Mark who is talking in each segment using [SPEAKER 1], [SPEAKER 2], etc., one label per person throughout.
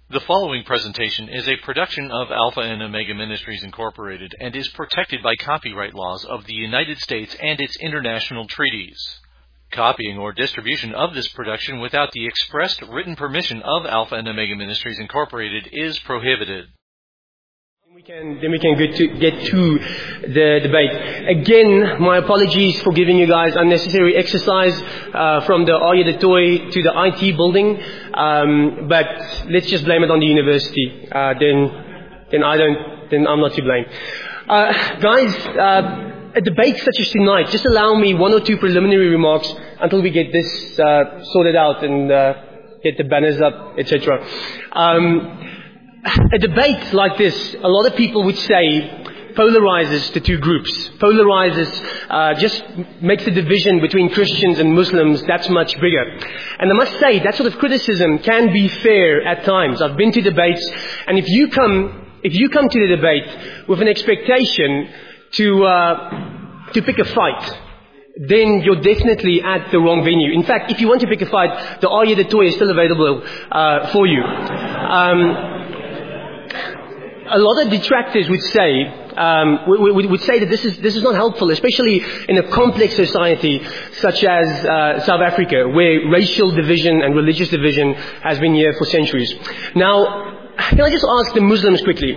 [SPEAKER 1] The following presentation is a production of Alpha and Omega Ministries Incorporated and is protected by copyright laws of the United States and its international treaties. Copying or distribution of this production without the expressed written permission of Alpha and Omega Ministries Incorporated is prohibited.
[SPEAKER 2] Then we can get to the debate. Again, my apologies for giving you guys unnecessary exercise from the Arya de Toy to the IT building. But let's just blame it on the university. Then I'm not to blame. Guys, a debate such as tonight, just allow me one or two preliminary remarks until we get this sorted out and get the banners up, etc. A debate like this, a lot of people would say, polarizes the two groups. Polarizes, just makes the division between Christians and Muslims that's much bigger. And I must say, that sort of criticism can be fair at times. I've been to debates, and if you come to the debate with an expectation to pick a fight, then you're definitely at the wrong venue. In fact, if you want to pick a fight, the Arya de Toy is still available for you. A lot of detractors would say that this is not helpful, especially in a complex society such as South Africa, where racial division and religious division has been here for centuries. Now, can I just ask the Muslims quickly?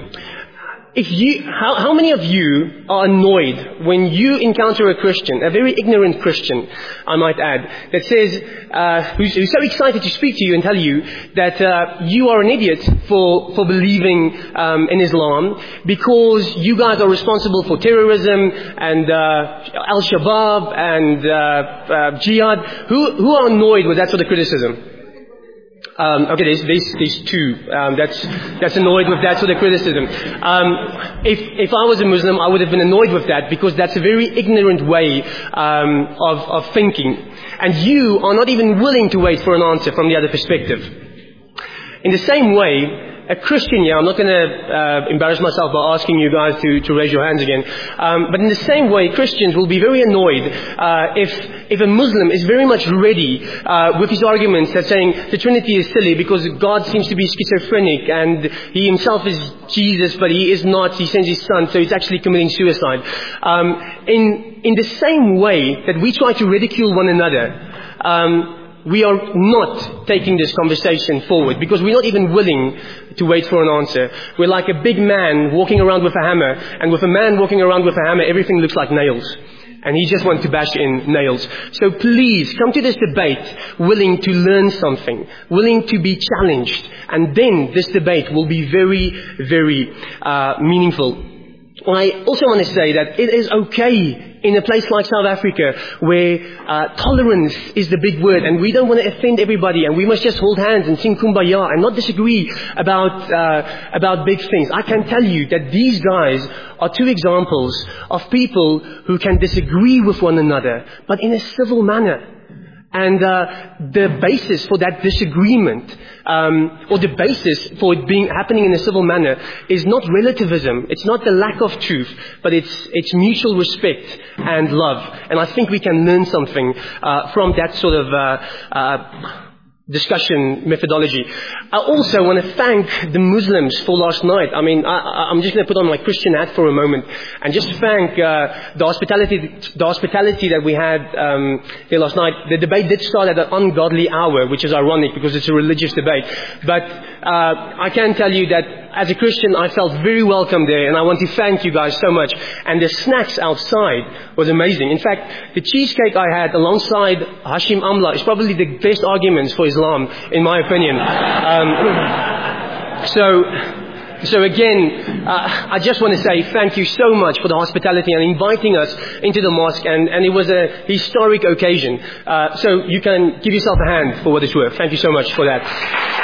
[SPEAKER 2] How many of you are annoyed when you encounter a Christian, a very ignorant Christian, I might add, that says, who's so excited to speak to you and tell you that you are an idiot for believing in Islam because you guys are responsible for terrorism and Al-Shabaab and Jihad? Who are annoyed with that sort of criticism? Okay, there's two that's annoyed with that sort of criticism. If I was a Muslim, I would have been annoyed with that because that's a very ignorant way of thinking, and you are not even willing to wait for an answer from the other perspective. In the same way, a Christian here, I'm not going to embarrass myself by asking you guys to raise your hands again, but in the same way, Christians will be very annoyed if a Muslim is very much ready with his arguments that saying the Trinity is silly because God seems to be schizophrenic and he himself is Jesus but he is not, he sends his son, so he's actually committing suicide. In the same way that we try to ridicule one another, we are not taking this conversation forward because we're not even willing to wait for an answer. We're like a big man walking around with a hammer, and with a man walking around with a hammer, everything looks like nails. And he just wants to bash in nails. So please, come to this debate willing to learn something, willing to be challenged, and then this debate will be very, very meaningful. I also want to say that it is okay in a place like South Africa where tolerance is the big word and we don't want to offend everybody and we must just hold hands and sing Kumbaya and not disagree about big things. I can tell you that these guys are two examples of people who can disagree with one another but in a civil manner. And the basis for that disagreement, or the basis for it happening in a civil manner, is not relativism. It's not the lack of truth, but it's mutual respect and love. And I think we can learn something from that sort of discussion methodology. I also want to thank the Muslims for last night. I mean, I'm just going to put on my Christian hat for a moment and just thank the hospitality that we had there last night. The debate did start at an ungodly hour, which is ironic because it's a religious debate. But I can tell you that as a Christian, I felt very welcome there, and I want to thank you guys so much. And the snacks outside was amazing. In fact, the cheesecake I had alongside Hashim Amla is probably the best arguments for Islam, in my opinion. So again, I just want to say thank you so much for the hospitality and inviting us into the mosque, and it was a historic occasion. So you can give yourself a hand for what it's worth. Thank you so much for that.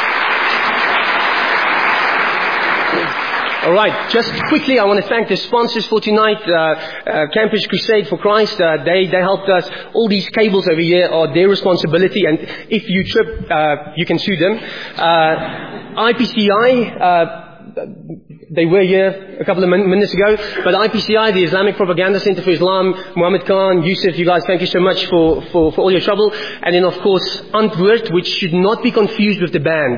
[SPEAKER 2] All right, just quickly, I want to thank the sponsors for tonight, Campus Crusade for Christ. They helped us. All these cables over here are their responsibility, and if you trip, you can sue them. IPCI, they were here a couple of minutes ago. But IPCI, the Islamic Propaganda Center for Islam, Muhammad Khan, Yusuf, you guys, thank you so much for all your trouble. And then, of course, Antwoord, which should not be confused with the band.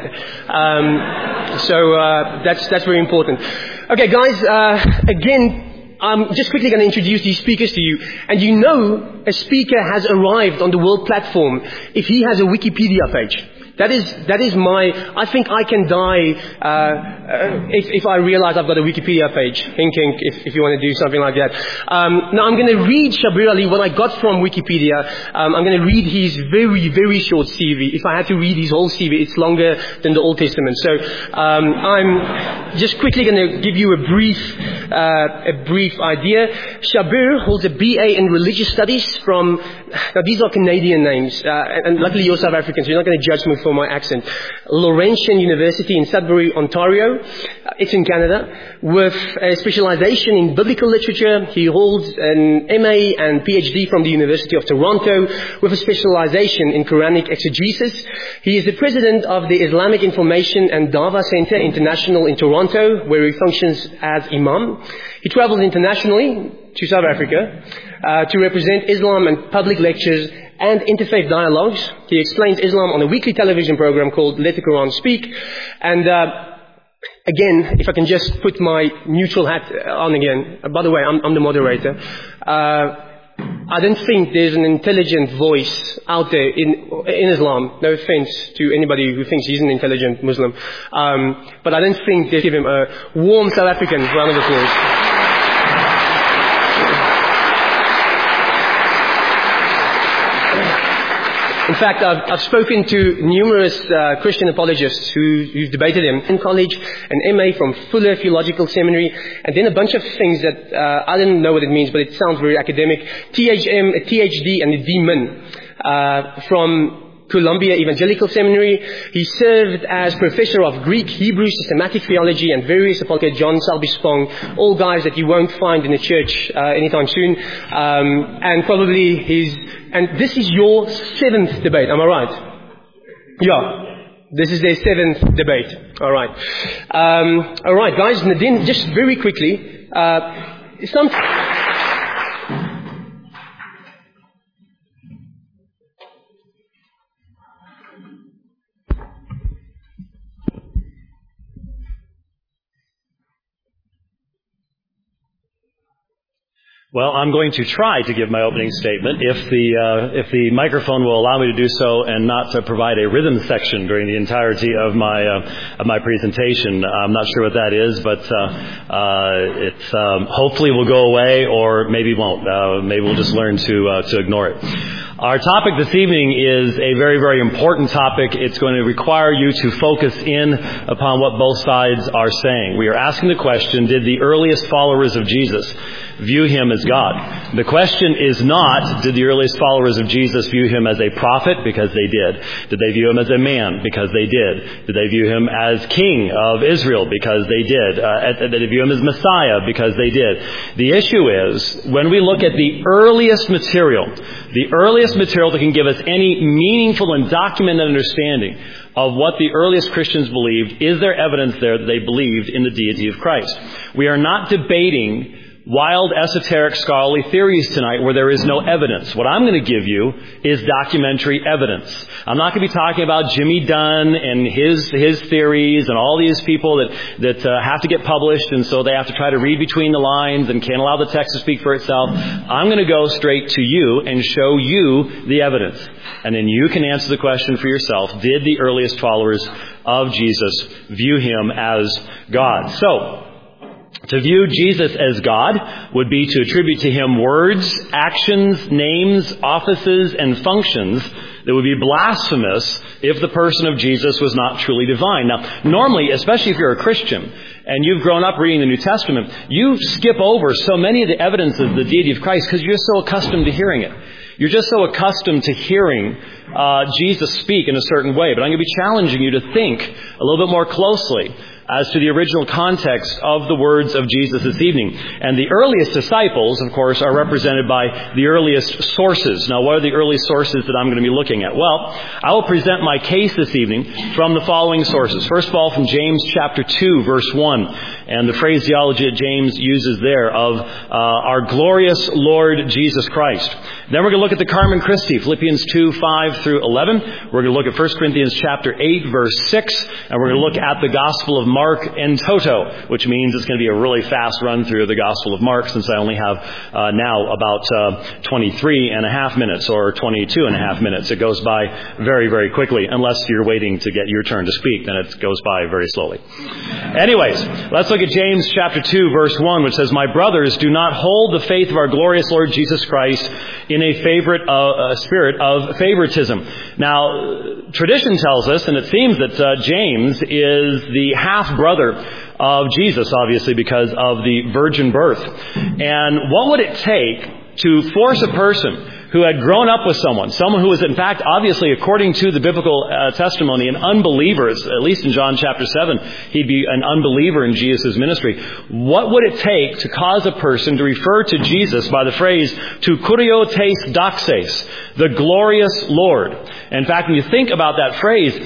[SPEAKER 2] That's very important. Okay, guys, again, I'm just quickly going to introduce these speakers to you. And you know a speaker has arrived on the world platform if he has a Wikipedia page. That is I think I can die if I realize I've got a Wikipedia page. Hink, hink, if you want to do something like that. Now I'm going to read Shabir Ali, what I got from Wikipedia. I'm going to read his very, very short CV. If I had to read his whole CV, it's longer than the Old Testament. So I'm just quickly going to give you a brief idea. Shabir holds a BA in Religious Studies from, now these are Canadian names, and luckily you're South African, so you're not going to judge me for my accent. Laurentian University in Sudbury, Ontario. It's in Canada. With a specialization in biblical literature, he holds an MA and PhD from the University of Toronto with a specialization in Quranic exegesis. He is the president of the Islamic Information and Dava Center International in Toronto, where he functions as imam. He travels internationally to South Africa to represent Islam and public lectures and interfaith dialogues. He explains Islam on a weekly television program called Let the Quran Speak. And again, if I can just put my neutral hat on again. By the way, I'm the moderator. I don't think there's an intelligent voice out there in Islam. No offense to anybody who thinks he's an intelligent Muslim. But I don't think they give him a warm South African round of applause. In fact, I've spoken to numerous Christian apologists who've debated him in college, an MA from Fuller Theological Seminary, and then a bunch of things that I don't know what it means, but it sounds very academic. THM, a THD, and a D-Min from Columbia Evangelical Seminary. He served as professor of Greek, Hebrew, systematic theology, and various apologetics. John Selby Spong, all guys that you won't find in a church anytime soon. And probably and this is your 7th debate, am I right? Yeah. This is their 7th debate. All right. All right, guys. Nadine, just very quickly,
[SPEAKER 3] Well, I'm going to try to give my opening statement if the microphone will allow me to do so and not to provide a rhythm section during the entirety of my presentation. I'm not sure what that is, but it's hopefully will go away or maybe won't. Maybe we'll just learn to ignore it. Our topic this evening is a very, very important topic. It's going to require you to focus in upon what both sides are saying. We are asking the question, did the earliest followers of Jesus view him as God? The question is not, did the earliest followers of Jesus view him as a prophet? Because they did. Did they view him as a man? Because they did. Did they view him as king of Israel? Because they did. Did they view him as Messiah? Because they did. The issue is, when we look at the earliest material that can give us any meaningful and documented understanding of what the earliest Christians believed, is there evidence there that they believed in the deity of Christ? We are not debating wild, esoteric, scholarly theories tonight where there is no evidence. What I'm going to give you is documentary evidence. I'm not going to be talking about Jimmy Dunn and his theories and all these people that have to get published, and so they have to try to read between the lines and can't allow the text to speak for itself. I'm going to go straight to you and show you the evidence. And then you can answer the question for yourself. Did the earliest followers of Jesus view him as God? So, to view Jesus as God would be to attribute to him words, actions, names, offices, and functions that would be blasphemous if the person of Jesus was not truly divine. Now, normally, especially if you're a Christian and you've grown up reading the New Testament, you skip over so many of the evidences of the deity of Christ because you're so accustomed to hearing it. You're just so accustomed to hearing Jesus speak in a certain way. But I'm going to be challenging you to think a little bit more closely as to the original context of the words of Jesus this evening. And the earliest disciples, of course, are represented by the earliest sources. Now, what are the early sources that I'm going to be looking at? Well, I will present my case this evening from the following sources. First of all, from James chapter 2, verse 1, and the phraseology that James uses there of our glorious Lord Jesus Christ. Then we're going to look at the Carmen Christi, Philippians 2, 5 through 11. We're going to look at 1 Corinthians chapter 8, verse 6, and we're going to look at the Gospel of Mark en toto, which means it's going to be a really fast run through of the Gospel of Mark, since I only have now about 23 and a half minutes or 22 and a half minutes. It goes by very, very quickly, unless you're waiting to get your turn to speak, then it goes by very slowly. Anyways, let's look at James chapter 2, verse 1, which says, "My brothers, do not hold the faith of our glorious Lord Jesus Christ in a spirit of favoritism." Now, tradition tells us, and it seems that James is the half-brother of Jesus, obviously, because of the virgin birth. And what would it take to force a person who had grown up with someone who was, in fact, obviously, according to the biblical testimony, an unbeliever, at least in John chapter 7, he'd be an unbeliever in Jesus' ministry. What would it take to cause a person to refer to Jesus by the phrase, "to kuriotes doxes," the glorious Lord? In fact, when you think about that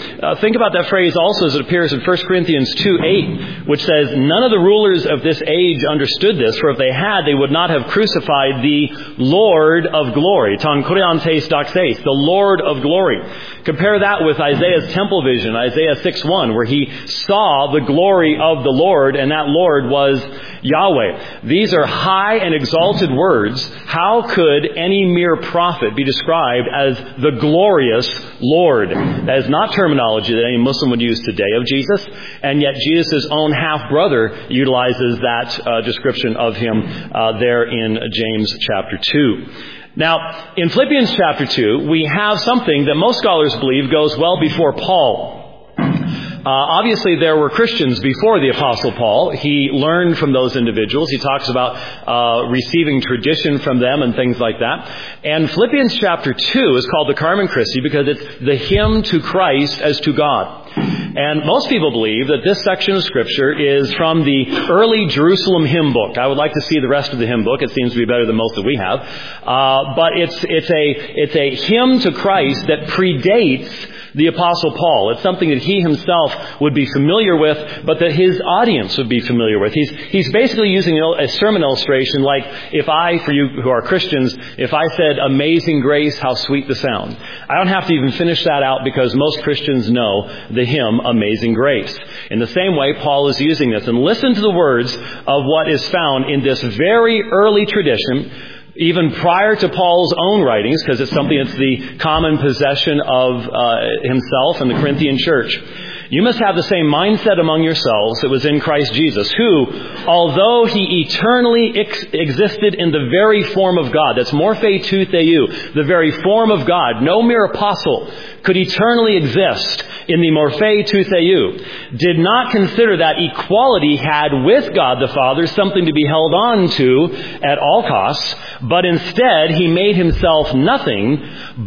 [SPEAKER 3] phrase also as it appears in 1 Corinthians 2:8, which says, "None of the rulers of this age understood this, for if they had, they would not have crucified the Lord of glory." Ton kuriantes doxes, the Lord of glory. Compare that with Isaiah's temple vision, Isaiah 6:1, where he saw the glory of the Lord, and that Lord was Yahweh. These are high and exalted words. How could any mere prophet be described as the glorious Lord? That is not terminology that any Muslim would use today of Jesus, and yet Jesus' own half-brother utilizes that description of him there in James chapter 2. Now, in Philippians chapter 2, we have something that most scholars believe goes well before Paul. Obviously, there were Christians before the Apostle Paul. He learned from those individuals. He talks about receiving tradition from them and things like that. And Philippians chapter 2 is called the Carmen Christi because it's the hymn to Christ as to God. And most people believe that this section of Scripture is from the early Jerusalem hymn book. I would like to see the rest of the hymn book. It seems to be better than most that we have. But it's a hymn to Christ that predates the Apostle Paul. It's something that he himself would be familiar with, but that his audience would be familiar with. He's basically using a sermon illustration like if I, for you who are Christians, if I said, "Amazing grace, how sweet the sound." I don't have to even finish that out because most Christians know the hymn, Amazing Grace. In the same way, Paul is using this. And listen to the words of what is found in this very early tradition, even prior to Paul's own writings, because it's something that's the common possession of himself and the Corinthian church. "You must have the same mindset among yourselves that was in Christ Jesus, who, although he eternally existed in the very form of God," that's morphe tou theou, the very form of God, no mere apostle could eternally exist in the morphe tou theou, "did not consider that equality had with God the Father something to be held on to at all costs, but instead he made himself nothing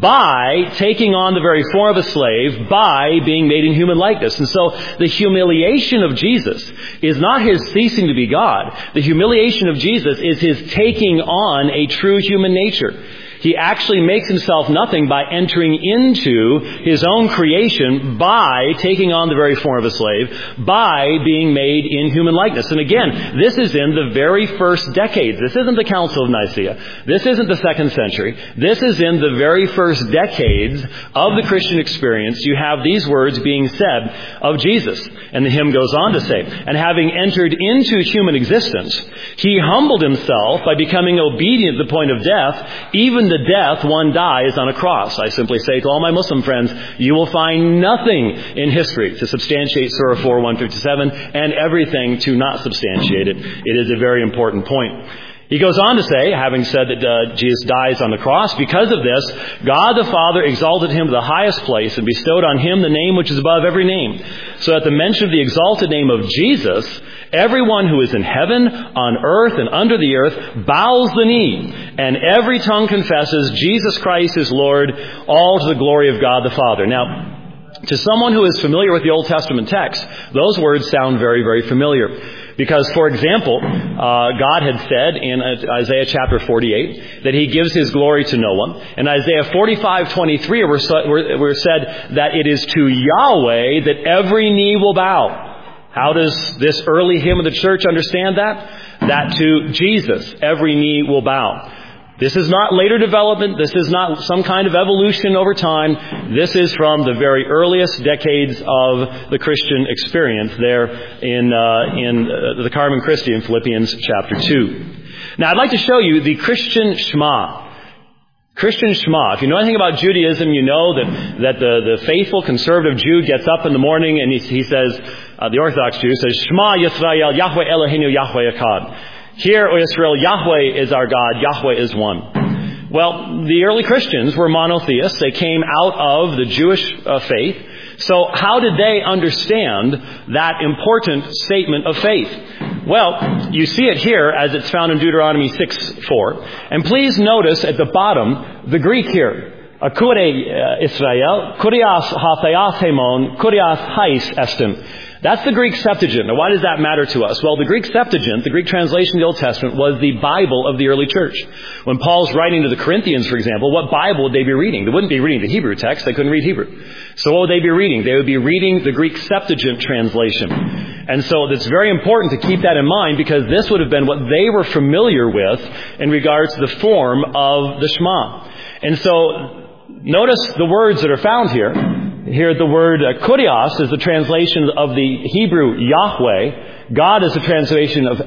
[SPEAKER 3] by taking on the very form of a slave, by being made in human likeness." And so the humiliation of Jesus is not his ceasing to be God. The humiliation of Jesus is his taking on a true human nature. He actually makes himself nothing by entering into his own creation, by taking on the very form of a slave, by being made in human likeness. And again, this is in the very first decades. This isn't the Council of Nicaea. This isn't the 2nd century. This is in the very first decades of the Christian experience. You have these words being said of Jesus. And the hymn goes on to say, "And having entered into human existence, he humbled himself by becoming obedient to the point of death, even the death one dies on a cross." I simply say to all my Muslim friends, you will find nothing in history to substantiate Surah 4, 1 through 7, and everything to not substantiate it. It is a very important point. He goes on to say, having said that Jesus dies on the cross, "Because of this, God the Father exalted him to the highest place and bestowed on him the name which is above every name, so at the mention of the exalted name of Jesus, everyone who is in heaven, on earth, and under the earth bows the knee, and every tongue confesses Jesus Christ is Lord, all to the glory of God the Father." Now, to someone who is familiar with the Old Testament text, those words sound very, very familiar. Because, for example, God had said in Isaiah chapter 48 that He gives His glory to no one. In Isaiah 45:23, we're said that it is to Yahweh that every knee will bow. How does this early hymn of the church understand that? That to Jesus every knee will bow. This is not later development. This is not some kind of evolution over time. This is from the very earliest decades of the Christian experience there in the Carmen Christi in Philippians chapter 2. Now, I'd like to show you the Christian Shema. Christian Shema. If you know anything about Judaism, you know that the faithful conservative Jew gets up in the morning and he says, the Orthodox Jew says, Shema Yisrael, Yahweh Eloheinu, Yahweh Echad. Hear, O Israel, Yahweh is our God, Yahweh is one. Well, the early Christians were monotheists. They came out of the Jewish faith. So how did they understand that important statement of faith? Well, you see it here as it's found in Deuteronomy 6:4. And please notice at the bottom the Greek here. Akure Israel, kurias hatheas hemon, kurias hais estim. That's the Greek Septuagint. Now, why does that matter to us? Well, the Greek Septuagint, the Greek translation of the Old Testament, was the Bible of the early church. When Paul's writing to the Corinthians, for example, what Bible would they be reading? They wouldn't be reading the Hebrew text. They couldn't read Hebrew. So what would they be reading? They would be reading the Greek Septuagint translation. And so it's very important to keep that in mind because this would have been what they were familiar with in regards to the form of the Shema. And so notice the words that are found here. Here the word kurios is the translation of the Hebrew Yahweh. God is the translation of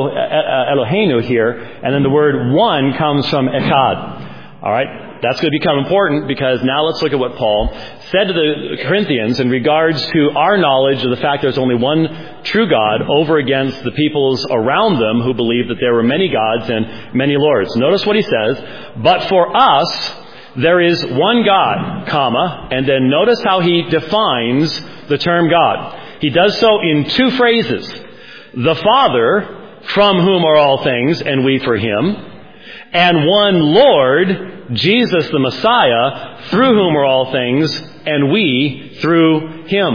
[SPEAKER 3] Eloheinu here. And then the word one comes from Echad. Alright, that's going to become important because now let's look at what Paul said to the Corinthians in regards to our knowledge of the fact there's only one true God over against the peoples around them who believed that there were many gods and many lords. Notice what he says, but for us, there is one God, comma, and then notice how he defines the term God. He does so in two phrases. The Father, from whom are all things, and we for Him, and one Lord, Jesus the Messiah, through whom are all things, and we through Him.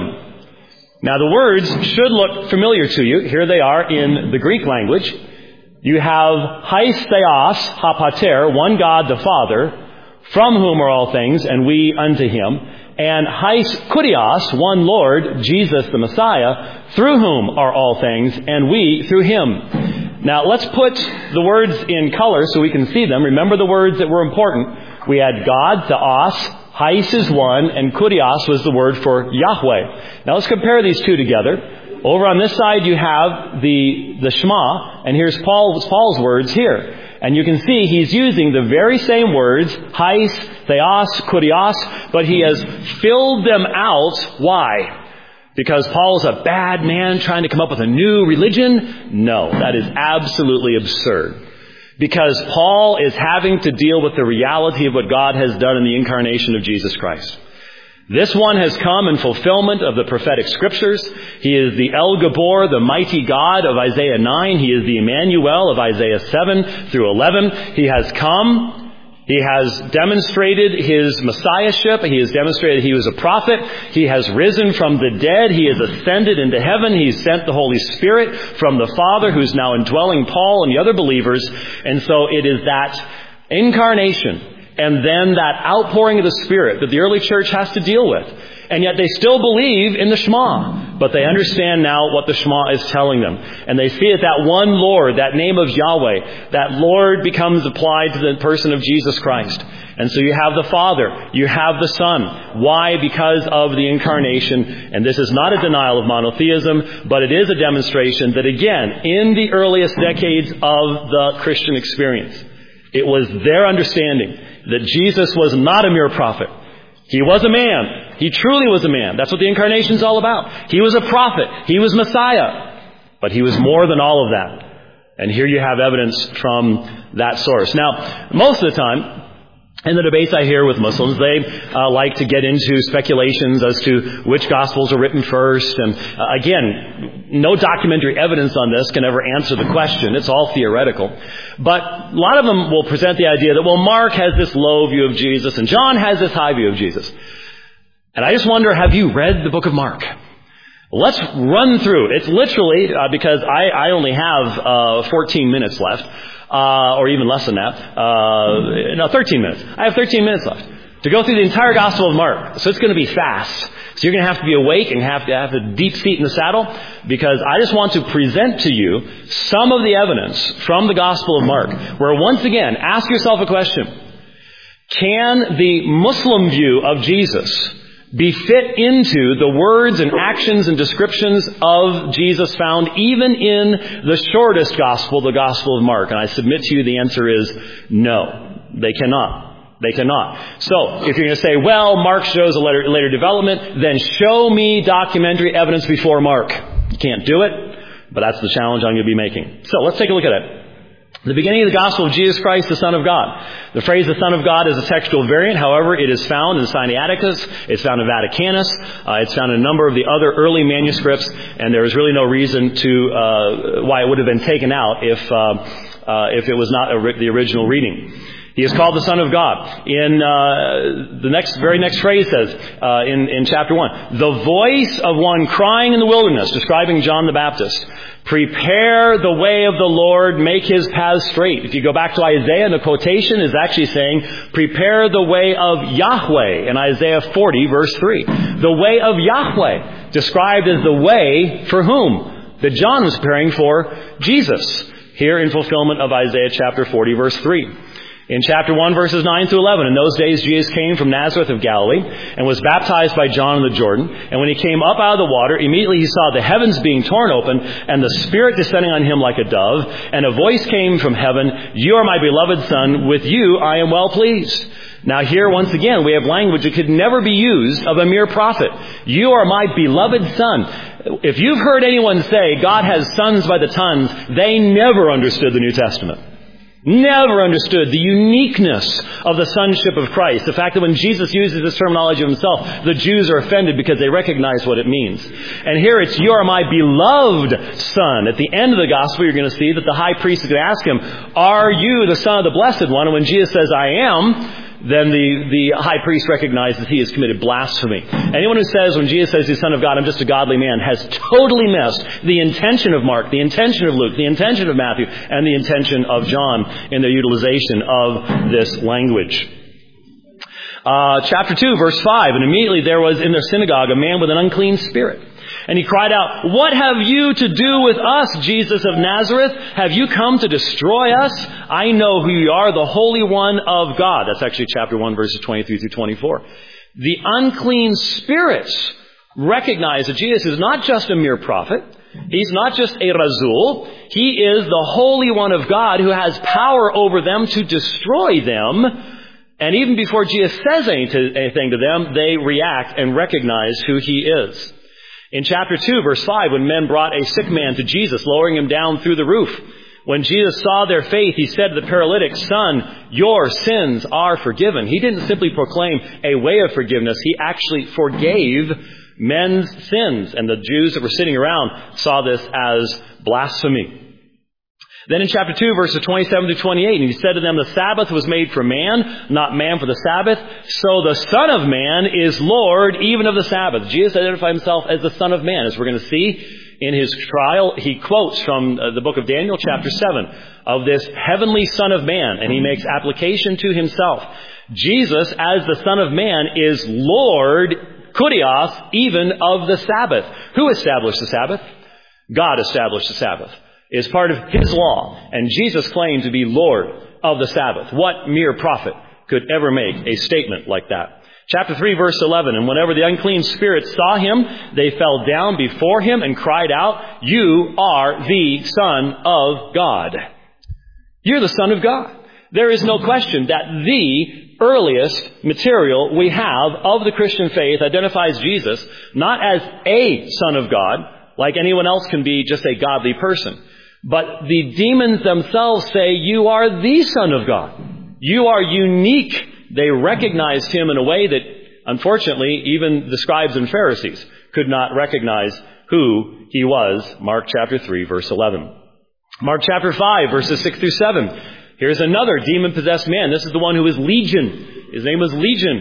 [SPEAKER 3] Now the words should look familiar to you. Here they are in the Greek language. You have Hais Theos, Hapater, one God the Father, from whom are all things, and we unto Him. And Hais Kurios, one Lord, Jesus the Messiah, through whom are all things, and we through Him. Now let's put the words in color so we can see them. Remember the words that were important. We had God, Theos, Hais is one, and Kurios was the word for Yahweh. Now let's compare these two together. Over on this side you have the Shema, and here's Paul's words here. And you can see he's using the very same words, Hais, Theos, Kurios, but he has filled them out. Why? Because Paul's a bad man trying to come up with a new religion? No, that is absolutely absurd. Because Paul is having to deal with the reality of what God has done in the incarnation of Jesus Christ. This one has come in fulfillment of the prophetic scriptures. He is the El Gabor, the mighty God of Isaiah 9. He is the Emmanuel of Isaiah 7 through 11. He has come. He has demonstrated His messiahship. He has demonstrated He was a prophet. He has risen from the dead. He has ascended into heaven. He sent the Holy Spirit from the Father who's now indwelling Paul and the other believers. And so it is that incarnation and then that outpouring of the Spirit that the early church has to deal with. And yet they still believe in the Shema. But they understand now what the Shema is telling them. And they see it, that one Lord, that name of Yahweh, that Lord becomes applied to the person of Jesus Christ. And so you have the Father, you have the Son. Why? Because of the incarnation. And this is not a denial of monotheism, but it is a demonstration that, again, in the earliest decades of the Christian experience, it was their understanding that Jesus was not a mere prophet. He was a man. He truly was a man. That's what the incarnation is all about. He was a prophet. He was Messiah. But He was more than all of that. And here you have evidence from that source. Now, most of the time, in the debates I hear with Muslims, they like to get into speculations as to which Gospels are written first. And again, no documentary evidence on this can ever answer the question. It's all theoretical. But a lot of them will present the idea that, well, Mark has this low view of Jesus and John has this high view of Jesus. And I just wonder, have you read the book of Mark? Let's run through. It's literally, because I only have 14 minutes left, or even less than that. 13 minutes. I have 13 minutes left to go through the entire Gospel of Mark. So it's going to be fast. So you're going to have to be awake and have to have a deep seat in the saddle, because I just want to present to you some of the evidence from the Gospel of Mark, where once again, ask yourself a question. Can the Muslim view of Jesus be fit into the words and actions and descriptions of Jesus found even in the shortest gospel, the Gospel of Mark? And I submit to you the answer is no. They cannot. They cannot. So, if you're going to say, well, Mark shows a later development, then show me documentary evidence before Mark. You can't do it, but that's the challenge I'm going to be making. So, let's take a look at it. The beginning of the gospel of Jesus Christ, the Son of God. The phrase the Son of God is a textual variant. However, it is found in Sinaiticus. It's found in Vaticanus. It's found in a number of the other early manuscripts. And there is really no reason to why it would have been taken out if it was not the original reading. He is called the Son of God. In the very next phrase says in chapter 1, the voice of one crying in the wilderness, describing John the Baptist. Prepare the way of the Lord, make his paths straight. If you go back to Isaiah, the quotation is actually saying, prepare the way of Yahweh in Isaiah 40, verse 3. The way of Yahweh, described as the way for whom? That John was preparing for Jesus, here in fulfillment of Isaiah chapter 40, verse 3. In chapter 1, verses 9 through 11, in those days Jesus came from Nazareth of Galilee and was baptized by John in the Jordan. And when he came up out of the water, immediately he saw the heavens being torn open and the Spirit descending on him like a dove. And a voice came from heaven, you are my beloved Son, with you I am well pleased. Now here, once again, we have language that could never be used of a mere prophet. You are my beloved Son. If you've heard anyone say God has sons by the tons, they never understood the New Testament. Never understood the uniqueness of the sonship of Christ. The fact that when Jesus uses this terminology of himself, the Jews are offended because they recognize what it means. And here it's, you are my beloved Son. At the end of the gospel, you're going to see that the high priest is going to ask him, are you the Son of the Blessed One? And when Jesus says, I am, then the high priest recognizes he has committed blasphemy. Anyone who says, when Jesus says he's the Son of God, I'm just a godly man, has totally missed the intention of Mark, the intention of Luke, the intention of Matthew, and the intention of John in their utilization of this language. Chapter 2, verse 5, and immediately there was in their synagogue a man with an unclean spirit. And he cried out, what have you to do with us, Jesus of Nazareth? Have you come to destroy us? I know who you are, the Holy One of God. That's actually chapter 1, verses 23 through 24. The unclean spirits recognize that Jesus is not just a mere prophet. He's not just a Razul. He is the Holy One of God who has power over them to destroy them. And even before Jesus says anything to them, they react and recognize who he is. In chapter 2, verse 5, when men brought a sick man to Jesus, lowering him down through the roof, when Jesus saw their faith, he said to the paralytic, Son, your sins are forgiven. He didn't simply proclaim a way of forgiveness. He actually forgave men's sins. And the Jews that were sitting around saw this as blasphemy. Then in chapter 2, verses 27 to 28, and he said to them, the Sabbath was made for man, not man for the Sabbath. So the Son of Man is Lord even of the Sabbath. Jesus identified himself as the Son of Man. As we're going to see in his trial, he quotes from the book of Daniel, chapter 7, of this heavenly Son of Man, and he makes application to himself. Jesus, as the Son of Man, is Lord, kurios, even of the Sabbath. Who established the Sabbath? God established the Sabbath. Is part of his law, and Jesus claimed to be Lord of the Sabbath. What mere prophet could ever make a statement like that? Chapter 3, verse 11, and whenever the unclean spirits saw him, they fell down before him and cried out, you are the Son of God. You're the Son of God. There is no question that the earliest material we have of the Christian faith identifies Jesus not as a Son of God, like anyone else can be just a godly person. But the demons themselves say, you are the Son of God. You are unique. They recognized him in a way that, unfortunately, even the scribes and Pharisees could not recognize who he was. Mark chapter 3, verse 11. Mark chapter 5, verses 6 through 7. Here's another demon-possessed man. This is the one who is Legion. His name was Legion.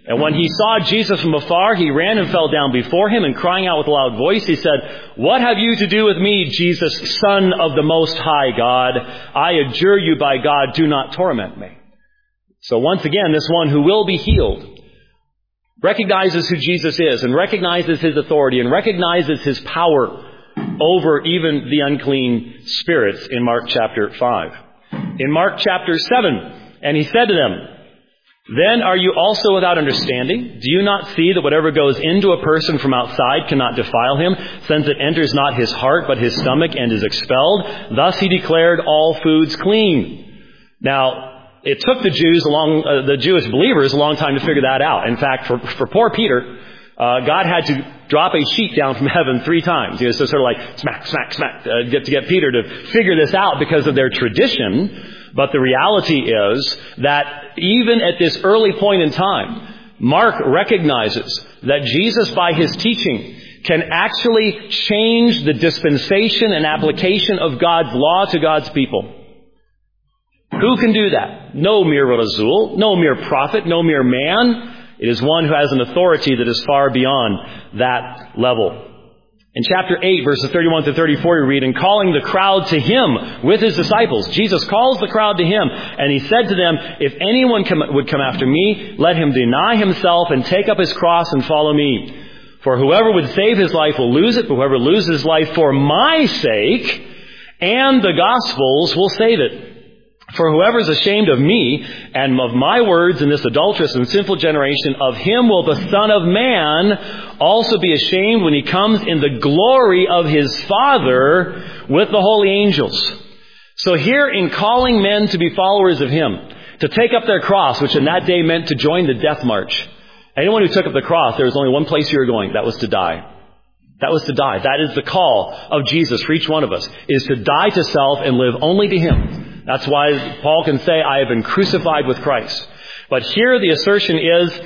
[SPEAKER 3] And when he saw Jesus from afar, he ran and fell down before him, and crying out with a loud voice, he said, "What have you to do with me, Jesus, Son of the Most High God? I adjure you by God, do not torment me." So once again, this one who will be healed recognizes who Jesus is, and recognizes his authority, and recognizes his power over even the unclean spirits in Mark chapter 5. In Mark chapter 7, and he said to them, "Then are you also without understanding? Do you not see that whatever goes into a person from outside cannot defile him, since it enters not his heart but his stomach and is expelled? Thus he declared all foods clean." Now, it took the Jewish believers a long time to figure that out. In fact, for poor Peter, God had to drop a sheet down from heaven 3 times. So sort of like smack, smack, smack, to get Peter to figure this out because of their tradition. But the reality is that even at this early point in time, Mark recognizes that Jesus, by his teaching, can actually change the dispensation and application of God's law to God's people. Who can do that? No mere Razul, no mere prophet, no mere man. It is one who has an authority that is far beyond that level. In chapter 8, verses 31 to 34, we read, "And calling the crowd to him with his disciples," Jesus calls the crowd to him, and he said to them, "If anyone would come after me, let him deny himself and take up his cross and follow me. For whoever would save his life will lose it, but whoever loses his life for my sake and the gospel's will save it. For whoever is ashamed of me and of my words in this adulterous and sinful generation, of him will the Son of Man also be ashamed when he comes in the glory of his Father with the holy angels." So here, in calling men to be followers of him, to take up their cross, which in that day meant to join the death march. Anyone who took up the cross, there was only one place you were going. That was to die. That was to die. That is the call of Jesus for each one of us, is to die to self and live only to him. That's why Paul can say, "I have been crucified with Christ." But here the assertion is,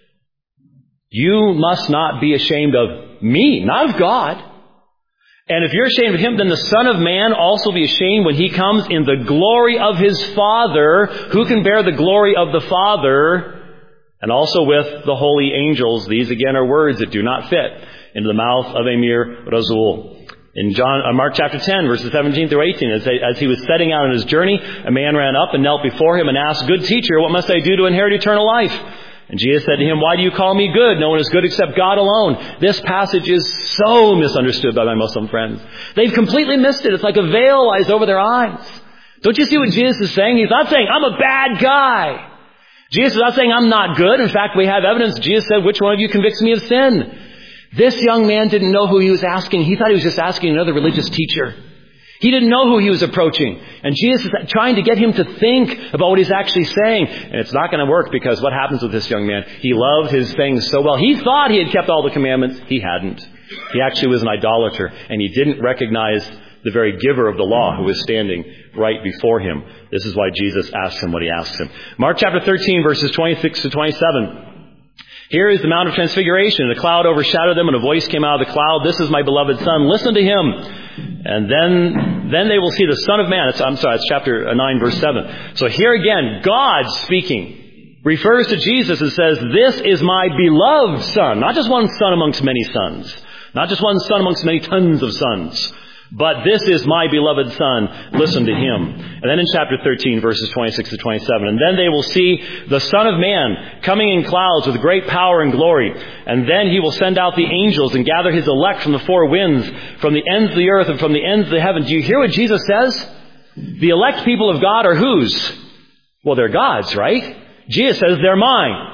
[SPEAKER 3] you must not be ashamed of me, not of God. And if you're ashamed of him, then the Son of Man also be ashamed when he comes in the glory of his Father. Who can bear the glory of the Father? And also with the holy angels. These again are words that do not fit into the mouth of a mere Razul. In Mark chapter 10, verses 17 through 18, as he was setting out on his journey, a man ran up and knelt before him and asked, "Good teacher, what must I do to inherit eternal life?" And Jesus said to him, "Why do you call me good? No one is good except God alone." This passage is so misunderstood by my Muslim friends. They've completely missed it. It's like a veil lies over their eyes. Don't you see what Jesus is saying? He's not saying, "I'm a bad guy." Jesus is not saying, "I'm not good." In fact, we have evidence. Jesus said, "Which one of you convicts me of sin?" This young man didn't know who he was asking. He thought he was just asking another religious teacher. He didn't know who he was approaching. And Jesus is trying to get him to think about what he's actually saying. And it's not going to work, because what happens with this young man? He loved his things so well. He thought he had kept all the commandments. He hadn't. He actually was an idolater. And he didn't recognize the very giver of the law who was standing right before him. This is why Jesus asks him what he asks him. Mark chapter 13, verses 26 to 27. Here is the Mount of Transfiguration. The cloud overshadowed them, and a voice came out of the cloud, "This is my beloved Son, listen to him." And then they will see the Son of Man. It's chapter 9, verse 7. So here again, God speaking refers to Jesus and says, "This is my beloved Son." Not just one son amongst many sons. Not just one son amongst many tons of sons. But this is my beloved Son, listen to him. And then in chapter 13, verses 26 to 27, "And then they will see the Son of Man coming in clouds with great power and glory. And then he will send out the angels and gather his elect from the four winds, from the ends of the earth and from the ends of the heaven." Do you hear what Jesus says? The elect people of God are whose? Well, they're God's, right? Jesus says, "They're mine.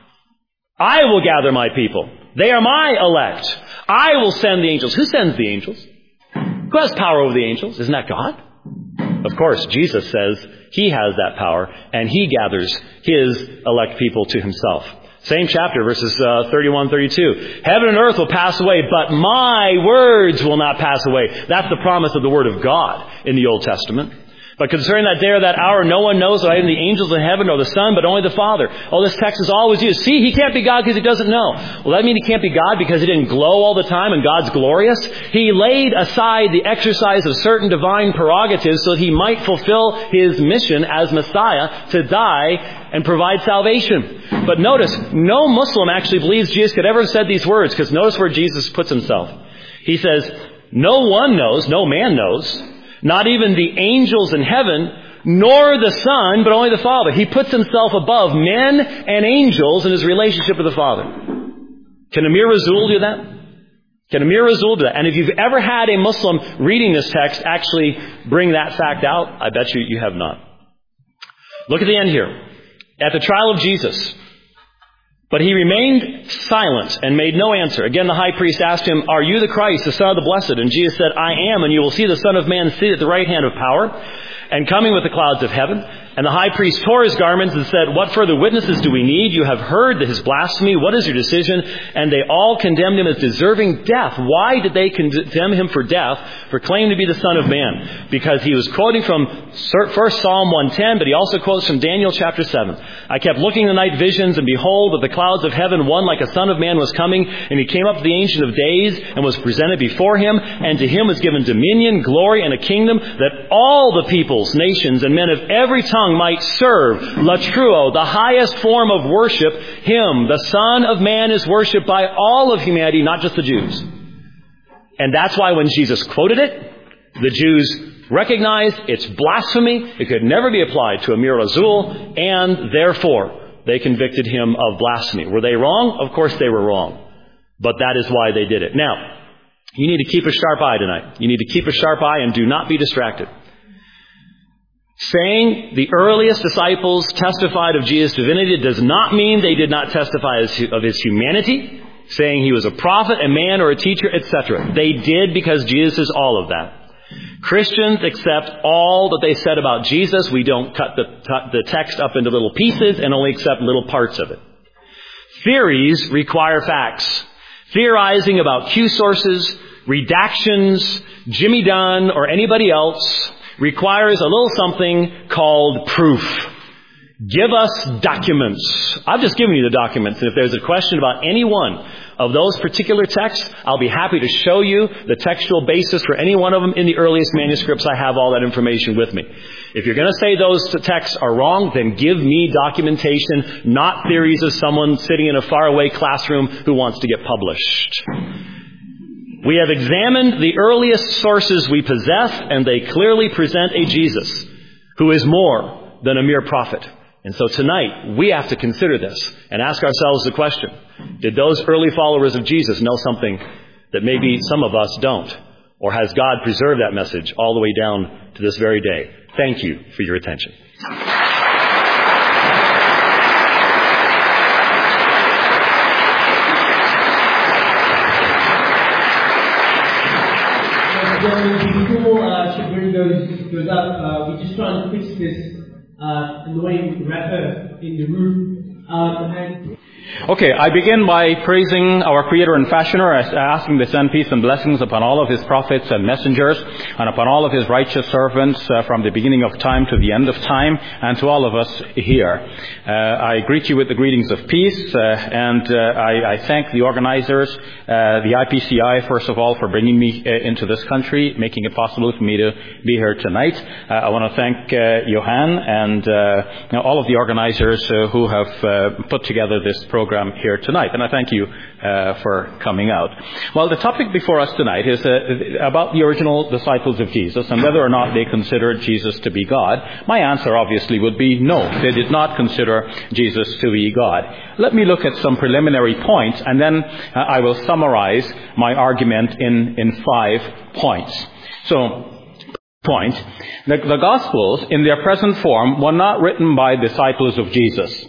[SPEAKER 3] I will gather my people. They are my elect. I will send the angels." Who sends the angels? Who has power over the angels? Isn't that God? Of course, Jesus says he has that power, and he gathers his elect people to himself. Same chapter, verses 31, 32. "Heaven and earth will pass away, but my words will not pass away." That's the promise of the Word of God in the Old Testament. But concerning that day or that hour, no one knows, not even the angels in heaven nor the Son, but only the Father. Oh, this text is always used. See, he can't be God because he doesn't know. Well, that mean he can't be God because he didn't glow all the time and God's glorious? He laid aside the exercise of certain divine prerogatives so that he might fulfill his mission as Messiah to die and provide salvation. But notice, no Muslim actually believes Jesus could ever have said these words, because notice where Jesus puts himself. He says, no one knows, no man knows, not even the angels in heaven, nor the Son, but only the Father. He puts himself above men and angels in his relationship with the Father. Can Amir Rasul do that? Can Amir Rasul do that? And if you've ever had a Muslim reading this text actually bring that fact out, I bet you have not. Look at the end here. At the trial of Jesus, but he remained silent and made no answer. Again, the high priest asked him, are you the Christ, the Son of the Blessed? And Jesus said, I am, and you will see the Son of Man seated at the right hand of power and coming with the clouds of heaven. And the high priest tore his garments and said, what further witnesses do we need? You have heard his blasphemy. What is your decision? And they all condemned him as deserving death. Why did they condemn him for death, for claiming to be the Son of Man? Because he was quoting from 1 Psalm 110, but he also quotes from Daniel chapter 7. I kept looking in the night visions, and behold, with the clouds of heaven, one like a Son of Man was coming, and he came up to the Ancient of Days, and was presented before him, and to him was given dominion, glory, and a kingdom, that all the peoples, nations, and men of every tongue might serve. Latruo, the highest form of worship, him, the Son of Man, is worshipped by all of humanity, not just the Jews. And that's why when Jesus quoted it, the Jews recognized it's blasphemy. It could never be applied to Amir Rasul, and therefore they convicted him of blasphemy. Were they wrong? Of course they were wrong. But that is why they did it. Now, you need to keep a sharp eye tonight. You need to keep a sharp eye and do not be distracted. Saying the earliest disciples testified of Jesus' divinity does not mean they did not testify of his humanity, saying he was a prophet, a man, or a teacher, etc. They did, because Jesus is all of that. Christians accept all that they said about Jesus. We don't cut the text up into little pieces and only accept little parts of it. Theories require facts. Theorizing about Q sources, redactions, Jimmy Dunn, or anybody else requires a little something called proof. Give us documents. I've just given you the documents. And if there's a question about any one of those particular texts, I'll be happy to show you the textual basis for any one of them in the earliest manuscripts. I have all that information with me. If you're going to say those texts are wrong, then give me documentation, not theories of someone sitting in a faraway classroom who wants to get published. We have examined the earliest sources we possess, and they clearly present a Jesus who is more than a mere prophet. And so tonight, we have to consider this and ask ourselves the question, did those early followers of Jesus know something that maybe some of us don't? Or has God preserved that message all the way down to this very day? Thank you for your attention.
[SPEAKER 2] Before Shagrin goes up, we just try and fix this annoying wrapper in the room.
[SPEAKER 4] Okay, I begin by praising our Creator and Fashioner, asking to send peace and blessings upon all of His prophets and messengers, and upon all of His righteous servants from the beginning of time to the end of time, and to all of us here. I greet you with the greetings of peace, and I thank the organizers, the IPCI, first of all, for bringing me into this country, making it possible for me to be here tonight. I want to thank Johan and all of the organizers who have put together this program here tonight, and I thank you for coming out. Well, the topic before us tonight is about the original disciples of Jesus and whether or not they considered Jesus to be God. My answer obviously would be no, they did not consider Jesus to be God. Let me look at some preliminary points, and then I will summarize my argument in 5 points. So, point, the Gospels in their present form were not written by disciples of Jesus.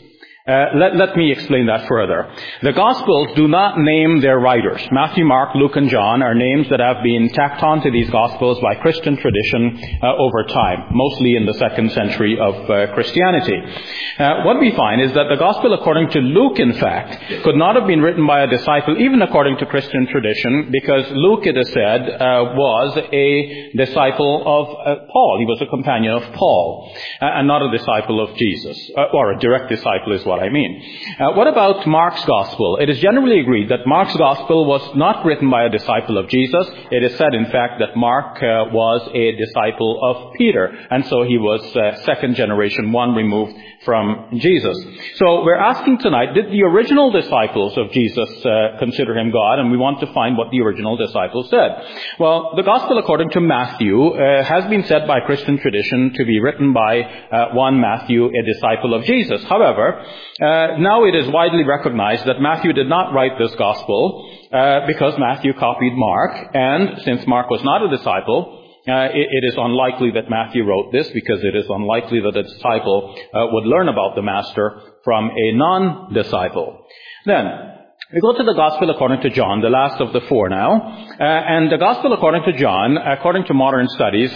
[SPEAKER 4] Let me explain that further. The Gospels do not name their writers. Matthew, Mark, Luke, and John are names that have been tacked onto these Gospels by Christian tradition over time, mostly in the 2nd century of Christianity. What we find is that the Gospel according to Luke, in fact, could not have been written by a disciple, even according to Christian tradition, because Luke, it is said, was a disciple of Paul. He was a companion of Paul, and not a disciple of Jesus, or a direct disciple is what I mean. What about Mark's Gospel? It is generally agreed that Mark's Gospel was not written by a disciple of Jesus. It is said, in fact, that Mark was a disciple of Peter, and so he was second generation, one removed from Jesus. So we're asking tonight, did the original disciples of Jesus consider him God? And we want to find what the original disciples said. Well, the Gospel according to Matthew has been said by Christian tradition to be written by one Matthew, a disciple of Jesus. However, now it is widely recognized that Matthew did not write this Gospel because Matthew copied Mark, and since Mark was not a disciple, it is unlikely that Matthew wrote this, because it is unlikely that a disciple would learn about the Master from a non-disciple. Then, we go to the Gospel according to John, the last of the four now. And the Gospel according to John, according to modern studies,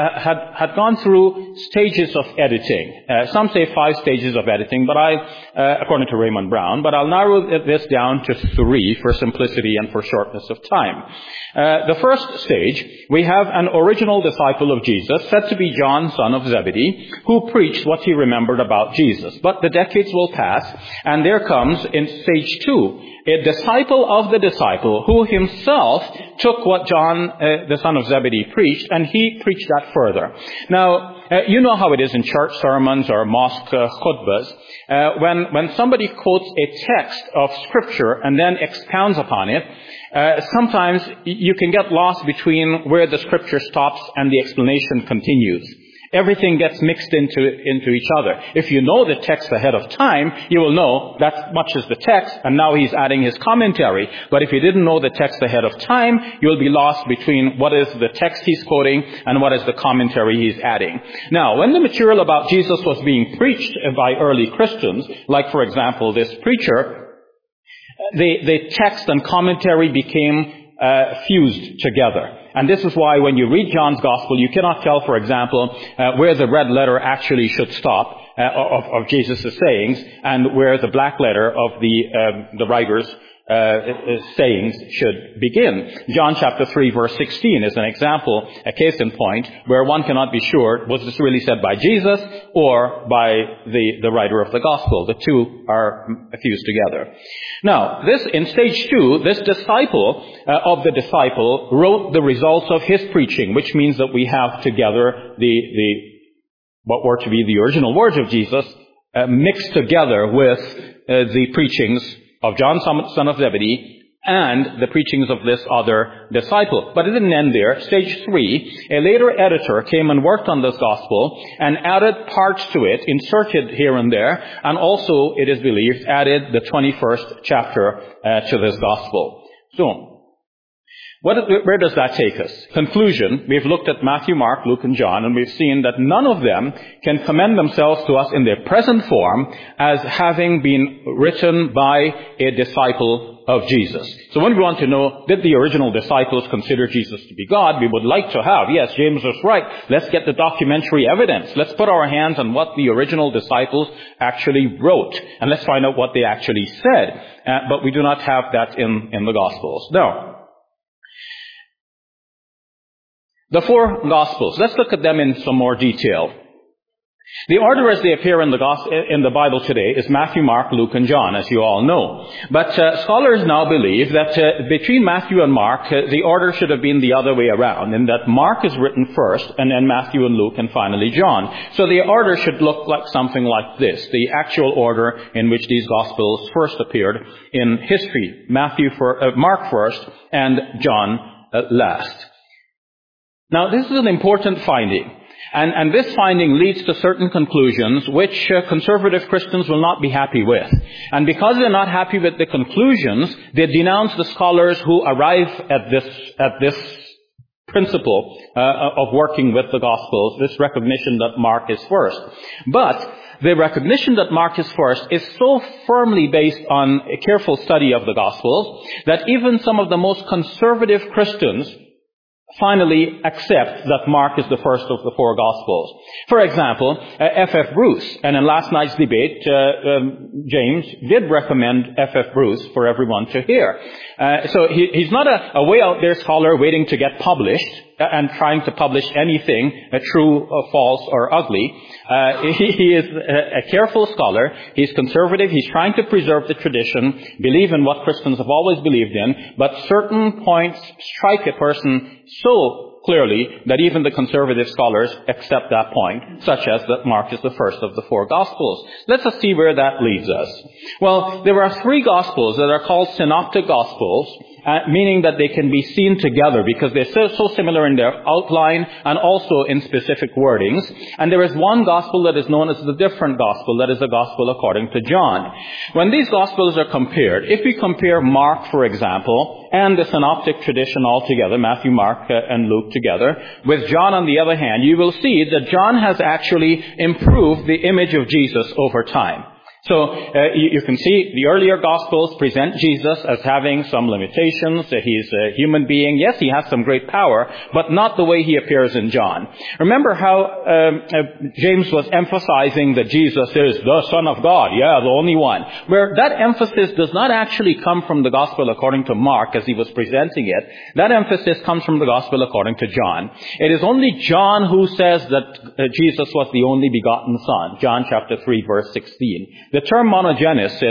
[SPEAKER 4] had gone through stages of editing. Some say 5 stages of editing, but according to Raymond Brown, but I'll narrow this down to 3 for simplicity and for shortness of time. The first stage, we have an original disciple of Jesus, said to be John, son of Zebedee, who preached what he remembered about Jesus. But the decades will pass, and there comes in stage 2, a disciple of the disciple who himself took what John, the son of Zebedee, preached, and he preached that further. Now, you know how it is in church sermons or mosque khutbahs. When somebody quotes a text of Scripture and then expounds upon it, sometimes you can get lost between where the Scripture stops and the explanation continues. Everything gets mixed into each other. If you know the text ahead of time, you will know that much is the text, and now he's adding his commentary. But if you didn't know the text ahead of time, you'll be lost between what is the text he's quoting and what is the commentary he's adding. Now, when the material about Jesus was being preached by early Christians, like for example this preacher, the text and commentary became fused together. And this is why when you read John's Gospel, you cannot tell, for example, where the red letter actually should stop of Jesus' sayings, and where the black letter of the writer's sayings should begin. John chapter 3 verse 16 is an example, a case in point, where one cannot be sure, was this really said by Jesus or by the writer of the Gospel? The two are fused together. Now, in stage 2, this disciple of the disciple wrote the results of his preaching, which means that we have together what were to be the original words of Jesus mixed together with the preachings of John, son of Zebedee, and the preachings of this other disciple. But it didn't end there. Stage 3, a later editor came and worked on this gospel and added parts to it, inserted here and there, and also, it is believed, added the 21st chapter to this gospel. So, where does that take us? Conclusion, we've looked at Matthew, Mark, Luke, and John, and we've seen that none of them can commend themselves to us in their present form as having been written by a disciple of Jesus. So when we want to know, did the original disciples consider Jesus to be God, we would like to have, yes, James was right, let's get the documentary evidence. Let's put our hands on what the original disciples actually wrote, and let's find out what they actually said. But we do not have that in the Gospels. Now, the 4 Gospels, let's look at them in some more detail. The order as they appear in the Bible today is Matthew, Mark, Luke, and John, as you all know. But scholars now believe that between Matthew and Mark, the order should have been the other way around, in that Mark is written first, and then Matthew and Luke, and finally John. So the order should look like something like this, the actual order in which these Gospels first appeared in history. Mark first, and John last. Now, this is an important finding, and this finding leads to certain conclusions which conservative Christians will not be happy with. And because they're not happy with the conclusions, they denounce the scholars who arrive at this principle of working with the Gospels, this recognition that Mark is first. But the recognition that Mark is first is so firmly based on a careful study of the Gospels that even some of the most conservative Christians finally accept that Mark is the first of the four Gospels. For example, F.F. Bruce, and in last night's debate, James did recommend F.F. Bruce for everyone to hear. So he's not a way out there scholar waiting to get published and trying to publish anything, true or false or ugly. He is a careful scholar. He's conservative. He's trying to preserve the tradition, believe in what Christians have always believed in, but certain points strike a person so clearly that even the conservative scholars accept that point, such as that Mark is the first of the four Gospels. Let us see where that leads us. Well, there are three Gospels that are called synoptic Gospels, meaning that they can be seen together because they're so similar in their outline and also in specific wordings. And there is one Gospel that is known as the different Gospel, that is the Gospel according to John. When these Gospels are compared, if we compare Mark, for example, and the synoptic tradition altogether, Matthew, Mark, and Luke together, with John on the other hand, you will see that John has actually improved the image of Jesus over time. So you can see the earlier Gospels present Jesus as having some limitations. He's a human being. Yes, he has some great power, but not the way he appears in John. Remember how James was emphasizing that Jesus is the Son of God, the only one. Where that emphasis does not actually come from the Gospel according to Mark as he was presenting it. That emphasis comes from the Gospel according to John. It is only John who says that Jesus was the only begotten Son. John chapter 3, verse 16. The term monogenes,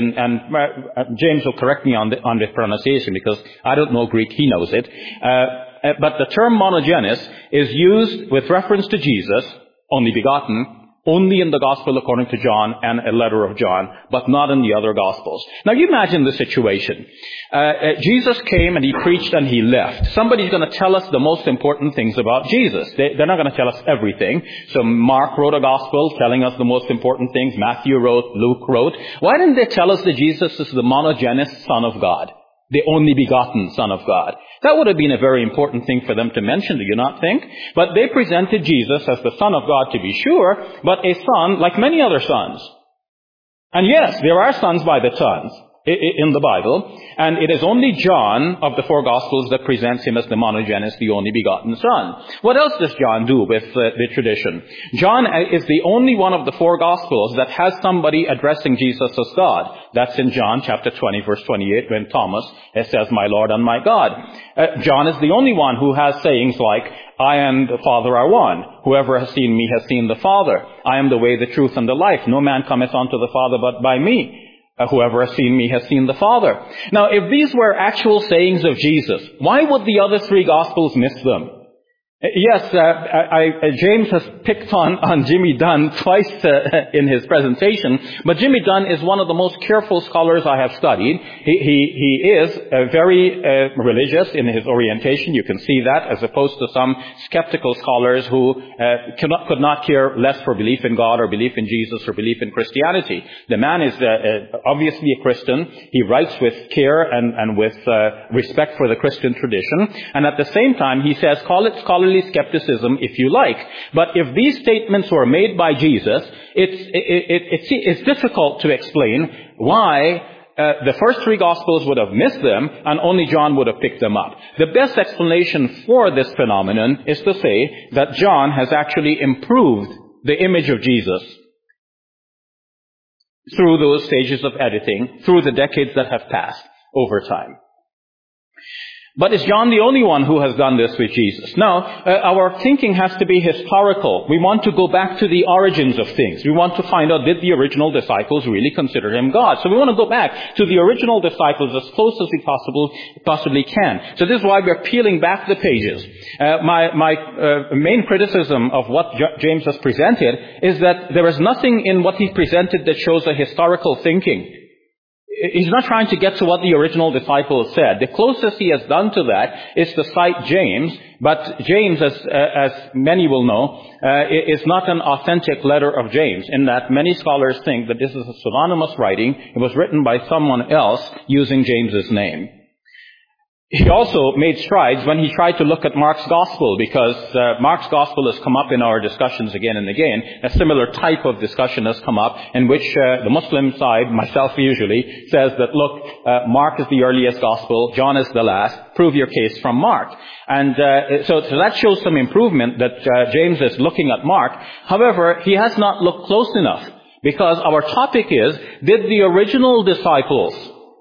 [SPEAKER 4] and James will correct me on the pronunciation because I don't know Greek, he knows it. But the term monogenes is used with reference to Jesus, only begotten, only in the Gospel according to John and a letter of John, but not in the other Gospels. Now you imagine the situation. Jesus came and he preached and he left. Somebody's going to tell us the most important things about Jesus. They're not going to tell us everything. So Mark wrote a Gospel telling us the most important things. Matthew wrote, Luke wrote. Why didn't they tell us that Jesus is the monogenes Son of God? The only begotten Son of God. That would have been a very important thing for them to mention, do you not think? But they presented Jesus as the Son of God to be sure, but a son like many other sons. And yes, there are sons by the tons in the Bible, and it is only John of the four Gospels that presents him as the monogenes, the only begotten Son. What else does John do with the tradition? John is the only one of the four Gospels that has somebody addressing Jesus as God. That's in John chapter 20, verse 28, when Thomas says, "My Lord and my God." John is the only one who has sayings like, "I and the Father are one. Whoever has seen me has seen the Father. I am the way, the truth, and the life. No man cometh unto the Father but by me. Whoever has seen me has seen the Father." Now, if these were actual sayings of Jesus, why would the other three Gospels miss them? Yes, James has picked on Jimmy Dunn twice in his presentation, but Jimmy Dunn is one of the most careful scholars I have studied. He is very religious in his orientation. You can see that, as opposed to some skeptical scholars who could not care less for belief in God or belief in Jesus or belief in Christianity. The man is obviously a Christian. He writes with care and with respect for the Christian tradition, and at the same time he says, call it scholarly skepticism if you like. But if these statements were made by Jesus, it's difficult to explain why the first three Gospels would have missed them and only John would have picked them up. The best explanation for this phenomenon is to say that John has actually improved the image of Jesus through those stages of editing, through the decades that have passed over time. But is John the only one who has done this with Jesus? Now, our thinking has to be historical. We want to go back to the origins of things. We want to find out, did the original disciples really consider him God? So we want to go back to the original disciples as close as we possibly can. So this is why we're peeling back the pages. My main criticism of what James has presented is that there is nothing in what he presented that shows a historical thinking. He's not trying to get to what the original disciples said. The closest he has done to that is to cite James, but James, as many will know, is not an authentic letter of James, in that many scholars think that this is a pseudonymous writing. It was written by someone else using James's name. he also made strides when he tried to look at Mark's gospel, because Mark's gospel has come up in our discussions again and again. A similar type of discussion has come up in which the Muslim side, myself usually, says that, look, Mark is the earliest gospel, John is the last, prove your case from Mark. And so that shows some improvement that James is looking at Mark. However, he has not looked close enough, because our topic is, did the original disciples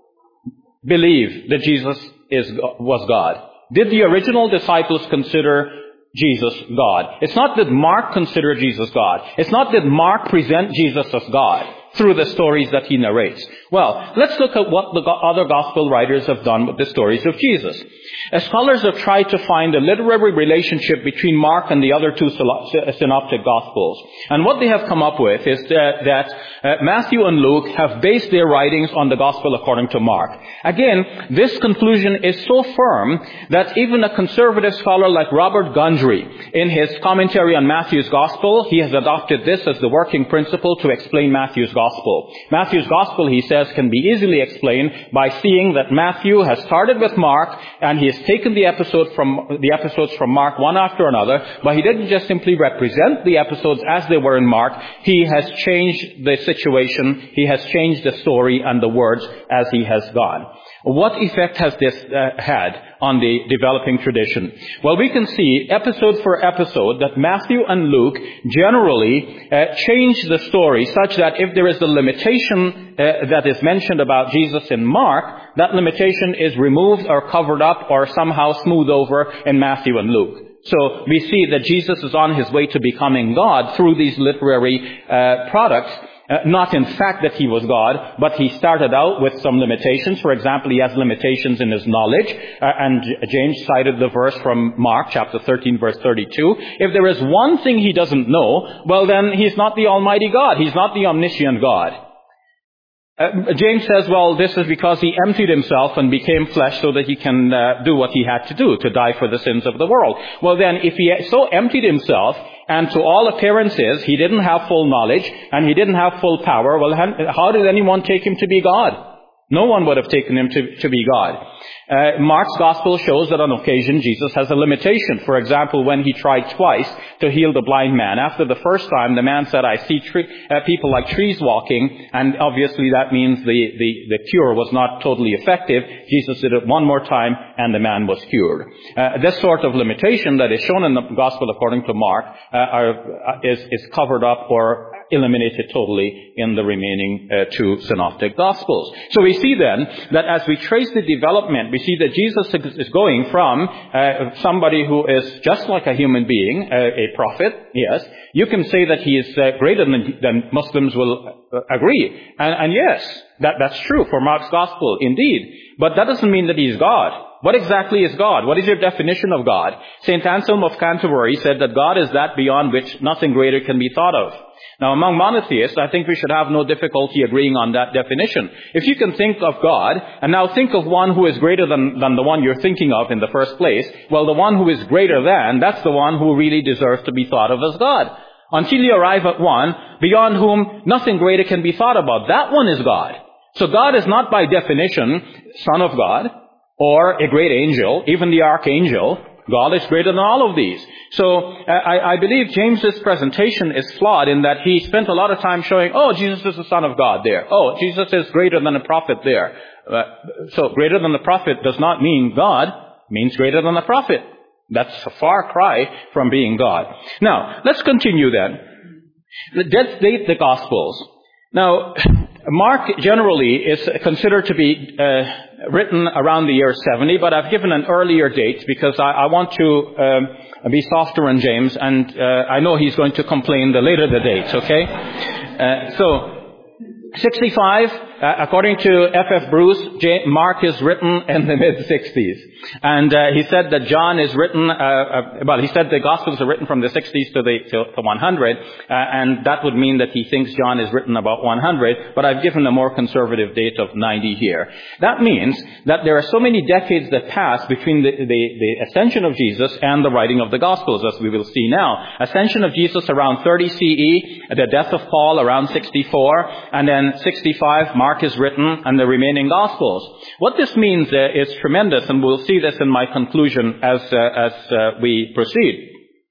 [SPEAKER 4] believe that Jesus was God? Did the original disciples consider Jesus God? It's not that Mark considered Jesus God. It's not that Mark present Jesus as God through the stories that he narrates. Well, let's look at what the other gospel writers have done with the stories of Jesus. As scholars have tried to find a literary relationship between Mark and the other two synoptic gospels. And what they have come up with is that Matthew and Luke have based their writings on the gospel according to Mark. Again, this conclusion is so firm that even a conservative scholar like Robert Gundry, in his commentary on Matthew's gospel, he has adopted this as the working principle to explain Matthew's gospel. Matthew's gospel, he says, can be easily explained by seeing that Matthew has started with Mark, and he has taken the episodes from Mark one after another, but he didn't just simply represent the episodes as they were in Mark. He has changed the situation, he has changed the story and the words as he has gone. What effect has this had on the developing tradition? Well, we can see episode for episode that Matthew and Luke generally change the story such that if there is a limitation that is mentioned about Jesus in Mark, that limitation is removed or covered up or somehow smoothed over in Matthew and Luke. So we see that Jesus is on his way to becoming God through these literary products. Not in fact that he was God, but he started out with some limitations. For example, he has limitations in his knowledge. And James cited the verse from Mark chapter 13 verse 32. If there is one thing he doesn't know, well then he's not the Almighty God. He's not the omniscient God. James says, well, this is because he emptied himself and became flesh so that he can do what he had to do, to die for the sins of the world. Well then, if he so emptied himself, and to all appearances, he didn't have full knowledge, and he didn't have full power, well, how did anyone take him to be God? No one would have taken him to be God. Mark's gospel shows that on occasion Jesus has a limitation. For example, when he tried twice to heal the blind man. After the first time, the man said, I see people like trees walking, and obviously that means the cure was not totally effective. Jesus did it one more time, and the man was cured. This sort of limitation that is shown in the gospel according to Mark is covered up or eliminated totally in the remaining two synoptic gospels. So we see then that as we trace the development, we see that Jesus is going from somebody who is just like a human being, a prophet, yes. You can say that he is greater than Muslims will agree. And yes, that's true for Mark's gospel, indeed. But that doesn't mean that he is God. What exactly is God? What is your definition of God? St. Anselm of Canterbury said that God is that beyond which nothing greater can be thought of. Now, among monotheists, I think we should have no difficulty agreeing on that definition. If you can think of God, and now think of one who is greater than the one you're thinking of in the first place, well, the one who is greater than, that's the one who really deserves to be thought of as God. Until you arrive at one beyond whom nothing greater can be thought about. That one is God. So God is not by definition Son of God, or a great angel, even the archangel. God is greater than all of these. So I believe James's presentation is flawed in that he spent a lot of time showing, oh, Jesus is the Son of God there. Oh, Jesus is greater than a prophet there. So greater than the prophet does not mean God, means greater than the prophet. That's a far cry from being God. Now, let's continue then. Let's date the Gospels. Now, Mark generally is considered to be written around the year 70, but I've given an earlier date because I want to be softer on James, and I know he's going to complain the later the dates, okay? So 65, according to F.F. Bruce, Mark is written in the mid-60s. And he said that John is written, he said the Gospels are written from the 60s to 100, and that would mean that he thinks John is written about 100, but I've given a more conservative date of 90 here. That means that there are so many decades that pass between the ascension of Jesus and the writing of the Gospels, as we will see now. Ascension of Jesus around 30 CE, the death of Paul around 64, and then 65, Mark Mark is written, and the remaining Gospels. What this means is tremendous, and we'll see this in my conclusion as we proceed.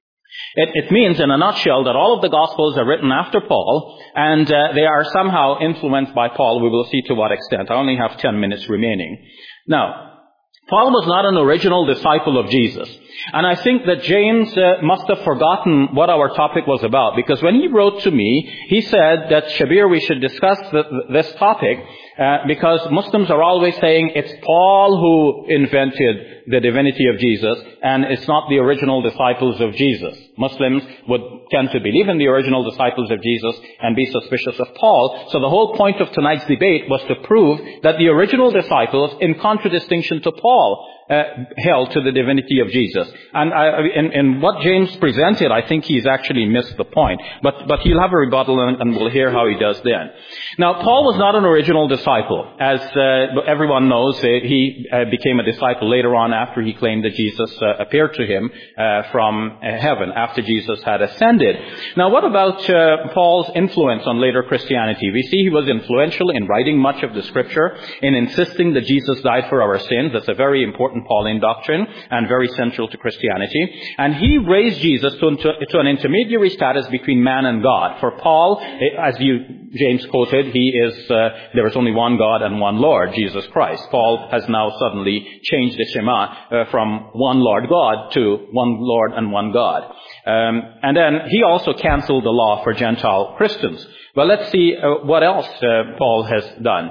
[SPEAKER 4] It means, in a nutshell, that all of the Gospels are written after Paul, and they are somehow influenced by Paul. We will see to what extent. I only have 10 minutes remaining. Now, Paul was not an original disciple of Jesus. And I think that James must have forgotten what our topic was about, because when he wrote to me, he said that, Shabir, we should discuss this topic because Muslims are always saying it's Paul who invented the divinity of Jesus, and it's not the original disciples of Jesus. Muslims would tend to believe in the original disciples of Jesus and be suspicious of Paul. So the whole point of tonight's debate was to prove that the original disciples, in contradistinction to Paul, held to the divinity of Jesus. And in what James presented, I think he's actually missed the point. But he'll have a rebuttal, and we'll hear how he does then. Now, Paul was not an original disciple. As everyone knows, he became a disciple later on after he claimed that Jesus appeared to him from heaven, after Jesus had ascended. Now, what about Paul's influence on later Christianity? We see he was influential in writing much of the Scripture, in insisting that Jesus died for our sins. That's a very important Pauline doctrine and very central to Christianity. And he raised Jesus to an intermediary status between man and God. For Paul, as James quoted, there is only one God and one Lord, Jesus Christ. Paul has now suddenly changed the Shema from one Lord God to one Lord and one God. And then he also canceled the law for Gentile Christians. Well, let's see what else Paul has done.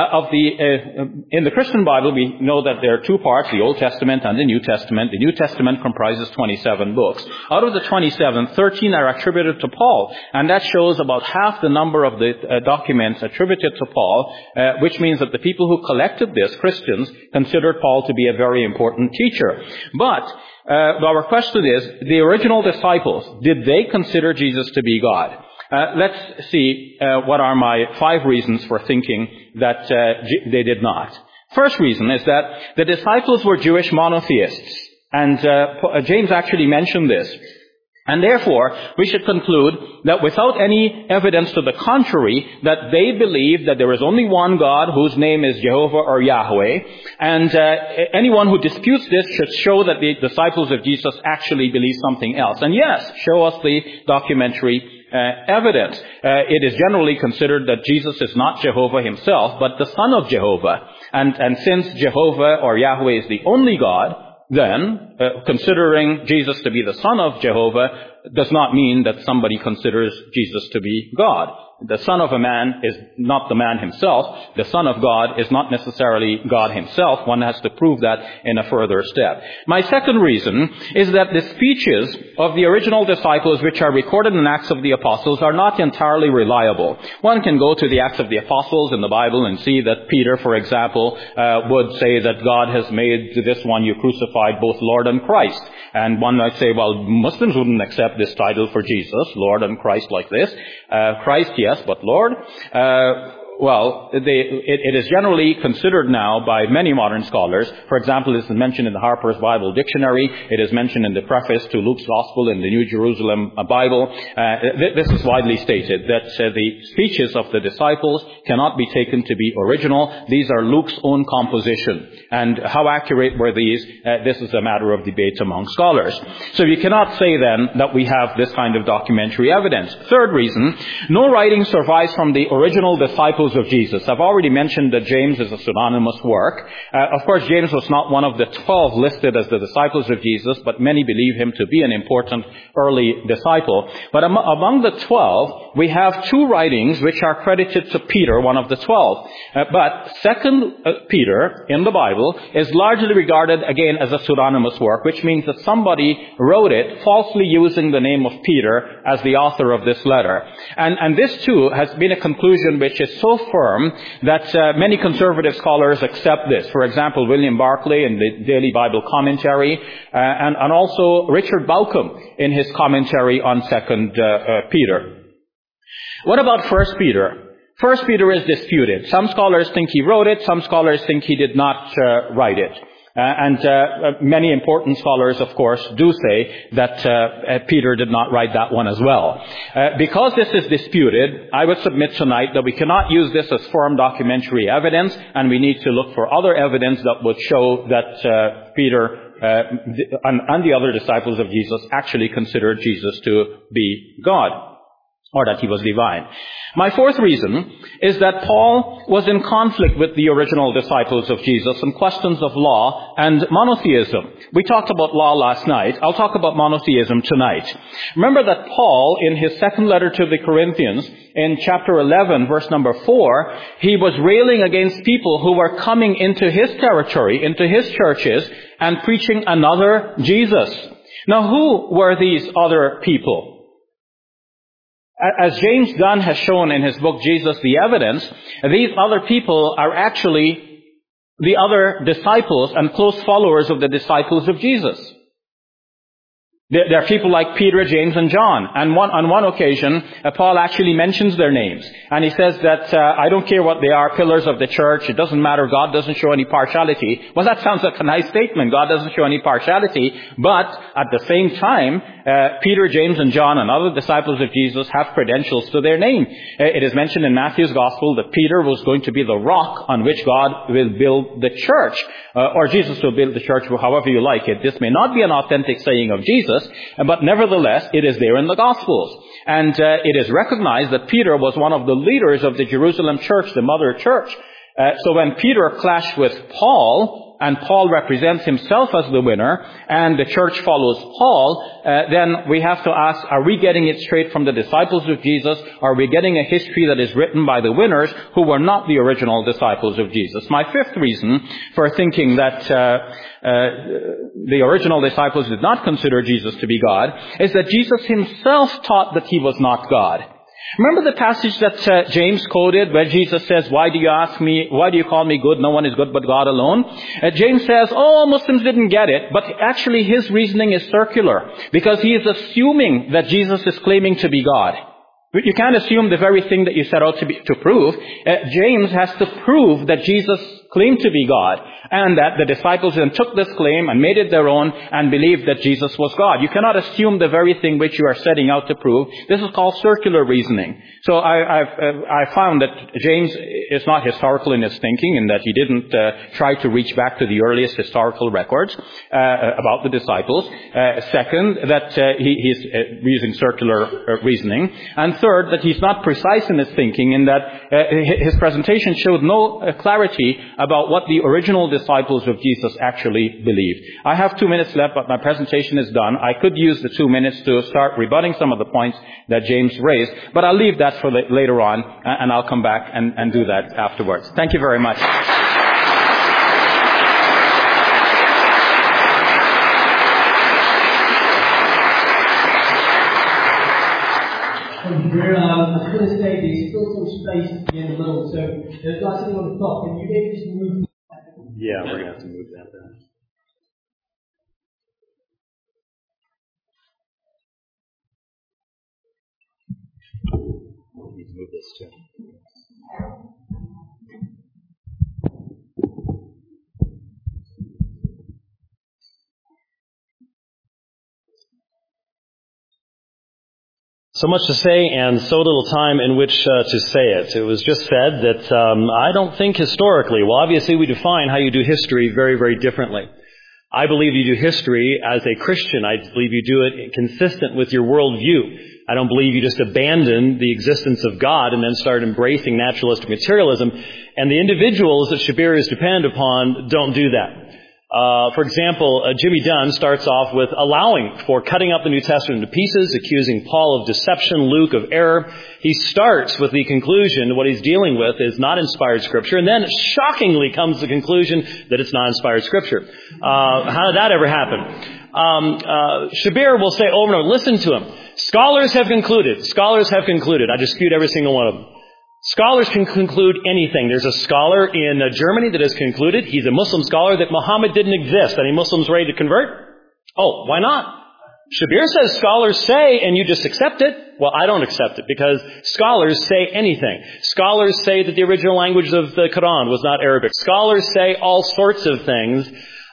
[SPEAKER 4] In the Christian Bible, we know that there are two parts, the Old Testament and the New Testament. The New Testament comprises 27 books. Out of the 27, 13 are attributed to Paul, and that shows about half the number of the documents attributed to Paul, which means that the people who collected this, Christians, considered Paul to be a very important teacher. But our question is, the original disciples, did they consider Jesus to be God? Let's see what are my 5 reasons for thinking that they did not. First reason is that the disciples were Jewish monotheists, and James actually mentioned this. And therefore, we should conclude that without any evidence to the contrary, that they believe that there is only one God whose name is Jehovah or Yahweh, and anyone who disputes this should show that the disciples of Jesus actually believe something else. And yes, show us the documentary evidence. It is generally considered that Jesus is not Jehovah himself, but the Son of Jehovah. And since Jehovah or Yahweh is the only God, then considering Jesus to be the Son of Jehovah does not mean that somebody considers Jesus to be God. The Son of a man is not the man himself. The Son of God is not necessarily God himself. One has to prove that in a further step. My second reason is that the speeches of the original disciples, which are recorded in Acts of the Apostles, are not entirely reliable. One can go to the Acts of the Apostles in the Bible and see that Peter, for example, would say that God has made this one you crucified both Lord and Christ. And one might say, well, Muslims wouldn't accept this title for Jesus, Lord and Christ like this. Christ, yes, but Lord? It is generally considered now by many modern scholars. For example, this is mentioned in the Harper's Bible Dictionary. It is mentioned in the preface to Luke's Gospel in the New Jerusalem Bible. This is widely stated that the speeches of the disciples cannot be taken to be original. These are Luke's own composition. And how accurate were these? This is a matter of debate among scholars. So you cannot say then that we have this kind of documentary evidence. Third reason, no writing survives from the original disciples of Jesus. I've already mentioned that James is a pseudonymous work. Of course, James was not one of the 12 listed as the disciples of Jesus, but many believe him to be an important early disciple. But among the 12, we have 2 writings which are credited to Peter, one of the 12. But 2 Peter in the Bible is largely regarded again as a pseudonymous work, which means that somebody wrote it falsely using the name of Peter as the author of this letter. And this too has been a conclusion which is so firm that many conservative scholars accept this. For example, William Barclay in the Daily Bible Commentary, and also Richard Bauckham in his commentary on 2 Peter. What about 1 Peter? 1 Peter is disputed. Some scholars think he wrote it, some scholars think he did not write it. Many important scholars, of course, do say that Peter did not write that one as well. Because this is disputed, I would submit tonight that we cannot use this as firm documentary evidence, and we need to look for other evidence that would show that Peter and the other disciples of Jesus actually considered Jesus to be God, or that he was divine. My fourth reason is that Paul was in conflict with the original disciples of Jesus on questions of law and monotheism. We talked about law last night. I'll talk about monotheism tonight. Remember that Paul, in his second letter to the Corinthians, in chapter 11, verse number 4, he was railing against people who were coming into his territory, into his churches, and preaching another Jesus. Now, who were these other people? As James Dunn has shown in his book, Jesus the Evidence, these other people are actually the other disciples and close followers of the disciples of Jesus. There are people like Peter, James, and John. And on one occasion, Paul actually mentions their names. And he says that, I don't care what they are, pillars of the church. It doesn't matter. God doesn't show any partiality. Well, that sounds like a nice statement. God doesn't show any partiality. But at the same time, Peter, James, and John and other disciples of Jesus have credentials to their name. It is mentioned in Matthew's Gospel that Peter was going to be the rock on which God will build the church. Or Jesus will build the church, however you like it. This may not be an authentic saying of Jesus, but nevertheless, it is there in the Gospels. And it is recognized that Peter was one of the leaders of the Jerusalem church, the mother church. So when Peter clashed with Paul, and Paul represents himself as the winner, and the church follows Paul, then we have to ask, are we getting it straight from the disciples of Jesus? Or are we getting a history that is written by the winners who were not the original disciples of Jesus? My fifth reason for thinking that the original disciples did not consider Jesus to be God is that Jesus himself taught that he was not God. Remember the passage that James quoted where Jesus says, why do you call me good? No one is good but God alone. James says, Muslims didn't get it, but actually his reasoning is circular because he is assuming that Jesus is claiming to be God. You can't assume the very thing that you set out to prove. James has to prove that Jesus claimed to be God, and that the disciples then took this claim and made it their own and believed that Jesus was God. You cannot assume the very thing which you are setting out to prove. This is called circular reasoning. So I found that James is not historical in his thinking, in that he didn't try to reach back to the earliest historical records about the disciples. Second, that he's using circular reasoning. And third, that he's not precise in his thinking, in that his presentation showed no clarity about what the original disciples of Jesus actually believed. I have 2 minutes left, but my presentation is done. I could use the 2 minutes to start rebutting some of the points that James raised, but I'll leave that for later on, and I'll come back and do that afterwards. Thank you very much.
[SPEAKER 2] I was going to say there's still some space in the middle, so there's not sitting on the top. Can you maybe just move?
[SPEAKER 3] Yeah, we're going to have to move that then. We need to move this too. So much to say and so little time in which to say it. It was just said that I don't think historically. Well, obviously we define how you do history very, very differently. I believe you do history as a Christian. I believe you do it consistent with your worldview. I don't believe you just abandon the existence of God and then start embracing naturalistic materialism. And the individuals that Shabir depend upon don't do that. For example, Jimmy Dunn starts off with allowing for cutting up the New Testament into pieces, accusing Paul of deception, Luke of error. He starts with the conclusion what he's dealing with is not inspired Scripture, and then shockingly comes to the conclusion that it's not inspired Scripture. How did that ever happen? Shabir will say over and over, listen to him. Scholars have concluded. I dispute every single one of them. Scholars can conclude anything. There's a scholar in Germany that has concluded, he's a Muslim scholar, that Muhammad didn't exist. Any Muslims ready to convert? Oh, why not? Shabir says scholars say, and you just accept it. Well, I don't accept it, because scholars say anything. Scholars say that the original language of the Quran was not Arabic. Scholars say all sorts of things.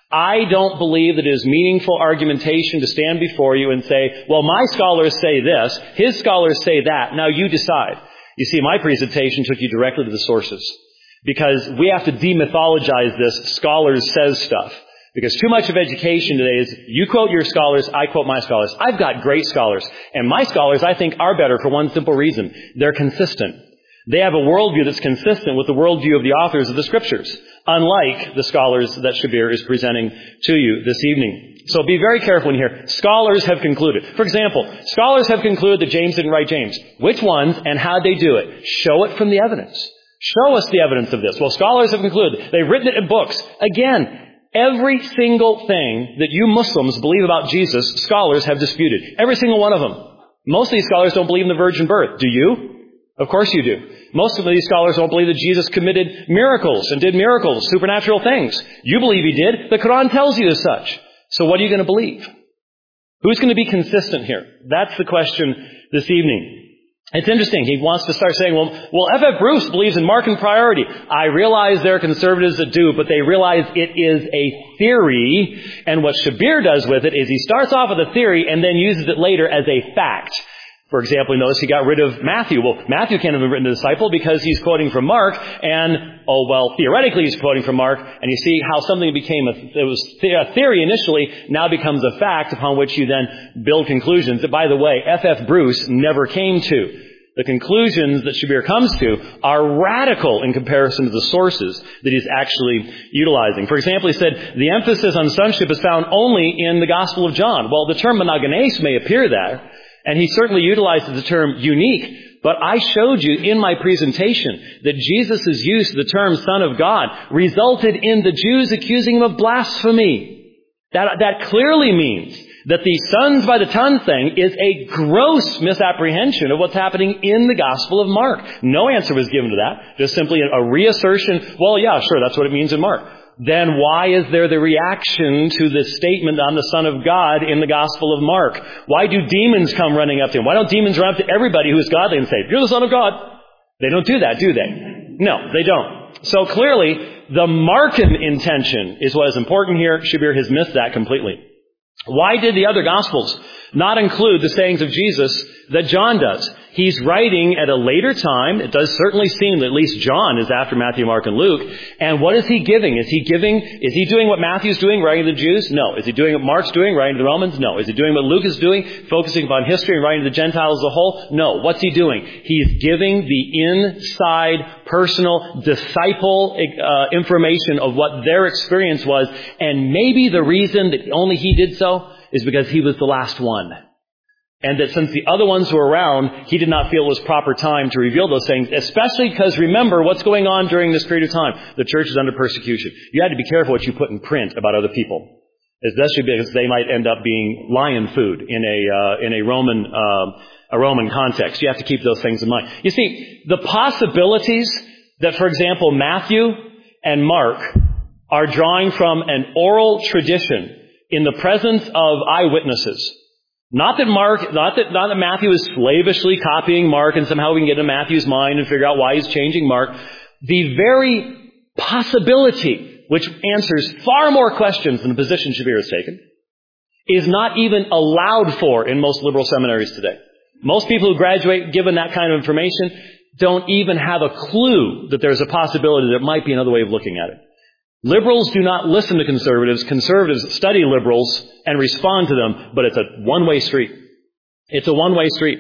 [SPEAKER 3] I don't believe that it is meaningful argumentation to stand before you and say, well, my scholars say this, his scholars say that, now you decide. You see, my presentation took you directly to the sources. Because we have to demythologize this scholars says stuff. Because too much of education today is, you quote your scholars, I quote my scholars. I've got great scholars. And my scholars, I think, are better for one simple reason. They're consistent. They have a worldview that's consistent with the worldview of the authors of the Scriptures, unlike the scholars that Shabir is presenting to you this evening. So be very careful when you hear, scholars have concluded. For example, scholars have concluded that James didn't write James. Which ones and how did they do it? Show it from the evidence. Show us the evidence of this. Well, scholars have concluded. They've written it in books. Again, every single thing that you Muslims believe about Jesus, scholars have disputed. Every single one of them. Most of these scholars don't believe in the virgin birth. Do you? Of course you do. Most of these scholars don't believe that Jesus committed miracles and did miracles, supernatural things. You believe he did. The Quran tells you as such. So what are you going to believe? Who's going to be consistent here? That's the question this evening. It's interesting. He wants to start saying, well, F.F. Bruce believes in Markan priority. I realize there are conservatives that do, but they realize it is a theory. And what Shabir does with it is he starts off with a theory and then uses it later as a fact. For example, you notice he got rid of Matthew. Well, Matthew can't have been written a disciple because he's quoting from Mark, and, theoretically he's quoting from Mark, and you see how something became a theory initially, now becomes a fact upon which you then build conclusions that, by the way, F.F. Bruce never came to. The conclusions that Shabir comes to are radical in comparison to the sources that he's actually utilizing. For example, he said, the emphasis on sonship is found only in the Gospel of John. Well, the term monogenes may appear there, and he certainly utilizes the term unique, but I showed you in my presentation that Jesus' use of the term Son of God resulted in the Jews accusing him of blasphemy. That clearly means that the sons by the ton thing is a gross misapprehension of what's happening in the Gospel of Mark. No answer was given to that. Just simply a reassertion, well, yeah, sure, that's what it means in Mark. Then why is there the reaction to the statement on the Son of God in the Gospel of Mark? Why do demons come running up to him? Why don't demons run up to everybody who is godly and say, you're the Son of God? They don't do that, do they? No, they don't. So clearly, the Markan intention is what is important here. Shabir has missed that completely. Why did the other Gospels not include the sayings of Jesus that John does? He's writing at a later time. It does certainly seem that at least John is after Matthew, Mark, and Luke. And what is he giving? Is he doing what Matthew's doing, writing to the Jews? No. Is he doing what Mark's doing, writing to the Romans? No. Is he doing what Luke is doing, focusing upon history and writing to the Gentiles as a whole? No. What's he doing? He's giving the inside, personal, disciple information of what their experience was. And maybe the reason that only he did so is because he was the last one. And that since the other ones were around, he did not feel it was proper time to reveal those things, especially because remember what's going on during this period of time. The church is under persecution. You had to be careful what you put in print about other people, especially because they might end up being lion food in a Roman context. You have to keep those things in mind. You see, the possibilities that, for example, Matthew and Mark are drawing from an oral tradition in the presence of eyewitnesses. Not that Matthew is slavishly copying Mark and somehow we can get into Matthew's mind and figure out why he's changing Mark. The very possibility, which answers far more questions than the position Shabir has taken, is not even allowed for in most liberal seminaries today. Most people who graduate given that kind of information don't even have a clue that there's a possibility there might be another way of looking at it. Liberals do not listen to conservatives. Conservatives study liberals and respond to them, but it's a one-way street. It's a one-way street.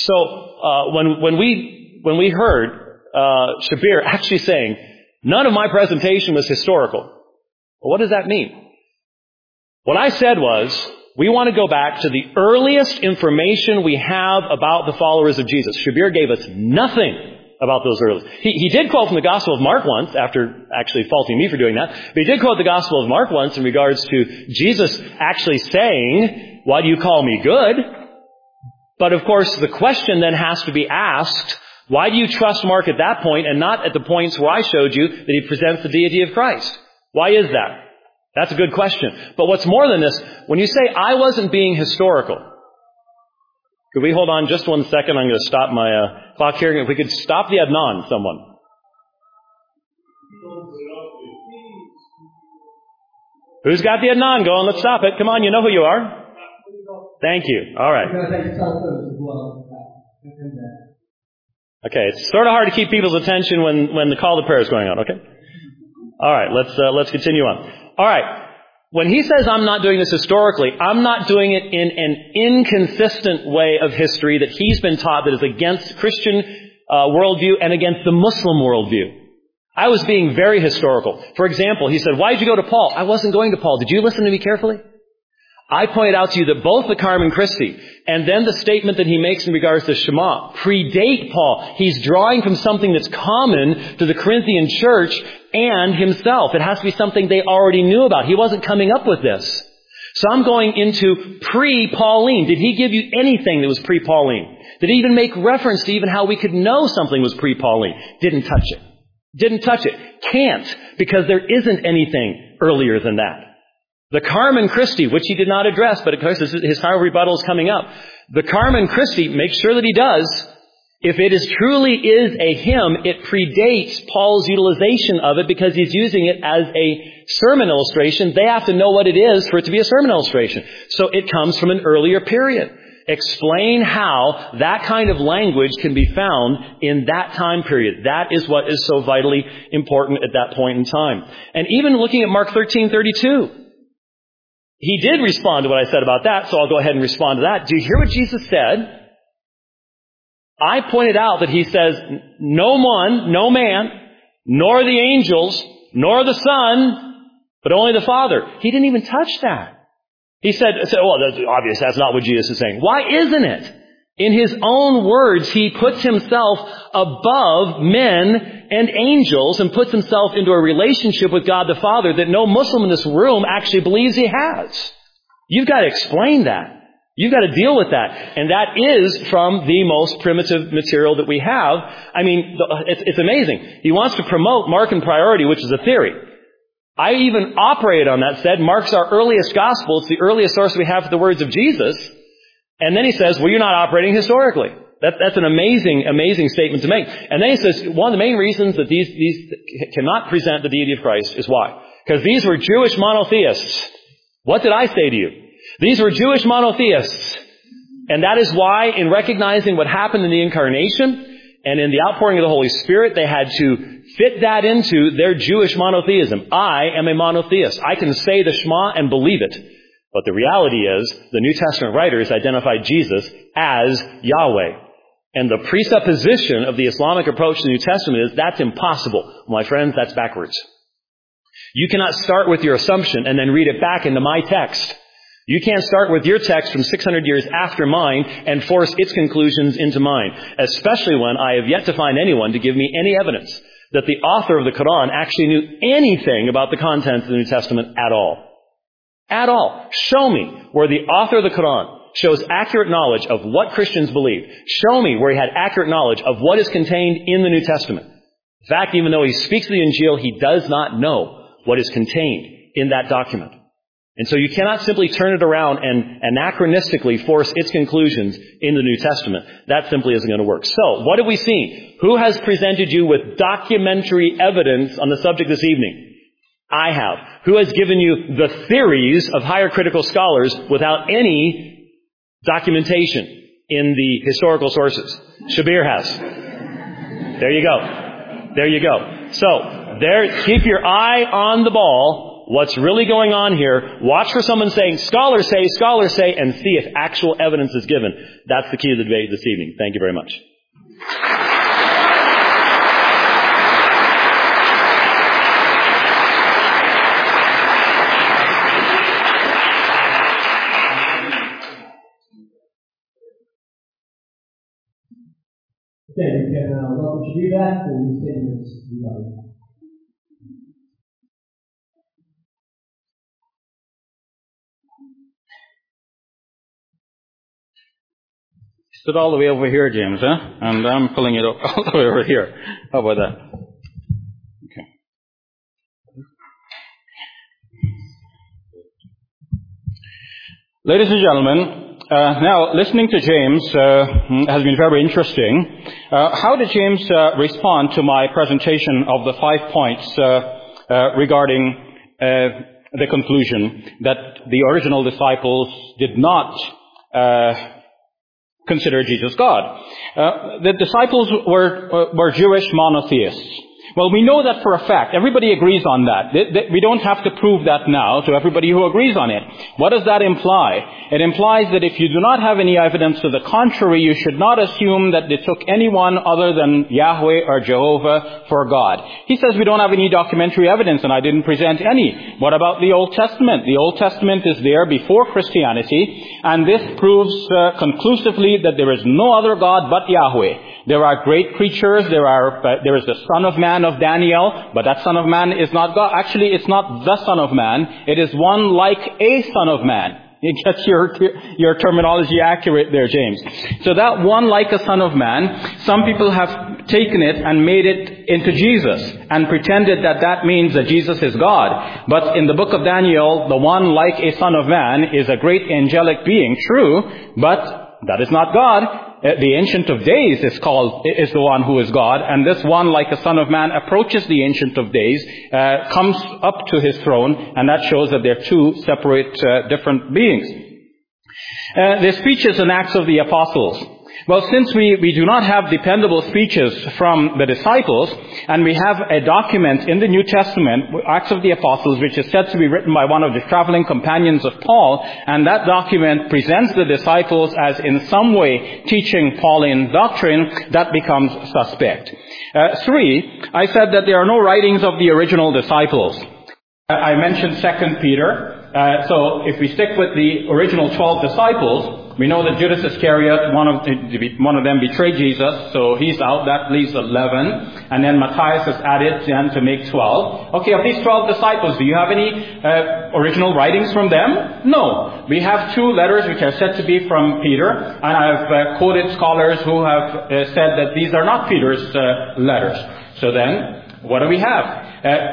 [SPEAKER 3] So when we heard Shabir actually saying, none of my presentation was historical, well, what does that mean? What I said was, we want to go back to the earliest information we have about the followers of Jesus. Shabir gave us nothing about those early. He did quote from the Gospel of Mark once, after actually faulting me for doing that, but he did quote the Gospel of Mark once in regards to Jesus actually saying, why do you call me good? But of course, the question then has to be asked, why do you trust Mark at that point and not at the points where I showed you that he presents the deity of Christ? Why is that? That's a good question. But what's more than this, when you say I wasn't being historical, could we hold on just 1 second? I'm going to stop my clock here. If we could stop the Adnan, someone. Who's got the Adnan going? Let's stop it. Come on, you know who you are. Thank you. All right. Okay, it's sort of hard to keep people's attention when the call to prayer is going on, okay? All right, let's continue on. All right. When he says I'm not doing this historically, I'm not doing it in an inconsistent way of history that he's been taught that is against Christian worldview and against the Muslim worldview. I was being very historical. For example, he said, why did you go to Paul? I wasn't going to Paul. Did you listen to me carefully? I pointed out to you that both the Carmen Christi and then the statement that he makes in regards to Shema predate Paul. He's drawing from something that's common to the Corinthian church and himself. It has to be something they already knew about. He wasn't coming up with this. So I'm going into pre-Pauline. Did he give you anything that was pre-Pauline? Did he even make reference to even how we could know something was pre-Pauline? Didn't touch it. Didn't touch it. Can't, because there isn't anything earlier than that. The Carmen Christi, which he did not address, but of course his final rebuttal is coming up. The Carmen Christi, make sure that he does. If it truly is a hymn, it predates Paul's utilization of it because he's using it as a sermon illustration. They have to know what it is for it to be a sermon illustration. So it comes from an earlier period. Explain how that kind of language can be found in that time period. That is what is so vitally important at that point in time. And even looking at Mark 13:32, he did respond to what I said about that, so I'll go ahead and respond to that. Do you hear what Jesus said? I pointed out that he says, no one, no man, nor the angels, nor the Son, but only the Father. He didn't even touch that. He said, well, that's obvious. That's not what Jesus is saying. Why isn't it? In his own words, he puts himself above men and angels and puts himself into a relationship with God the Father that no Muslim in this room actually believes he has. You've got to explain that. You've got to deal with that. And that is from the most primitive material that we have. I mean, it's amazing. He wants to promote Markan priority, which is a theory. I even operated on that, said Mark's our earliest gospel. It's the earliest source we have for the words of Jesus. And then he says, well, you're not operating historically. That's an amazing, amazing statement to make. And then he says, one of the main reasons that these cannot present the deity of Christ is why? Because these were Jewish monotheists. What did I say to you? These were Jewish monotheists. And that is why, in recognizing what happened in the incarnation and in the outpouring of the Holy Spirit, they had to fit that into their Jewish monotheism. I am a monotheist. I can say the Shema and believe it. But the reality is, the New Testament writers identified Jesus as Yahweh. And the presupposition of the Islamic approach to the New Testament is that's impossible. My friends, that's backwards. You cannot start with your assumption and then read it back into my text. You can't start with your text from 600 years after mine and force its conclusions into mine, especially when I have yet to find anyone to give me any evidence that the author of the Quran actually knew anything about the contents of the New Testament at all. At all. Show me where the author of the Quran shows accurate knowledge of what Christians believe. Show me where he had accurate knowledge of what is contained in the New Testament. In fact, even though he speaks of the Injil, he does not know what is contained in that document. And so you cannot simply turn it around and anachronistically force its conclusions in the New Testament. That simply isn't going to work. So, what have we seen? Who has presented you with documentary evidence on the subject this evening? I have. Who has given you the theories of higher critical scholars without any documentation in the historical sources? Shabir has. There you go. There you go. So, keep your eye on the ball. What's really going on here? Watch for someone saying, scholars say, and see if actual evidence is given. That's the key to the debate this evening. Thank you very much.
[SPEAKER 2] Okay, we can welcome Shabir back for his statements.
[SPEAKER 4] Stood all the way over here, James, huh? And I'm pulling it up all the way over here. How about that? Okay. Ladies and gentlemen, now listening to James has been very interesting. How did James respond to my presentation of the 5 points regarding the conclusion that the original disciples did not consider Jesus God. The disciples were Jewish monotheists. Well, we know that for a fact. Everybody agrees on that. We don't have to prove that now to everybody who agrees on it. What does that imply? It implies that if you do not have any evidence to the contrary, you should not assume that they took anyone other than Yahweh or Jehovah for God. He says we don't have any documentary evidence, and I didn't present any. What about the Old Testament? The Old Testament is there before Christianity, and this proves conclusively that there is no other God but Yahweh. There are great creatures. There is the Son of Man of Daniel, but that Son of Man is not God. Actually, it's not the Son of Man. It is one like a Son of Man. You get your terminology accurate there, James. So that one like a Son of Man, some people have taken it and made it into Jesus and pretended that that means that Jesus is God. But in the book of Daniel, the one like a Son of Man is a great angelic being, true, but that is not God. The Ancient of Days is the one who is God, and this one, like a Son of Man, approaches the Ancient of Days, comes up to his throne, and that shows that they're two separate, different beings. The speeches and Acts of the Apostles. Well, since we do not have dependable speeches from the disciples, and we have a document in the New Testament, Acts of the Apostles, which is said to be written by one of the traveling companions of Paul, and that document presents the disciples as in some way teaching Pauline doctrine, that becomes suspect. 3, I said that there are no writings of the original disciples. I mentioned 2 Peter. So if we stick with the original 12 disciples, we know that Judas Iscariot, one of them betrayed Jesus, so he's out. That leaves 11. And then Matthias is added then to make 12. Okay, of these 12 disciples, do you have any original writings from them? No. We have 2 letters which are said to be from Peter, and I've quoted scholars who have said that these are not Peter's letters. So then, what do we have?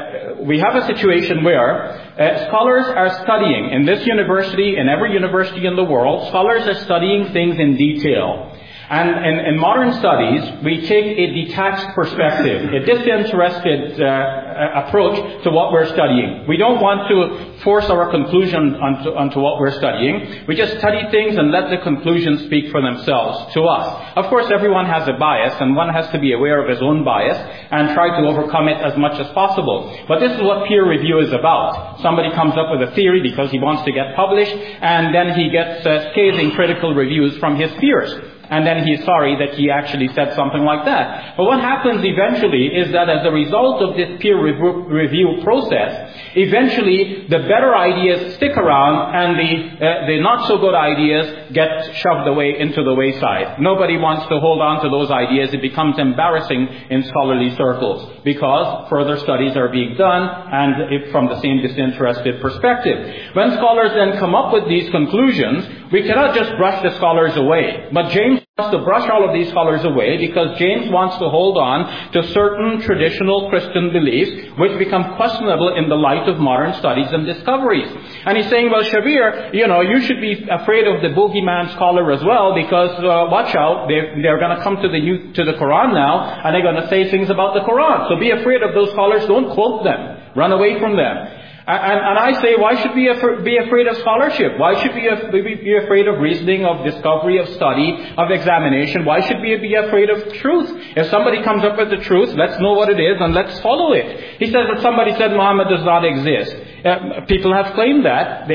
[SPEAKER 4] We have a situation where scholars are studying in this university, in every university in the world, scholars are studying things in detail. And in modern studies, we take a detached perspective, a disinterested approach to what we're studying. We don't want to force our conclusion onto what we're studying. We just study things and let the conclusions speak for themselves to us. Of course, everyone has a bias, and one has to be aware of his own bias and try to overcome it as much as possible. But this is what peer review is about. Somebody comes up with a theory because he wants to get published, and then he gets scathing critical reviews from his peers. And then he's sorry that he actually said something like that. But what happens eventually is that as a result of this peer review process, eventually the better ideas stick around and the not so good ideas get shoved away into the wayside. Nobody wants to hold on to those ideas. It becomes embarrassing in scholarly circles because further studies are being done and from the same disinterested perspective. When scholars then come up with these conclusions, we cannot just brush the scholars away. But James wants to brush all of these scholars away because James wants to hold on to certain traditional Christian beliefs which become questionable in the light of modern studies and discoveries. And he's saying, well, Shabir, you should be afraid of the boogeyman scholar as well because, watch out, they're going to come to the Quran now and they're going to say things about the Quran. So be afraid of those scholars. Don't quote them. Run away from them. And I say, why should we be afraid of scholarship? Why should we be afraid of reasoning, of discovery, of study, of examination? Why should we be afraid of truth? If somebody comes up with the truth, let's know what it is and let's follow it. He says that somebody said Muhammad does not exist. People have claimed that,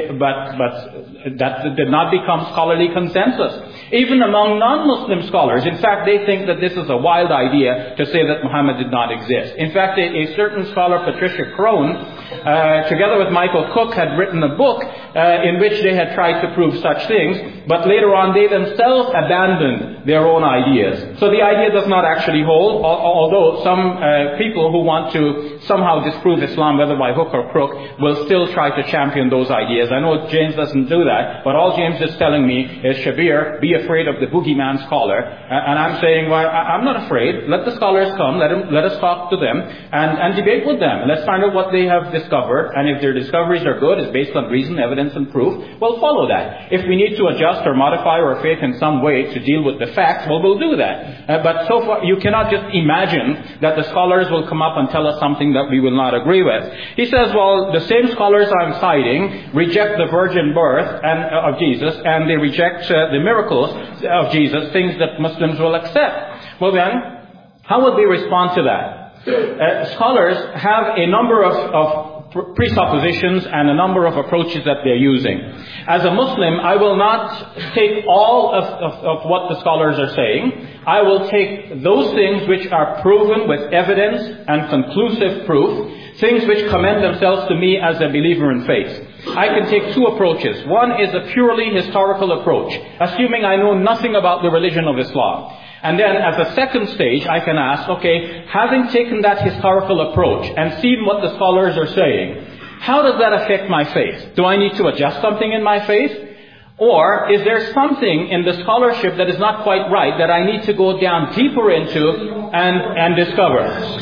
[SPEAKER 4] but that did not become scholarly consensus. Even among non-Muslim scholars, in fact, they think that this is a wild idea to say that Muhammad did not exist. In fact, a certain scholar, Patricia Crone, together with Michael Cook, had written a book in which they had tried to prove such things, but later on they themselves abandoned their own ideas. So the idea does not actually hold, although some people who want to somehow disprove Islam, whether by hook or crook, will still try to champion those ideas. I know James doesn't do that. that. But all James is telling me is, Shabir, be afraid of the boogeyman scholar. And I'm saying, well, I'm not afraid. Let the scholars come. Let us talk to them and debate with them. Let's find out what they have discovered. And if their discoveries are good, is based on reason, evidence, and proof, we'll follow that. If we need to adjust or modify our faith in some way to deal with the facts, well, we'll do that. But so far, you cannot just imagine that the scholars will come up and tell us something that we will not agree with. He says, well, the same scholars I'm citing reject the virgin birth of Jesus, and they reject the miracles of Jesus, things that Muslims will accept. Well then, how would we respond to that? Scholars have a number of presuppositions and a number of approaches that they're using. As a Muslim, I will not take all of what the scholars are saying. I will take those things which are proven with evidence and conclusive proof, things which commend themselves to me as a believer in faith. I can take two approaches. One is a purely historical approach, assuming I know nothing about the religion of Islam. And then as a second stage, I can ask, okay, having taken that historical approach and seen what the scholars are saying, how does that affect my faith? Do I need to adjust something in my faith? Or is there something in the scholarship that is not quite right that I need to go down deeper into and discover?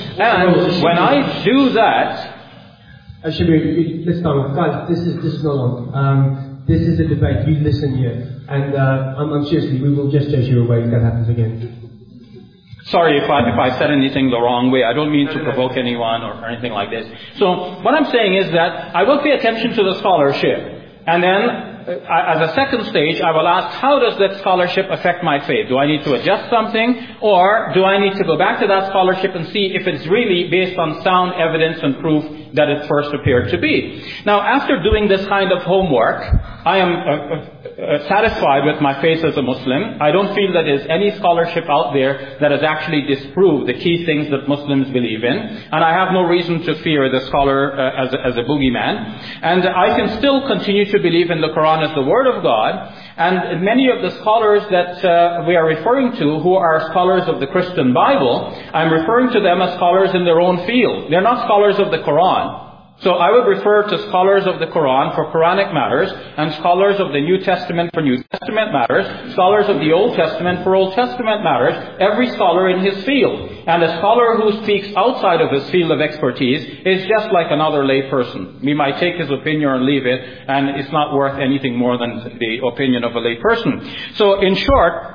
[SPEAKER 4] And when I do that...
[SPEAKER 2] Shabir, let's start. Guys, this is not on. This is a debate. You listen here. And I'm seriously, we will just chase you away if that happens again.
[SPEAKER 4] Sorry if I said anything the wrong way. I don't mean to provoke anyone or anything like this. So what I'm saying is that I will pay attention to the scholarship. And then, as a second stage, I will ask, how does that scholarship affect my faith? Do I need to adjust something? Or do I need to go back to that scholarship and see if it's really based on sound evidence and proof that it first appeared to be? Now, after doing this kind of homework, I am satisfied with my faith as a Muslim. I don't feel that there's any scholarship out there that has actually disproved the key things that Muslims believe in. And I have no reason to fear the scholar as a boogeyman. And I can still continue to believe in the Quran as the Word of God. And many of the scholars that we are referring to, who are scholars of the Christian Bible, I'm referring to them as scholars in their own field. They're not scholars of the Quran. So I would refer to scholars of the Quran for Quranic matters, and scholars of the New Testament for New Testament matters, scholars of the Old Testament for Old Testament matters, every scholar in his field. And a scholar who speaks outside of his field of expertise is just like another lay person. We might take his opinion or leave it, and it's not worth anything more than the opinion of a lay person. So in short,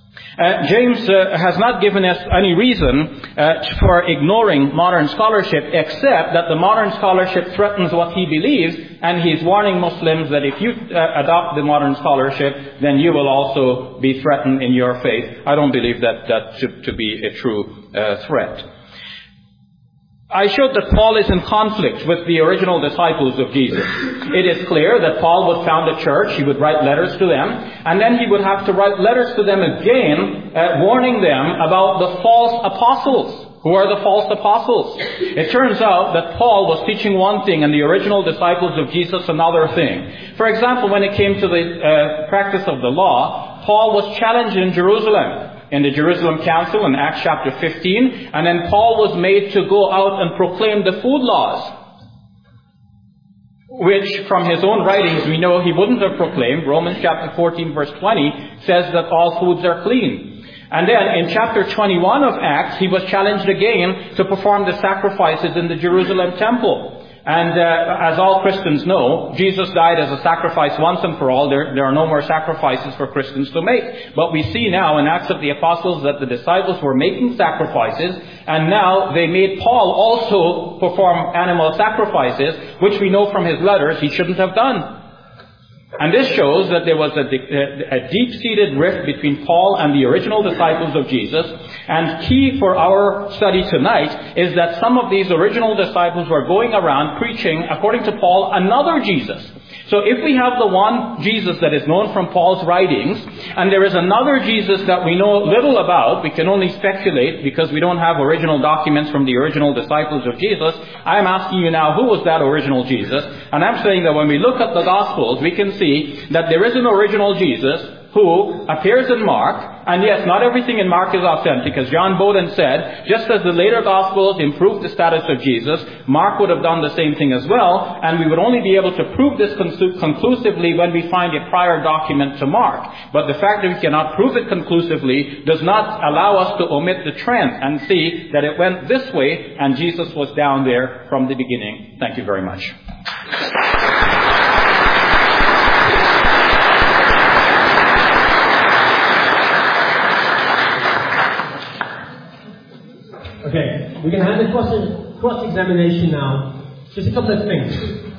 [SPEAKER 4] James has not given us any reason for ignoring modern scholarship, except that the modern scholarship threatens what he believes, and he's warning Muslims that if you adopt the modern scholarship, then you will also be threatened in your faith. I don't believe that to be a true threat. I showed that Paul is in conflict with the original disciples of Jesus. It is clear that Paul would found a church, he would write letters to them, and then he would have to write letters to them again, warning them about the false apostles. Who are the false apostles? It turns out that Paul was teaching one thing and the original disciples of Jesus another thing. For example, when it came to the practice of the law, Paul was challenged in Jerusalem, in the Jerusalem Council in Acts chapter 15, and then Paul was made to go out and proclaim the food laws, which from his own writings we know he wouldn't have proclaimed. Romans chapter 14 verse 20 says that all foods are clean. And then in chapter 21 of Acts, he was challenged again to perform the sacrifices in the Jerusalem temple. And as all Christians know, Jesus died as a sacrifice once and for all. There are no more sacrifices for Christians to make. But we see now in Acts of the Apostles that the disciples were making sacrifices, and now they made Paul also perform animal sacrifices, which we know from his letters he shouldn't have done. And this shows that there was a deep-seated rift between Paul and the original disciples of Jesus. And key for our study tonight is that some of these original disciples were going around preaching, according to Paul, another Jesus. So if we have the one Jesus that is known from Paul's writings, and there is another Jesus that we know little about, we can only speculate because we don't have original documents from the original disciples of Jesus, I'm asking you now, who was that original Jesus? And I'm saying that when we look at the Gospels, we can see that there is an original Jesus who appears in Mark. And yes, not everything in Mark is authentic. As John Bowden said, just as the later Gospels improved the status of Jesus, Mark would have done the same thing as well, and we would only be able to prove this conclusively when we find a prior document to Mark. But the fact that we cannot prove it conclusively does not allow us to omit the trend and see that it went this way, and Jesus was down there from the beginning. Thank you very much.
[SPEAKER 2] Okay, we're going to have the cross-examination now. Just a couple of things.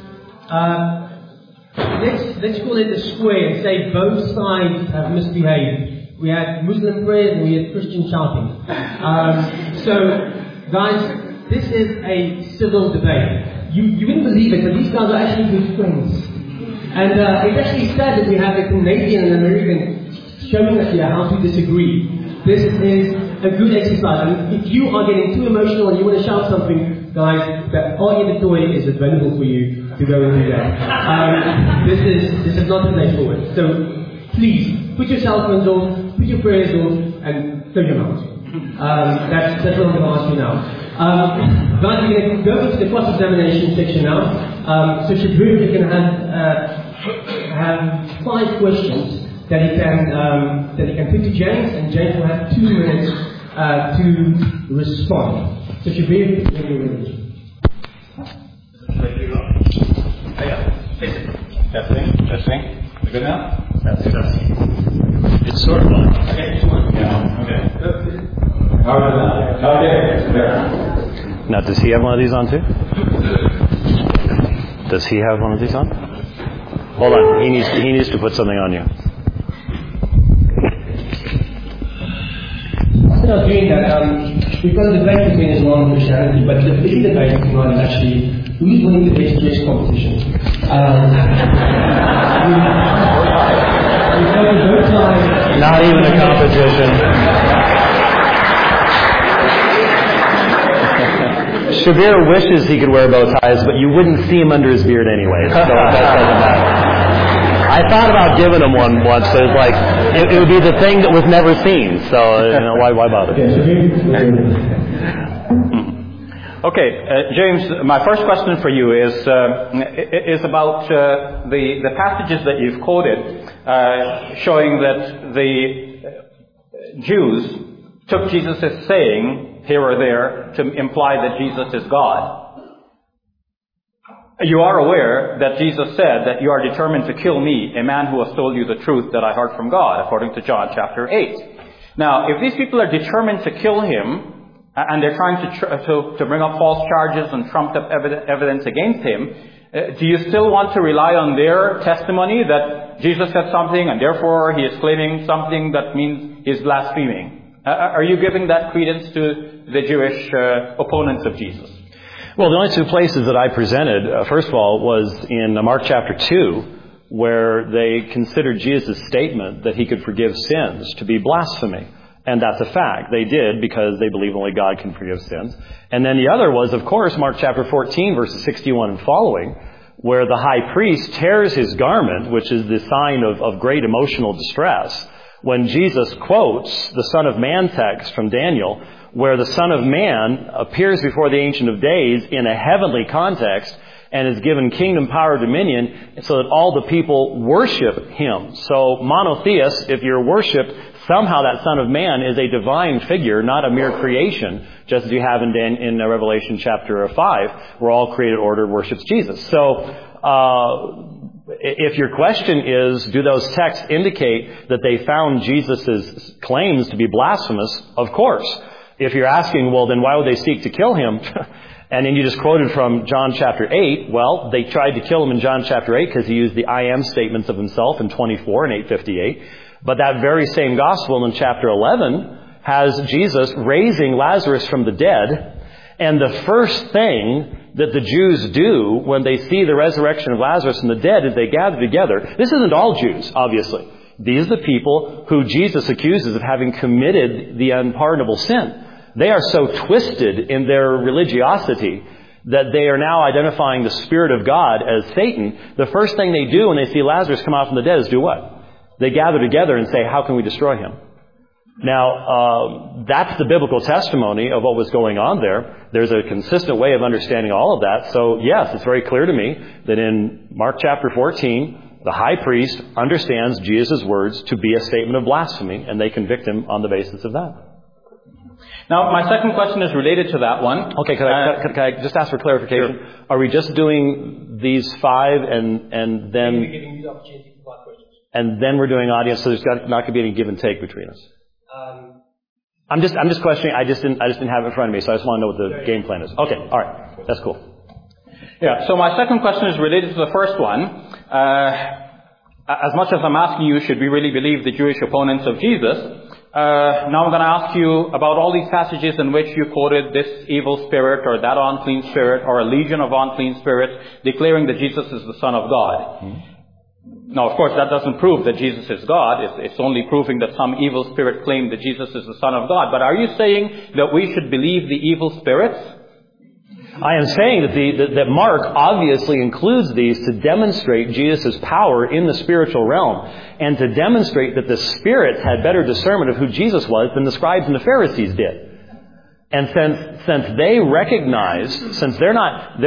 [SPEAKER 2] Let's call it a square and say both sides have misbehaved. We had Muslim prayers and we had Christian shouting. So, guys, this is a civil debate. You wouldn't believe it, but these guys are actually good friends. And it's actually sad that we have a Canadian and American showing us here how to disagree. This is a good exercise. And if you are getting too emotional and you want to shout something, guys, the argument toy is available for you to go and do that. This is not the place forward. So please put your cell phones off, put your prayers off, and close your mouth. That's what I'm going to ask you now. Guys, we're going to go into the cross-examination section now. So Shabir, you can have 5 questions that he can put to James, and James will have 2 minutes to respond. So Shabir, when you're ready.
[SPEAKER 4] Testing. We good now?
[SPEAKER 3] Testing. It's sort of on.
[SPEAKER 4] Okay, it's on. Yeah. Okay. Okay. There.
[SPEAKER 3] Now, does he have one of these on too? Does he have one of these on? Hold on. He needs to put something on you.
[SPEAKER 2] Instead of doing that, we've got a debate between Islam and Christianity, but the big debate tonight is actually who's winning the HGX competition.
[SPEAKER 3] Not even a competition. Shabir wishes he could wear bow ties, but you wouldn't see him under his beard anyway, so that doesn't matter. I thought about giving him one once, but it's like, it would be the thing that was never seen, so, why bother?
[SPEAKER 4] Okay, James, my first question for you is about the passages that you've quoted showing that the Jews took Jesus' saying here or there to imply that Jesus is God. You are aware that Jesus said that you are determined to kill me, a man who has told you the truth that I heard from God, according to John chapter 8. Now, if these people are determined to kill him, and they're trying to bring up false charges and trumped up evidence against him, do you still want to rely on their testimony that Jesus said something and therefore he is claiming something that means he's blaspheming? Are you giving that credence to the Jewish opponents of Jesus?
[SPEAKER 3] Well, the only 2 places that I presented, first of all, was in Mark chapter 2, where they considered Jesus' statement that he could forgive sins to be blasphemy. And that's a fact. They did, because they believe only God can forgive sins. And then the other was, of course, Mark chapter 14, verses 61 and following, where the high priest tears his garment, which is the sign of great emotional distress, when Jesus quotes the Son of Man text from Daniel, where the Son of Man appears before the Ancient of Days in a heavenly context and is given kingdom, power, dominion, so that all the people worship him. So monotheists, if you're worshipped, somehow that Son of Man is a divine figure, not a mere creation, just as you have in Revelation chapter 5, where all created order worships Jesus. So, if your question is, do those texts indicate that they found Jesus' claims to be blasphemous? Of course. If you're asking, well, then why would they seek to kill him? And then you just quoted from John chapter 8. Well, they tried to kill him in John chapter 8 because he used the I am statements of himself in 24 and 8:58. But that very same gospel in chapter 11 has Jesus raising Lazarus from the dead. And the first thing that the Jews do when they see the resurrection of Lazarus from the dead is they gather together. This isn't all Jews, obviously. These are the people who Jesus accuses of having committed the unpardonable sin. They are so twisted in their religiosity that they are now identifying the Spirit of God as Satan. The first thing they do when they see Lazarus come out from the dead is do what? They gather together and say, how can we destroy him? Now, that's the biblical testimony of what was going on there. There's a consistent way of understanding all of that. So, yes, it's very clear to me that in Mark chapter 14, the high priest understands Jesus' words to be a statement of blasphemy, and they convict him on the basis of that.
[SPEAKER 4] Now, my second question is related to that one.
[SPEAKER 3] Okay, can I just ask for clarification? Sure. Are we just doing these 5 and then...
[SPEAKER 2] We're giving you the opportunity for 5 questions.
[SPEAKER 3] And then we're doing audience, so there's not going to be any give and take between us. I'm just questioning. I just didn't have it in front of me, so I just want to know what the game plan is. Okay, all right, that's cool.
[SPEAKER 4] Yeah. So my second question is related to the first one. As much as I'm asking you, should we really believe the Jewish opponents of Jesus? Now I'm going to ask you about all these passages in which you quoted this evil spirit or that unclean spirit or a legion of unclean spirits declaring that Jesus is the Son of God. Mm-hmm. Now, of course, that doesn't prove that Jesus is God. It's only proving that some evil spirit claimed that Jesus is the Son of God. But are you saying that we should believe the evil spirits?
[SPEAKER 3] I am saying that Mark obviously includes these to demonstrate Jesus' power in the spiritual realm and to demonstrate that the spirits had better discernment of who Jesus was than the scribes and the Pharisees did. And since they recognize, since they're not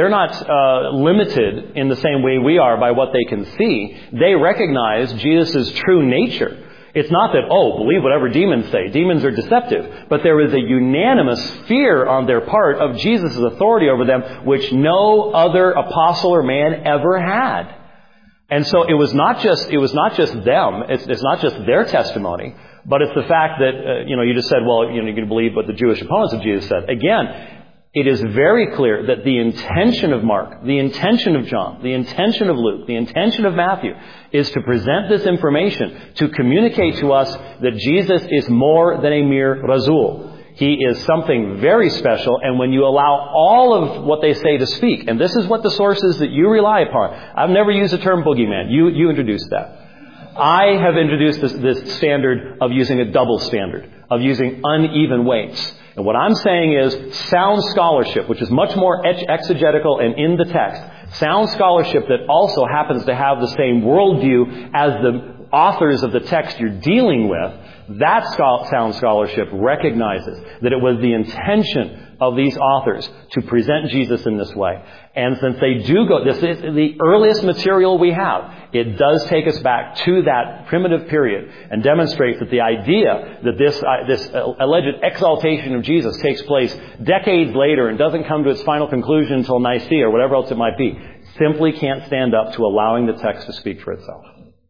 [SPEAKER 3] limited in the same way we are by what they can see, they recognize Jesus' true nature. It's not that, believe whatever demons say. Demons are deceptive. But there is a unanimous fear on their part of Jesus' authority over them, which no other apostle or man ever had. And so it was not just them. It's not just their testimony. But it's the fact that, you just said, you can believe what the Jewish opponents of Jesus said. Again, it is very clear that the intention of Mark, the intention of John, the intention of Luke, the intention of Matthew is to present this information to communicate to us that Jesus is more than a mere Razul. He is something very special, and when you allow all of what they say to speak, and this is what the sources that you rely upon. I've never used the term boogeyman. You introduced that. I have introduced this standard of using a double standard, of using uneven weights. And what I'm saying is sound scholarship, which is much more exegetical and in the text. Sound scholarship that also happens to have the same worldview as the authors of the text you're dealing with. That sound scholarship recognizes that it was the intention of these authors to present Jesus in this way. And since they do this is the earliest material we have, it does take us back to that primitive period and demonstrates that the idea that this alleged exaltation of Jesus takes place decades later and doesn't come to its final conclusion until Nicaea or whatever else it might be, simply can't stand up to allowing the text to speak for itself.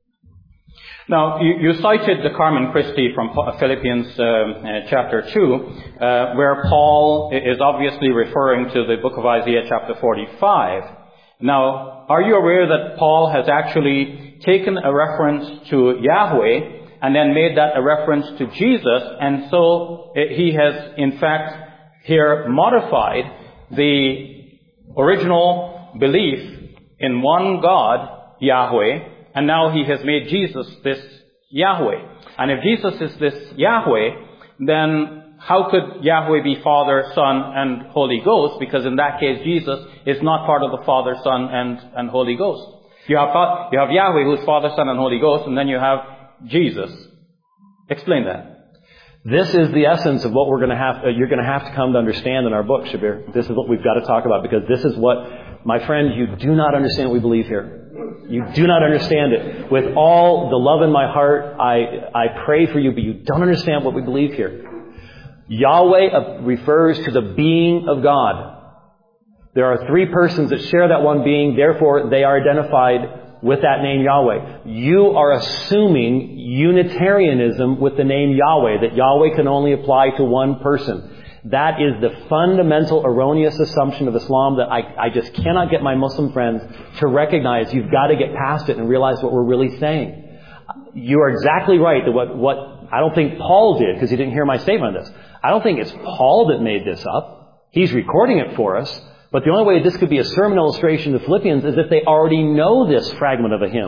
[SPEAKER 4] Now, you cited the Carmen Christi from Philippians chapter 2, where Paul is obviously referring to the book of Isaiah chapter 45. Now, are you aware that Paul has actually taken a reference to Yahweh and then made that a reference to Jesus, and so he has, in fact, here modified the original belief in one God, Yahweh, and now he has made Jesus this Yahweh. And if Jesus is this Yahweh, then how could Yahweh be Father, Son, and Holy Ghost? Because in that case, Jesus is not part of the Father, Son, and Holy Ghost. You have Yahweh, who is Father, Son, and Holy Ghost, and then you have Jesus. Explain that.
[SPEAKER 3] This is the essence of what you're going to have to come to understand in our book, Shabir. This is what we've got to talk about, because this is what, my friend, you do not understand what we believe here. You do not understand it. With all the love in my heart, I pray for you, but you don't understand what we believe here. Yahweh refers to the being of God. There are 3 persons that share that one being, therefore they are identified with that name Yahweh. You are assuming Unitarianism with the name Yahweh, that Yahweh can only apply to one person. That is the fundamental erroneous assumption of Islam that I just cannot get my Muslim friends to recognize. You've got to get past it and realize what we're really saying. You are exactly right that what I don't think Paul did, because he didn't hear my statement on this. I don't think it's Paul that made this up. He's recording it for us. But the only way this could be a sermon illustration to the Philippians is if they already know this fragment of a hymn.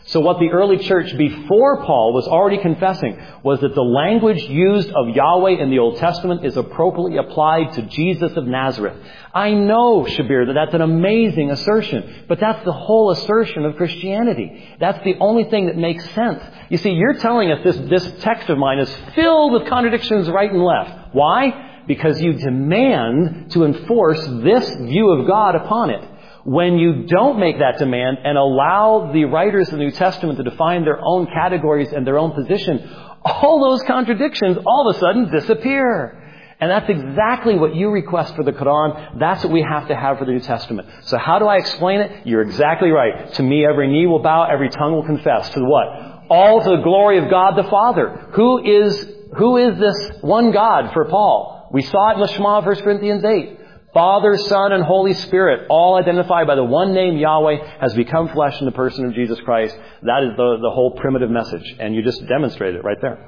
[SPEAKER 3] So what the early church before Paul was already confessing was that the language used of Yahweh in the Old Testament is appropriately applied to Jesus of Nazareth. I know, Shabir, that that's an amazing assertion, but that's the whole assertion of Christianity. That's the only thing that makes sense. You see, you're telling us this text of mine is filled with contradictions right and left. Why? Because you demand to enforce this view of God upon it. When you don't make that demand and allow the writers of the New Testament to define their own categories and their own position, all those contradictions all of a sudden disappear. And that's exactly what you request for the Quran. That's what we have to have for the New Testament. So how do I explain it? You're exactly right. To me, every knee will bow, every tongue will confess. To what? All to the glory of God the Father. Who is this one God for Paul? We saw it in the Shema of 1 Corinthians 8. Father, Son, and Holy Spirit, all identified by the one name Yahweh, has become flesh in the person of Jesus Christ. That is the whole primitive message. And you just demonstrated it right there.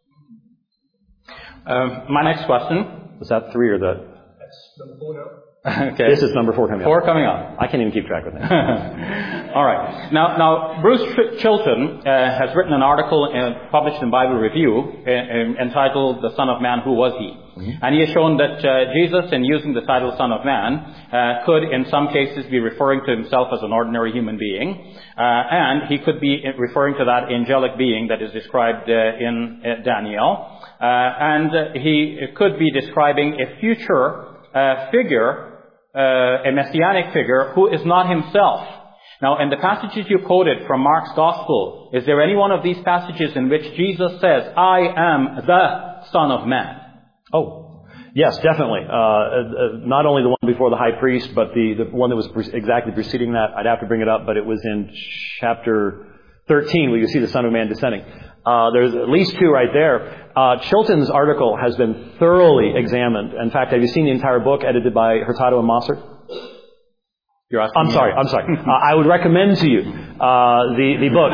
[SPEAKER 4] My next question.
[SPEAKER 3] Was that 3 or the...
[SPEAKER 2] That's number 4 now.
[SPEAKER 3] Okay. This is number 4 coming up.
[SPEAKER 4] 4 coming up.
[SPEAKER 3] I can't even keep track of things.
[SPEAKER 4] All right. Now, Bruce Chilton has written an article published in Bible Review entitled "The Son of Man, Who Was He?" Mm-hmm. And he has shown that Jesus, in using the title Son of Man, could in some cases be referring to himself as an ordinary human being, and he could be referring to that angelic being that is described in Daniel, and he could be describing a future figure, a messianic figure who is not himself. Now, in the passages you quoted from Mark's Gospel, is there any one of these passages in which Jesus says, "I am the Son of Man"?
[SPEAKER 3] Oh, yes, definitely. Not only the one before the high priest, but the one that was exactly preceding that. I'd have to bring it up, but it was in chapter 13 where you see the Son of Man descending. There's at least 2 right there. Chilton's article has been thoroughly examined. In fact, have you seen the entire book edited by Hurtado and Mossad?
[SPEAKER 4] You're asking
[SPEAKER 3] I'm sorry. I would recommend to you the book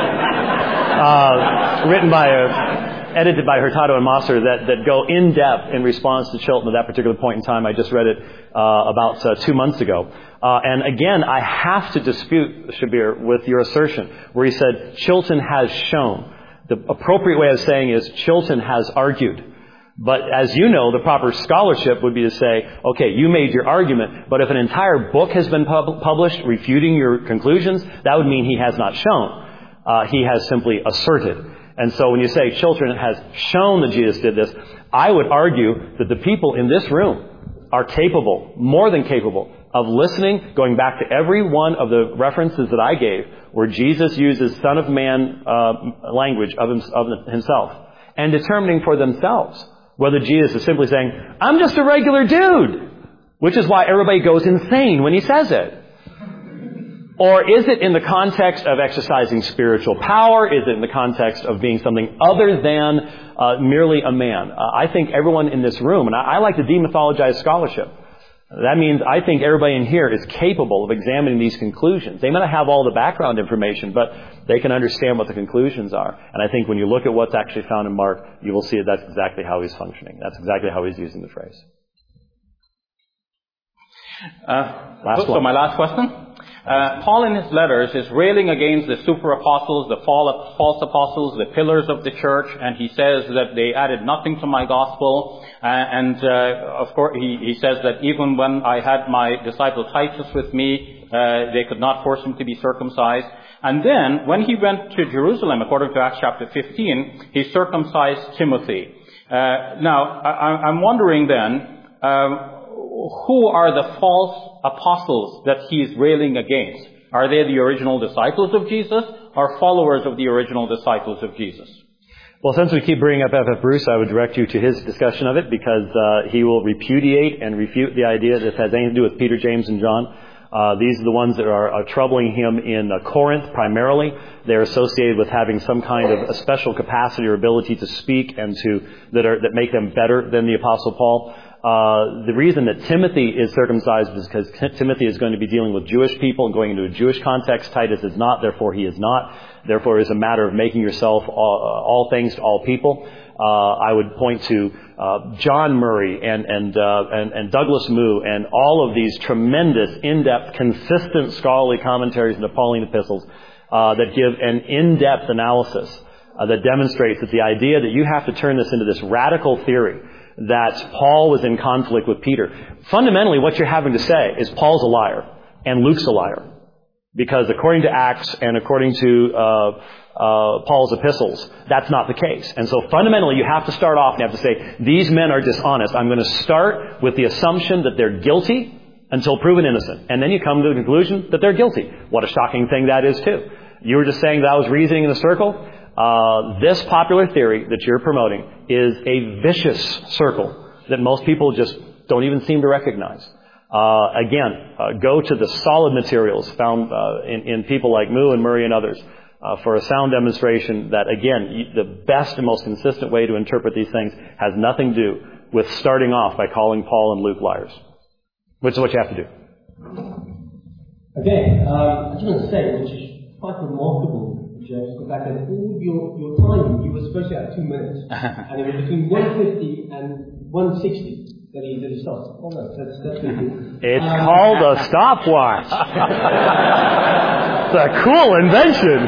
[SPEAKER 3] edited by Hurtado and Mossad that go in depth in response to Chilton at that particular point in time. I just read it about 2 months ago. And again, I have to dispute, Shabir, with your assertion where he said Chilton has shown. The appropriate way of saying is Chilton has argued. But as you know, the proper scholarship would be to say, okay, you made your argument, but if an entire book has been published refuting your conclusions, that would mean he has not shown. He has simply asserted. And so when you say Chilton has shown that Jesus did this, I would argue that the people in this room are capable, more than capable, of listening, going back to every one of the references that I gave, where Jesus uses Son of Man language of himself, and determining for themselves whether Jesus is simply saying, "I'm just a regular dude," which is why everybody goes insane when he says it. Or is it in the context of exercising spiritual power? Is it in the context of being something other than merely a man? I think everyone in this room, and I like to demythologize scholarship. That means I think everybody in here is capable of examining these conclusions. They may not have all the background information, but they can understand what the conclusions are. And I think when you look at what's actually found in Mark, you will see that that's exactly how he's functioning. That's exactly how he's using the phrase.
[SPEAKER 4] So my last question. Paul in his letters is railing against the super apostles, the false apostles, the pillars of the church, and he says that they added nothing to my gospel. Of course, he says that even when I had my disciple Titus with me, they could not force him to be circumcised. And then, when he went to Jerusalem, according to Acts chapter 15, he circumcised Timothy. Now, I'm wondering then, who are the false apostles that he is railing against? Are they the original disciples of Jesus or followers of the original disciples of Jesus?
[SPEAKER 3] Well, since we keep bringing up F.F. Bruce, I would direct you to his discussion of it because he will repudiate and refute the idea that this has anything to do with Peter, James, and John. These are the ones that are troubling him in Corinth primarily. They're associated with having some kind of a special capacity or ability to speak and that make them better than the Apostle Paul. The reason that Timothy is circumcised is because Timothy is going to be dealing with Jewish people and going into a Jewish context. Titus is not, therefore he is not. Therefore, it is a matter of making yourself all things to all people. I would point to John Murray and Douglas Moo and all of these tremendous, in-depth, consistent scholarly commentaries in the Pauline epistles. that give an in-depth analysis that demonstrates that the idea that you have to turn this into this radical theory that Paul was in conflict with Peter. Fundamentally, what you're having to say is Paul's a liar and Luke's a liar. Because according to Acts and according to Paul's epistles, that's not the case. And so fundamentally, you have to start off and you have to say, these men are dishonest. I'm going to start with the assumption that they're guilty until proven innocent. And then you come to the conclusion that they're guilty. What a shocking thing that is, too. You were just saying that I was reasoning in a circle. This popular theory that you're promoting is a vicious circle that most people just don't even seem to recognize. Go to the solid materials found in people like Moo and Murray and others for a sound demonstration that, again, the best and most consistent way to interpret these things has nothing to do with starting off by calling Paul and Luke liars, which is what you have to do.
[SPEAKER 2] Okay, I just want to say, which is quite remarkable, James, the fact that all your timing, you were supposed to have 2 minutes, and it was between 1:50 and 1:60. That he stopped. Oh no, that's pretty cool.
[SPEAKER 3] It's called a stopwatch. It's a cool invention.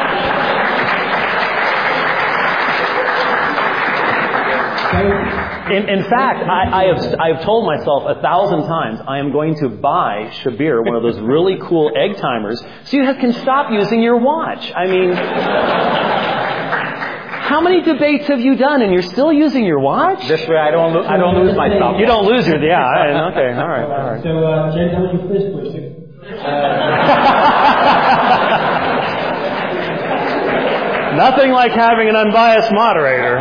[SPEAKER 3] In fact, I have told myself 1,000 times I am going to buy Shabir one of those really cool egg timers so you can stop using your watch. I mean, how many debates have you done and you're still using your watch?
[SPEAKER 4] This way I don't lose my stopwatch.
[SPEAKER 3] You don't lose your, okay, all right.
[SPEAKER 2] So, James, that was your first question.
[SPEAKER 3] Nothing like having an unbiased moderator.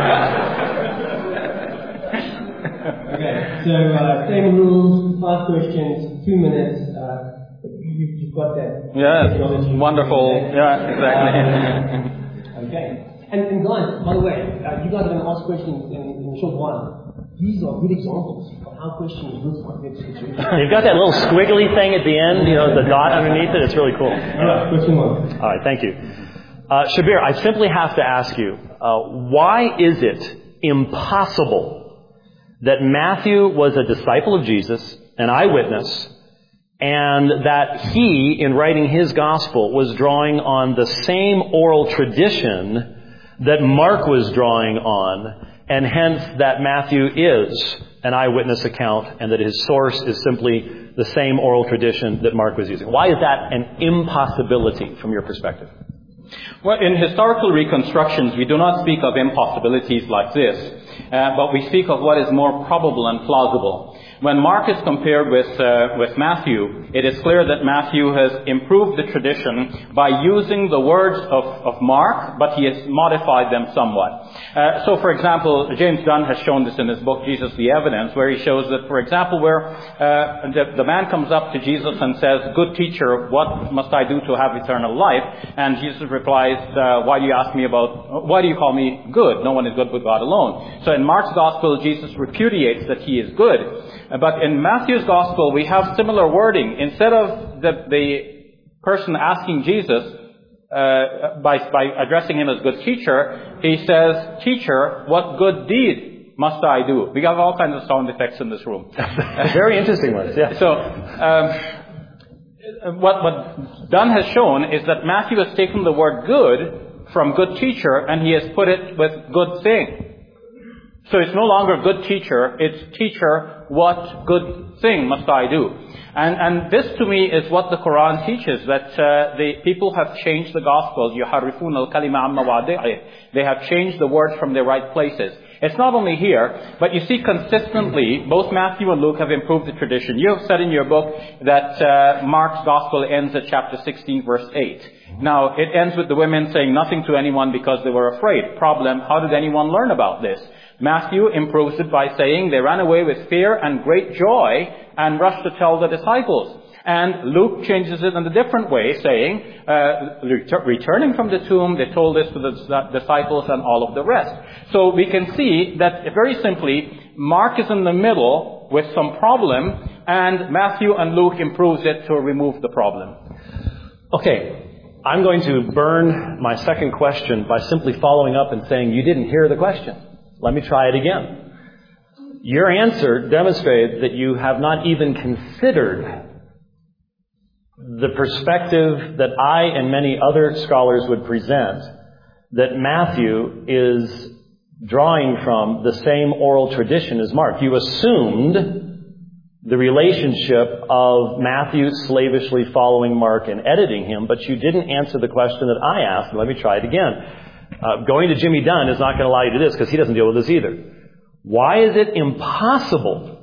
[SPEAKER 2] Okay, so same rules, 5 questions, 2 minutes. You've got that.
[SPEAKER 4] Yeah, wonderful. Yeah, exactly.
[SPEAKER 2] Okay. And guys, by the way, you guys are going to ask questions in a short while. These are good examples of how questions look like this situation.
[SPEAKER 3] You've got that little squiggly thing at the end, the dot underneath it. It's really cool.
[SPEAKER 2] All right, question 1.
[SPEAKER 3] All right, thank you. Shabir, I simply have to ask you, why is it impossible that Matthew was a disciple of Jesus, an eyewitness, and that he, in writing his gospel, was drawing on the same oral tradition that Mark was drawing on, and hence that Matthew is an eyewitness account and that his source is simply the same oral tradition that Mark was using? Why is that an impossibility from your perspective?
[SPEAKER 4] Well, in historical reconstructions, we do not speak of impossibilities like this, but we speak of what is more probable and plausible. When Mark is compared with Matthew, it is clear that Matthew has improved the tradition by using the words of Mark, but he has modified them somewhat. So, for example, James Dunn has shown this in his book, Jesus the Evidence, where he shows that, for example, where the man comes up to Jesus and says, "Good teacher, what must I do to have eternal life?" And Jesus replies, why do you call me good? No one is good but God alone. So in Mark's gospel, Jesus repudiates that he is good. But in Matthew's gospel, we have similar wording. Instead of the person asking Jesus, by addressing him as good teacher, he says, "Teacher, what good deed must I do?" We have all kinds of sound effects in this room.
[SPEAKER 3] Very interesting ones, yeah.
[SPEAKER 4] So, what Dunn has shown is that Matthew has taken the word good from good teacher and he has put it with good thing. So it's no longer good teacher, it's teacher, what good thing must I do? And this to me is what the Quran teaches, that the people have changed the Gospels. يُحَرِّفُونَ الْكَلِمَ عَنْ مَوَاضِعِهِ. They have changed the words from their right places. It's not only here, but you see consistently, both Matthew and Luke have improved the tradition. You have said in your book that Mark's Gospel ends at chapter 16, verse 8. Now, it ends with the women saying nothing to anyone because they were afraid. Problem, how did anyone learn about this? Matthew improves it by saying they ran away with fear and great joy and rushed to tell the disciples. And Luke changes it in a different way, saying, returning from the tomb, they told this to the disciples and all of the rest. So we can see that very simply, Mark is in the middle with some problem, and Matthew and Luke improves it to remove the problem.
[SPEAKER 3] Okay, I'm going to burn my second question by simply following up and saying, you didn't hear the question. Let me try it again. Your answer demonstrated that you have not even considered the perspective that I and many other scholars would present, that Matthew is drawing from the same oral tradition as Mark. You assumed the relationship of Matthew slavishly following Mark and editing him, but you didn't answer the question that I asked. Let me try it again. Going to Jimmy Dunn is not going to allow you to do this because he doesn't deal with this either. Why is it impossible?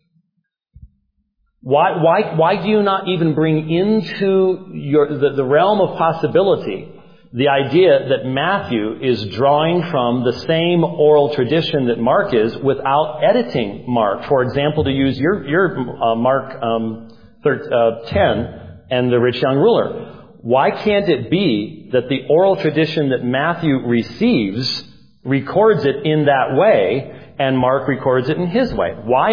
[SPEAKER 3] Why do you not even bring into the realm of possibility the idea that Matthew is drawing from the same oral tradition that Mark is without editing Mark? For example, to use your Mark 10 and the rich young ruler. Why can't it be that the oral tradition that Matthew receives records it in that way and Mark records it in his way? Why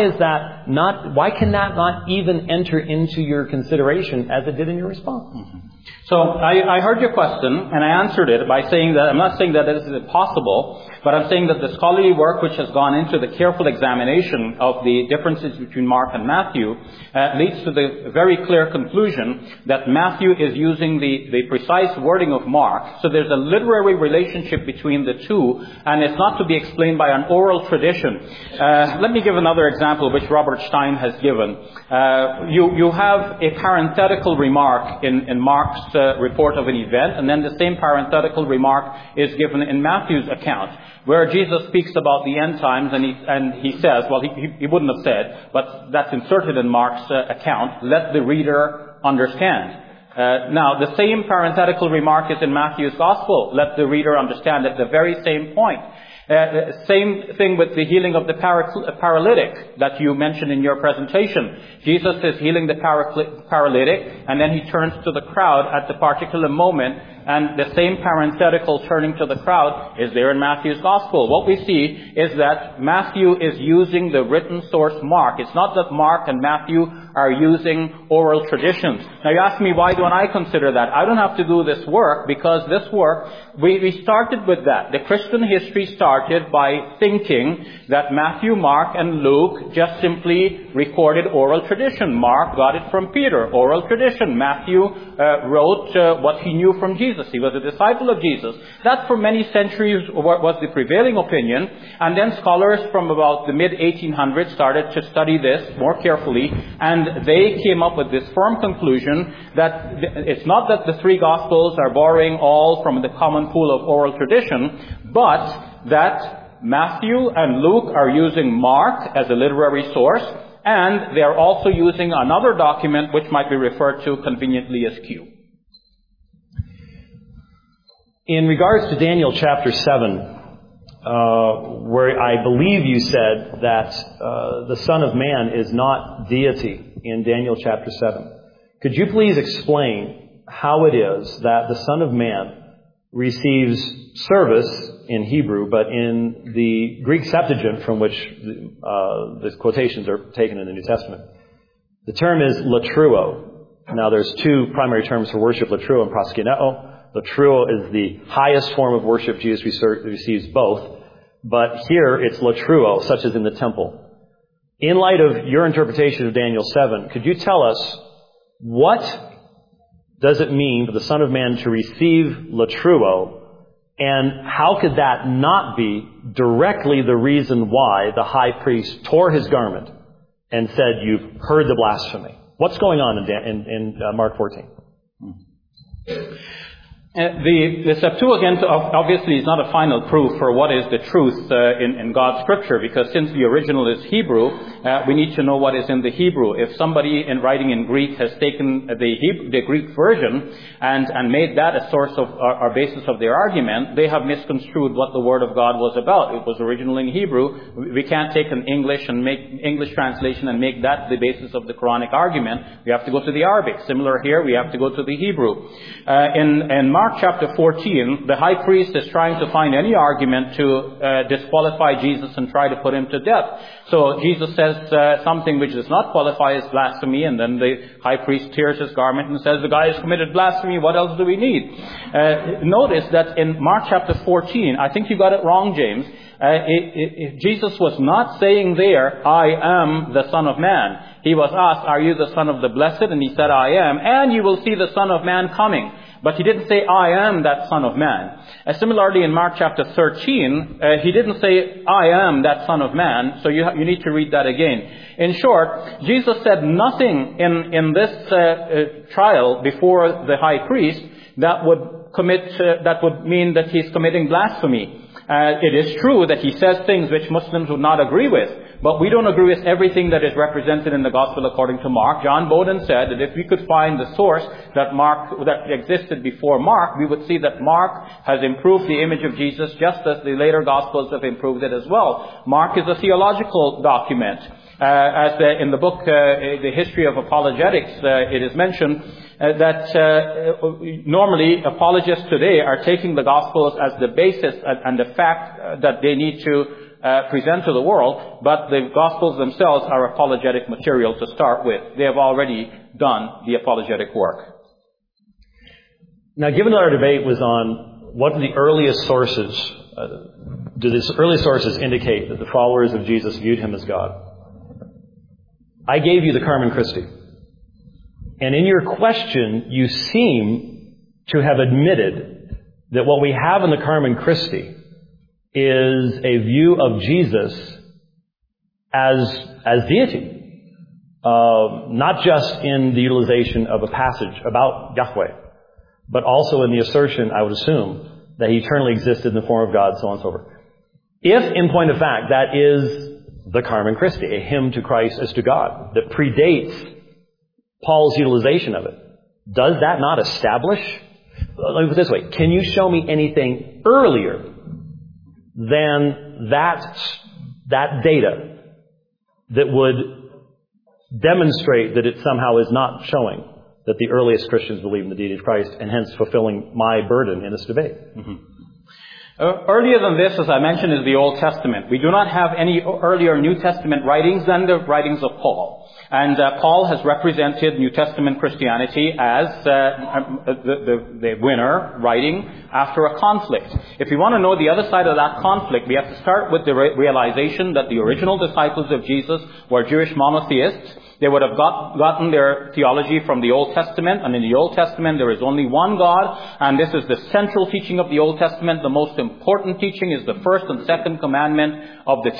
[SPEAKER 3] can that not even enter into your consideration as it did in your response?
[SPEAKER 4] Mm-hmm. So I heard your question, and I answered it by saying that I'm not saying that this is impossible, but I'm saying that the scholarly work which has gone into the careful examination of the differences between Mark and Matthew leads to the very clear conclusion that Matthew is using the precise wording of Mark. So there's a literary relationship between the two, and it's not to be explained by an oral tradition. Let me give another example which Robert Stein has given. You have a parenthetical remark in Mark's report of an event, and then the same parenthetical remark is given in Matthew's account, where Jesus speaks about the end times, and he says, well, he wouldn't have said, but that's inserted in Mark's account, let the reader understand. Now, the same parenthetical remark is in Matthew's Gospel, let the reader understand, at the very same point. Same thing with the healing of the paralytic that you mentioned in your presentation. Jesus is healing the paralytic, and then he turns to the crowd at the particular moment, and the same parenthetical turning to the crowd is there in Matthew's Gospel. What we see is that Matthew is using the written source Mark. It's not that Mark and Matthew are using oral traditions. Now you ask me, why don't I consider that? I don't have to do this work, because this work, we started with that. The Christian history started by thinking that Matthew, Mark, and Luke just simply recorded oral tradition. Mark got it from Peter, oral tradition. Matthew wrote what he knew from Jesus. He was a disciple of Jesus. That for many centuries was the prevailing opinion. And then scholars from about the mid-1800s started to study this more carefully, and they came up with this firm conclusion that it's not that the three Gospels are borrowing all from the common pool of oral tradition, but that Matthew and Luke are using Mark as a literary source, and they are also using another document which might be referred to conveniently as Q.
[SPEAKER 3] In regards to Daniel chapter 7, where I believe you said that the Son of Man is not deity in Daniel chapter 7, could you please explain how it is that the Son of Man receives service in Hebrew, but in the Greek Septuagint, from which the quotations are taken in the New Testament, the term is latruo. Now there's two primary terms for worship, latruo and proskuneo. Latruo is the highest form of worship. Jesus receives both. But here it's latruo, such as in the temple. In light of your interpretation of Daniel 7, could you tell us what does it mean for the Son of Man to receive latruo, and how could that not be directly the reason why the high priest tore his garment and said, "You've heard the blasphemy"? What's going on in Mark 14?
[SPEAKER 4] The Septuagint obviously is not a final proof for what is the truth in God's Scripture, because since the original is Hebrew, we need to know what is in the Hebrew. If somebody in writing in Greek has taken the Greek version and made that a source of or basis of their argument, they have misconstrued what the Word of God was about. It was original in Hebrew. We can't take an English translation and make that the basis of the Quranic argument. We have to go to the Arabic. Similar here, we have to go to the Hebrew. In Mark Mark chapter 14, the high priest is trying to find any argument to disqualify Jesus and try to put him to death. So Jesus says something which does not qualify as blasphemy, and then the high priest tears his garment and says, the guy has committed blasphemy, what else do we need? Notice that in Mark chapter 14, I think you got it wrong, James. Jesus was not saying there, I am the Son of Man. He was asked, are you the Son of the Blessed? And he said, I am. And you will see the Son of Man coming. But he didn't say, I am that Son of Man. Similarly, in Mark chapter 13, he didn't say, I am that Son of Man. So you need to read that again. In short, Jesus said nothing in this trial before the high priest that would mean that he's committing blasphemy. It is true that he says things which Muslims would not agree with, but we don't agree with everything that is represented in the Gospel according to Mark. John Bowden said that if we could find the source that existed before Mark, we would see that Mark has improved the image of Jesus just as the later Gospels have improved it as well. Mark is a theological document. In the book, The History of Apologetics, it is mentioned that normally apologists today are taking the Gospels as the basis and the fact that they need to present to the world, but the Gospels themselves are apologetic material to start with. They have already done the apologetic work.
[SPEAKER 3] Now, given that our debate was on what are the earliest sources, do these early sources indicate that the followers of Jesus viewed him as God? I gave you the Carmen Christi. And in your question, you seem to have admitted that what we have in the Carmen Christi is a view of Jesus as deity. Not just in the utilization of a passage about Yahweh, but also in the assertion, I would assume, that he eternally existed in the form of God, so on and so forth. If, in point of fact, that is the Carmen Christi, a hymn to Christ as to God, that predates Paul's utilization of it, does that not establish? Let me put it this way. Can you show me anything earlier than that data that would demonstrate that it somehow is not showing that the earliest Christians believe in the deity of Christ, and hence fulfilling my burden in this debate?
[SPEAKER 4] Mm-hmm. Earlier than this, as I mentioned, is the Old Testament. We do not have any earlier New Testament writings than the writings of Paul. And Paul has represented New Testament Christianity as the winner writing after a conflict. If we want to know the other side of that conflict, we have to start with the realization that the original disciples of Jesus were Jewish monotheists. They would have gotten their theology from the Old Testament, and in the Old Testament there is only one God, and this is the central teaching of the Old Testament. The most important teaching is the first and second commandment of the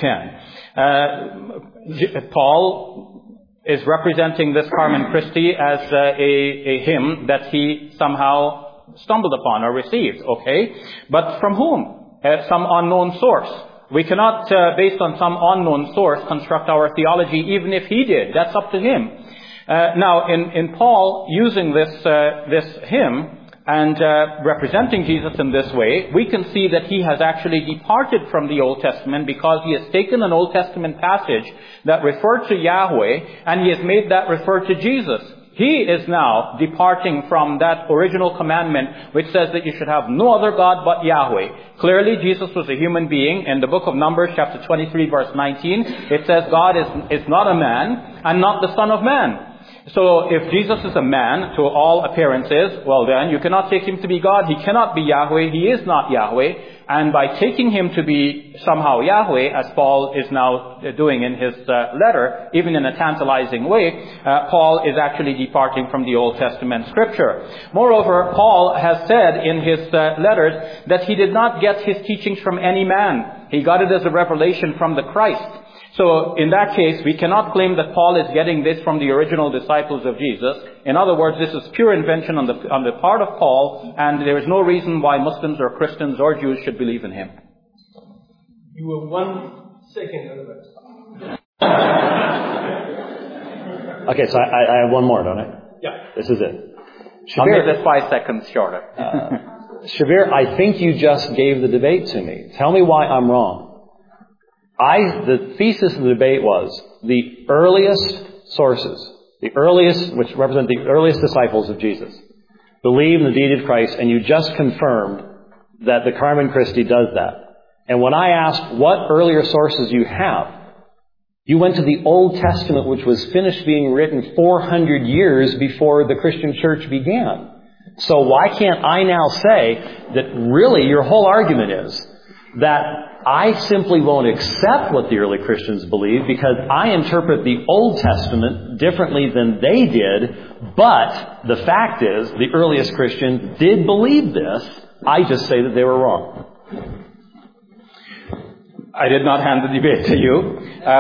[SPEAKER 4] 10. Paul is representing this Carmen Christi as a hymn that he somehow stumbled upon or received, okay? But from whom? Some unknown source. We cannot, based on some unknown source, construct our theology, even if he did. That's up to him. Now, in Paul using this hymn and representing Jesus in this way, we can see that he has actually departed from the Old Testament, because he has taken an Old Testament passage that referred to Yahweh and he has made that refer to Jesus. He is now departing from that original commandment which says that you should have no other God but Yahweh. Clearly, Jesus was a human being. In the book of Numbers, chapter 23, verse 19, it says God is not a man and not the Son of Man. So if Jesus is a man to all appearances, well then, you cannot take him to be God. He cannot be Yahweh. He is not Yahweh. And by taking him to be somehow Yahweh, as Paul is now doing in his letter, even in a tantalizing way, Paul is actually departing from the Old Testament scripture. Moreover, Paul has said in his letters that he did not get his teachings from any man. He got it as a revelation from the Christ. So in that case, we cannot claim that Paul is getting this from the original disciples of Jesus. In other words, this is pure invention on the part of Paul, and there is no reason why Muslims or Christians or Jews should believe in him.
[SPEAKER 2] You were 1 second over.
[SPEAKER 3] Okay, so I have one more, don't I?
[SPEAKER 2] Yeah.
[SPEAKER 3] This is it.
[SPEAKER 4] I'll make this 5 seconds shorter.
[SPEAKER 3] Shabir, I think you just gave the debate to me. Tell me why I'm wrong. The thesis of the debate was the earliest sources, which represent the earliest disciples of Jesus, believe in the deity of Christ, and you just confirmed that the Carmen Christi does that. And when I asked what earlier sources you have, you went to the Old Testament, which was finished being written 400 years before the Christian church began. So why can't I now say that really your whole argument is that I simply won't accept what the early Christians believed because I interpret the Old Testament differently than they did, but the fact is the earliest Christians did believe this. I just say that they were wrong.
[SPEAKER 4] I did not hand the debate to you.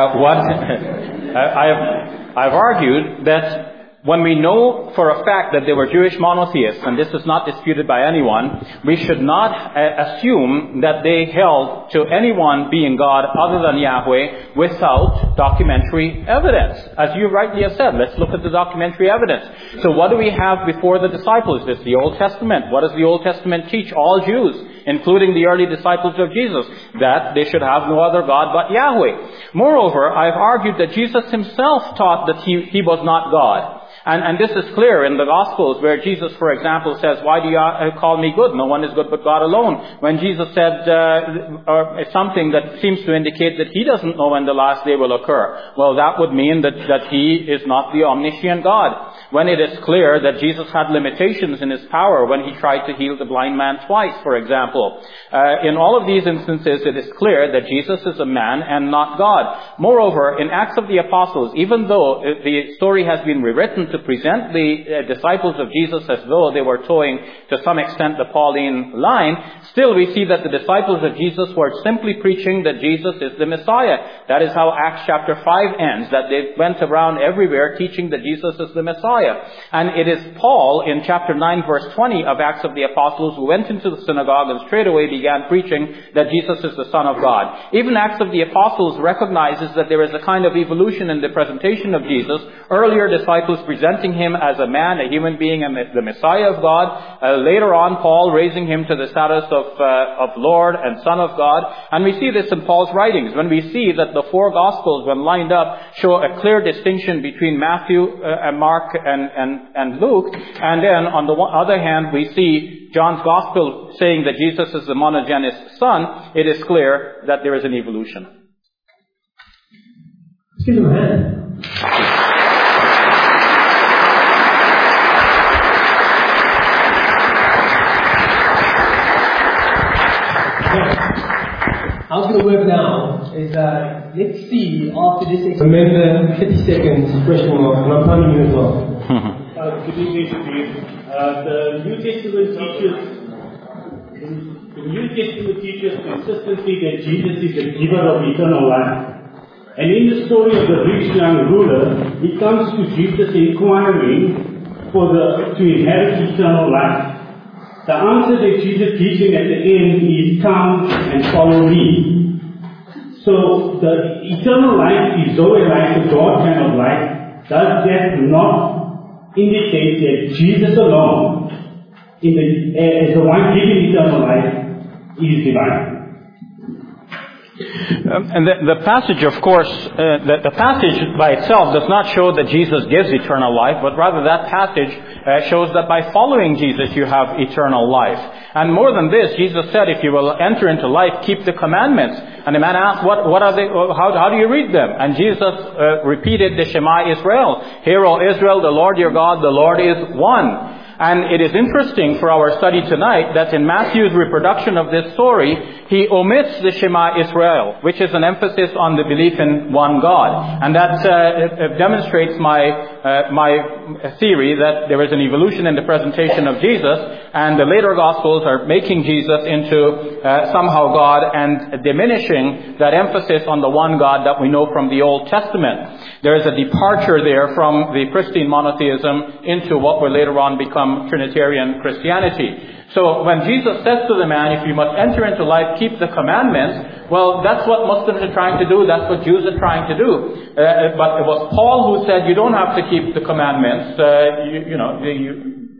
[SPEAKER 4] I've argued that when we know for a fact that they were Jewish monotheists, and this is not disputed by anyone, we should not assume that they held to anyone being God other than Yahweh without documentary evidence. As you rightly have said, let's look at the documentary evidence. So what do we have before the disciples? It's the Old Testament. What does the Old Testament teach all Jews, including the early disciples of Jesus? That they should have no other God but Yahweh. Moreover, I've argued that Jesus himself taught that he was not God. And this is clear in the Gospels where Jesus, for example, says, why do you call me good? No one is good but God alone. When Jesus said something that seems to indicate that he doesn't know when the last day will occur. Well, that would mean that he is not the omniscient God. When it is clear that Jesus had limitations in his power when he tried to heal the blind man twice, for example. In all of these instances, it is clear that Jesus is a man and not God. Moreover, in Acts of the Apostles, even though the story has been rewritten to present the disciples of Jesus as though they were towing to some extent the Pauline line, still we see that the disciples of Jesus were simply preaching that Jesus is the Messiah. That is how Acts chapter 5 ends, that they went around everywhere teaching that Jesus is the Messiah. And it is Paul in chapter 9 verse 20 of Acts of the Apostles who went into the synagogue and straight away began preaching that Jesus is the Son of God. Even Acts of the Apostles recognizes that there is a kind of evolution in the presentation of Jesus. Earlier disciples presenting him as a man, a human being, and the Messiah of God. Later on, Paul raising him to the status of Lord and Son of God. And we see this in Paul's writings when we see that the four Gospels, when lined up, show a clear distinction between Matthew, Mark, and Luke. And then on the other hand, we see John's Gospel saying that Jesus is the monogenes Son. It is clear that there is an evolution.
[SPEAKER 2] Excuse me, man. How it's going to work now is let's see after this. Remember 30 seconds question mark, and I'm timing you as well.
[SPEAKER 5] Good evening to you. The New Testament teaches consistently that Jesus is the giver of eternal life. And in the story of the rich young ruler, he comes to Jesus inquiring to inherit eternal life. The answer that Jesus gives him at the end is, come and follow me. So the eternal life is Zoe life, the God kind of life. Does that not indicate that Jesus alone, as the one giving eternal life, is divine?
[SPEAKER 4] And the passage, of course, the passage by itself does not show that Jesus gives eternal life, but rather that passage shows that by following Jesus you have eternal life. And more than this, Jesus said, if you will enter into life, keep the commandments. And the man asked, what are they? How do you read them? And Jesus repeated the Shema Israel. Hear, O Israel, the Lord your God, the Lord is one. And it is interesting for our study tonight that in Matthew's reproduction of this story, he omits the Shema Israel, which is an emphasis on the belief in one God. And that demonstrates my theory that there is an evolution in the presentation of Jesus, and the later Gospels are making Jesus into somehow God and diminishing that emphasis on the one God that we know from the Old Testament. There is a departure there from the pristine monotheism into what will later on become Trinitarian Christianity. So when Jesus says to the man, if you must enter into life, keep the commandments, well, that's what Muslims are trying to do. That's what Jews are trying to do. But it was Paul who said, you don't have to keep the commandments.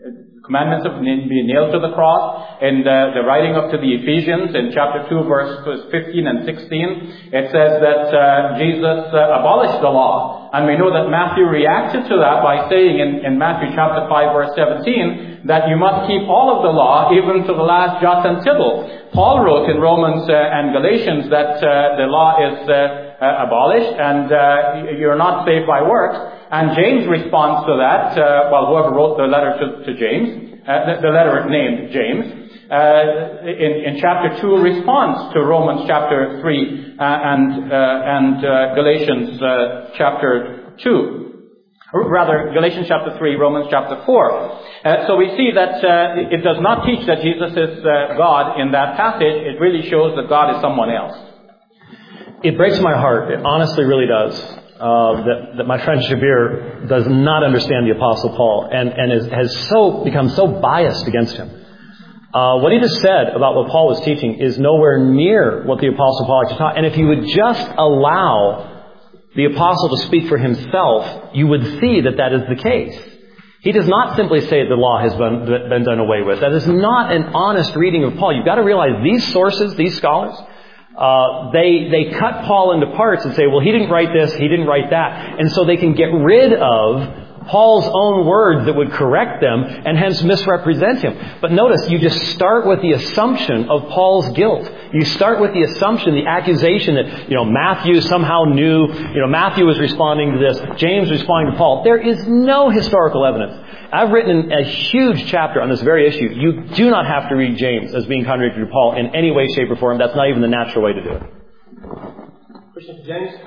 [SPEAKER 4] commandments of being nailed to the cross. In the writing up to the Ephesians, in chapter 2, verses 15 and 16, it says that Jesus abolished the law. And we know that Matthew reacted to that by saying in Matthew chapter 5, verse 17, that you must keep all of the law, even to the last jot and tittle. Paul wrote in Romans and Galatians that the law is abolished and you're not saved by works. And James responds to that, whoever wrote the letter to James, the letter named James, in chapter 2 responds to Romans chapter 3 and Galatians chapter 2. Rather, Galatians chapter 3, Romans chapter 4. So we see that it does not teach that Jesus is God in that passage. It really shows that God is someone else.
[SPEAKER 3] It breaks my heart. It honestly really does. That my friend Shabir does not understand the Apostle Paul and has become so biased against him. What he just said about what Paul was teaching is nowhere near what the Apostle Paul actually taught. And if you would just allow the Apostle to speak for himself, you would see that that is the case. He does not simply say the law has been done away with. That is not an honest reading of Paul. You've got to realize these sources, these scholars, they cut Paul into parts and say, well, he didn't write this, he didn't write that. And so they can get rid of Paul's own words that would correct them and hence misrepresent him. But notice, you just start with the assumption of Paul's guilt. You start with the assumption, the accusation that, Matthew somehow knew, Matthew was responding to this, James responding to Paul. There is no historical evidence. I've written a huge chapter on this very issue. You do not have to read James as being contradictory to Paul in any way, shape, or form. That's not even the natural way to do it.
[SPEAKER 2] Question for James?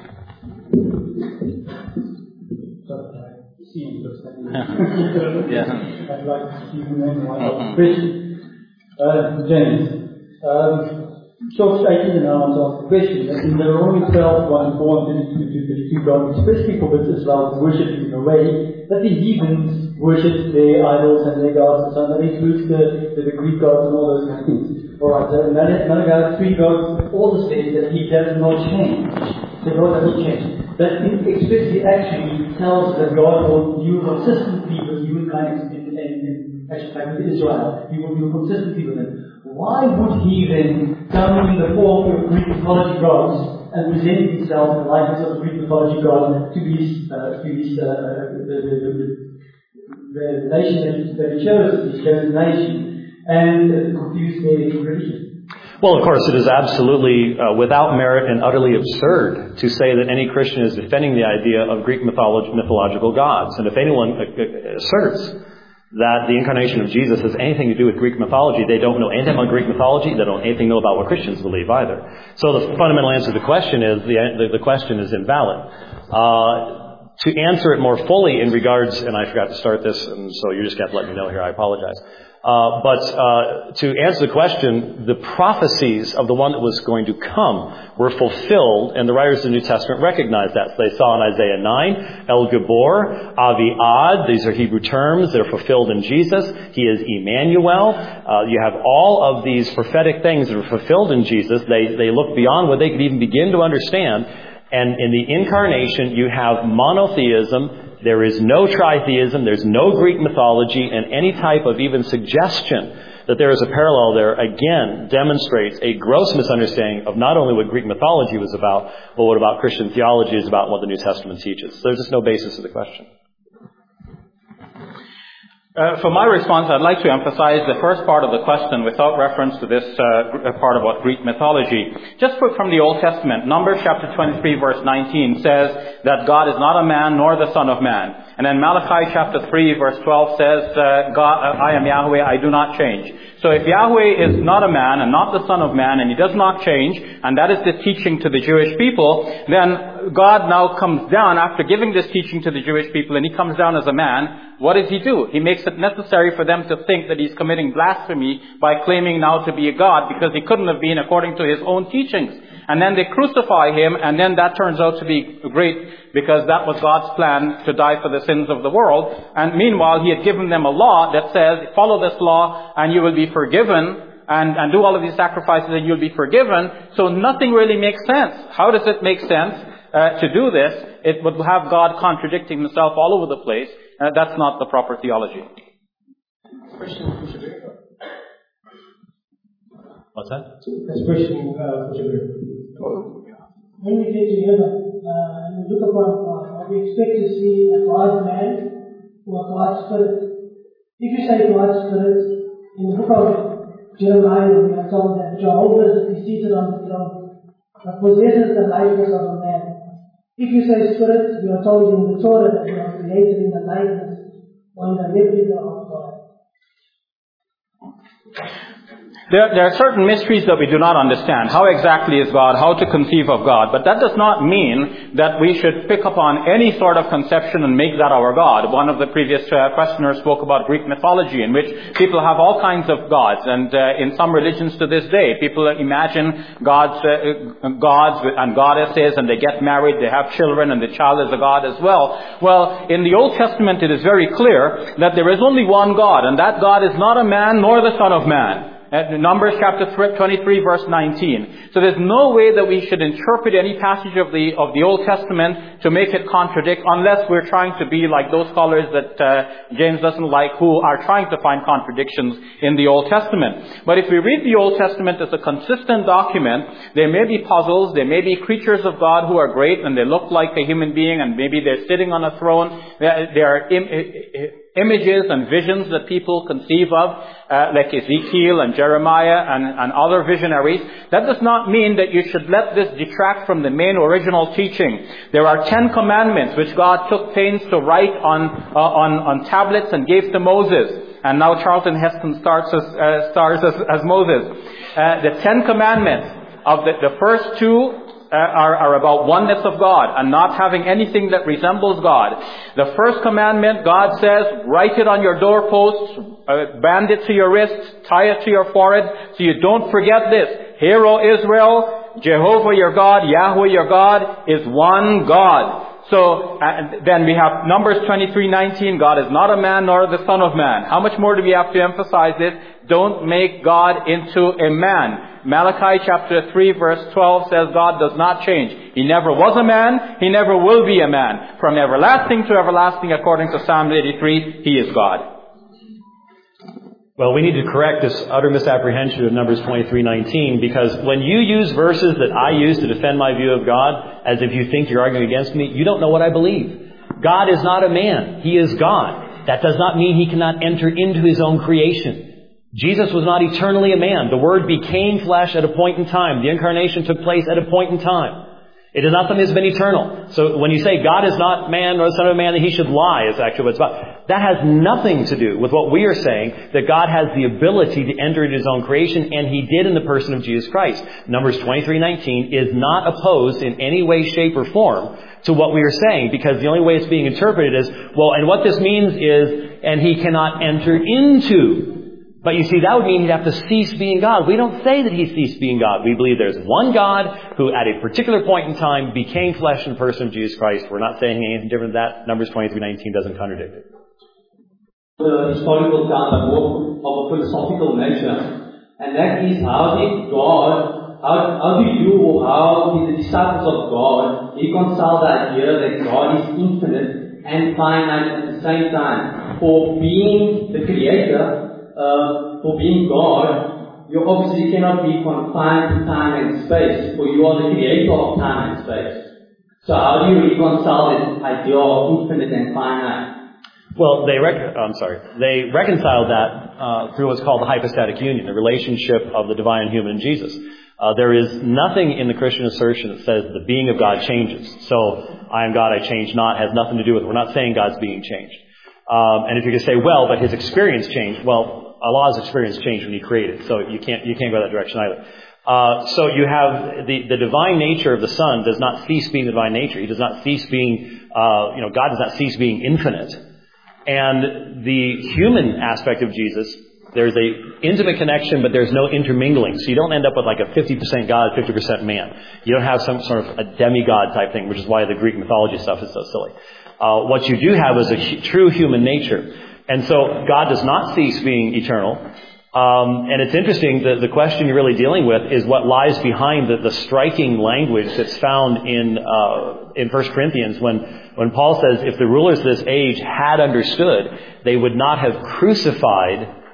[SPEAKER 5] Yeah. I'd like to see one question. James, short statement and I'll ask the question. In the Romans 12, 1, 4, and 32, God expressly forbids Israel to worship in a way that the heathens worship their idols and their gods, and so that includes the Greek gods and all those kind of things. Alright, so Malachi 3 gods also says that he does not change. So God doesn't change. But it explicitly actually tells that God will deal consistently with humankind and actually with Israel. He will deal consistently with them. Why would he then come in the form of Greek mythology gods and present himself in the likeness of the Greek mythology god to these the nation that he chose, his chosen nation, and confuse their religion?
[SPEAKER 3] Well, of course, it is absolutely without merit and utterly absurd to say that any Christian is defending the idea of Greek mythological gods. And if anyone asserts that the incarnation of Jesus has anything to do with Greek mythology, they don't know anything about Greek mythology, they don't know anything about what Christians believe either. So the fundamental answer to the question is, the question is invalid. To answer it more fully in regards, and I forgot to start this, and so you just got to let me know here, I apologize. But to answer the question, the prophecies of the one that was going to come were fulfilled, and the writers of the New Testament recognized that. So they saw in Isaiah 9, El Gabor, Aviad, these are Hebrew terms, they're fulfilled in Jesus. He is Emmanuel. You have all of these prophetic things that are fulfilled in Jesus. They look beyond what they could even begin to understand. And in the incarnation, you have monotheism. There is no tritheism. There's no Greek mythology. And any type of even suggestion that there is a parallel there, again, demonstrates a gross misunderstanding of not only what Greek mythology was about, but what about Christian theology is about and what the New Testament teaches. So there's just no basis to the question.
[SPEAKER 4] For my response, I'd like to emphasize the first part of the question without reference to this part about Greek mythology. Just from the Old Testament, Numbers chapter 23 verse 19 says that God is not a man nor the son of man. And then Malachi chapter 3 verse 12 says, I am Yahweh, I do not change. So if Yahweh is not a man and not the son of man and he does not change, and that is the teaching to the Jewish people, then God now comes down after giving this teaching to the Jewish people, and he comes down as a man. What does he do? He makes it necessary for them to think that he's committing blasphemy by claiming now to be a God, because he couldn't have been according to his own teachings. And then they crucify him, and then that turns out to be great, because that was God's plan to die for the sins of the world. And meanwhile, he had given them a law that says, follow this law and you will be forgiven, and do all of these sacrifices and you'll be forgiven. So nothing really makes sense. How does it make sense to do this? It would have God contradicting himself all over the place. That's not the proper theology.
[SPEAKER 3] What's that?
[SPEAKER 6] That's a question for Jibril. When we get to heaven and we look upon God, we expect to see a God man or a God spirit. If you say God spirit, in the book of Jeremiah we are told that Jehovah is seated on the throne, but possesses the likeness of a man. If you say spirit, we are told in the Torah that we are created in the likeness or in the replica of God.
[SPEAKER 4] There are certain mysteries that we do not understand. How exactly is God? How to conceive of God? But that does not mean that we should pick up on any sort of conception and make that our God. One of the previous questioners spoke about Greek mythology, in which people have all kinds of gods. And in some religions to this day, people imagine gods and goddesses, and they get married, they have children, and the child is a god as well. Well, in the Old Testament it is very clear that there is only one God, and that God is not a man nor the Son of Man. Numbers chapter 23 verse 19. So there's no way that we should interpret any passage of the Old Testament to make it contradict, unless we're trying to be like those scholars that James doesn't like, who are trying to find contradictions in the Old Testament. But if we read the Old Testament as a consistent document, there may be puzzles, there may be creatures of God who are great and they look like a human being, and maybe they're sitting on a throne. There are images and visions that people conceive of, like Ezekiel and Jeremiah and other visionaries. That does not mean that you should let this detract from the main original teaching. There are 10 commandments which God took pains to write on tablets and gave to Moses. And now Charlton Heston stars as Moses. The 10 commandments of the first two are about oneness of God and not having anything that resembles God. The first commandment, God says, write it on your doorposts, band it to your wrists, tie it to your forehead, so you don't forget this. Hear, O Israel, Jehovah your God, Yahweh your God, is one God. So then we have Numbers 23:19. God is not a man nor the son of man. How much more do we have to emphasize this? Don't make God into a man. Malachi chapter 3 verse 12 says God does not change. He never was a man. He never will be a man. From everlasting to everlasting, according to Psalm 83, He is God.
[SPEAKER 3] Well, we need to correct this utter misapprehension of Numbers 23:19, because when you use verses that I use to defend my view of God, as if you think you're arguing against me, you don't know what I believe. God is not a man. He is God. That does not mean He cannot enter into His own creation. Jesus was not eternally a man. The Word became flesh at a point in time. The incarnation took place at a point in time. It is not something that's been eternal. So when you say God is not man nor the son of man, that He should lie, is actually what it's about. That has nothing to do with what we are saying, that God has the ability to enter into His own creation, and He did in the person of Jesus Christ. Numbers 23:19 is not opposed in any way, shape, or form to what we are saying, because the only way it's being interpreted is, well, and what this means is, and He cannot enter into. But you see, that would mean He'd have to cease being God. We don't say that He ceased being God. We believe there's one God who at a particular point in time became flesh in the person of Jesus Christ. We're not saying anything different than that. Numbers 23:19 doesn't contradict it.
[SPEAKER 7] The historical account, but more of a philosophical nature. And that is, how did God, how do you, or how did the disciples of God reconcile the idea that God is infinite and finite at the same time? For being the Creator, for being God, you obviously cannot be confined to time and space, for you are the creator of time and space. So how do you reconcile this idea of infinite and finite?
[SPEAKER 3] Well, they reconciled that through what's called the hypostatic union, the relationship of the divine and human in Jesus. There is nothing in the Christian assertion that says the being of God changes. So, I am God, I change not, has nothing to do with it. We're not saying God's being changed. And if you could say, well, but His experience changed, well, Allah's experience changed when He created, so you can't go that direction either. So you have the divine nature of the Son does not cease being the divine nature. He does not cease being, God does not cease being infinite. And the human aspect of Jesus, there's a intimate connection, but there's no intermingling. So you don't end up with like a 50% God, 50% man. You don't have some sort of a demigod type thing, which is why the Greek mythology stuff is so silly. What you do have is a true human nature. And so God does not cease being eternal. And it's interesting that the question you're really dealing with is what lies behind the striking language that's found in 1 Corinthians when Paul says, if the rulers of this age had understood, they would not have crucified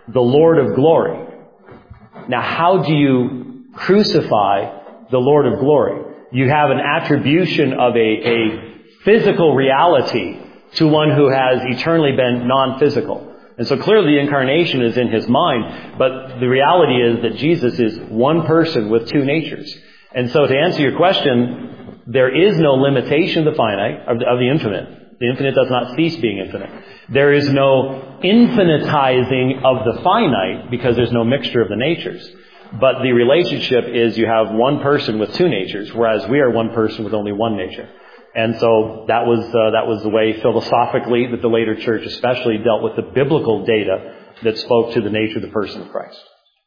[SPEAKER 3] the Lord of glory. Now, how do you crucify the Lord of glory? You have an attribution of a physical reality to one who has eternally been non-physical. And so clearly the incarnation is in his mind, but the reality is that Jesus is one person with two natures. And so to answer your question, there is no limitation of the finite, of the infinite. The infinite does not cease being infinite. There is no infinitizing of the finite because there's no mixture of the natures. But the relationship is you have one person with two natures, whereas we are one person with only one nature. And so that was the way philosophically that the later church especially dealt with the biblical data that spoke to the nature of the person of Christ.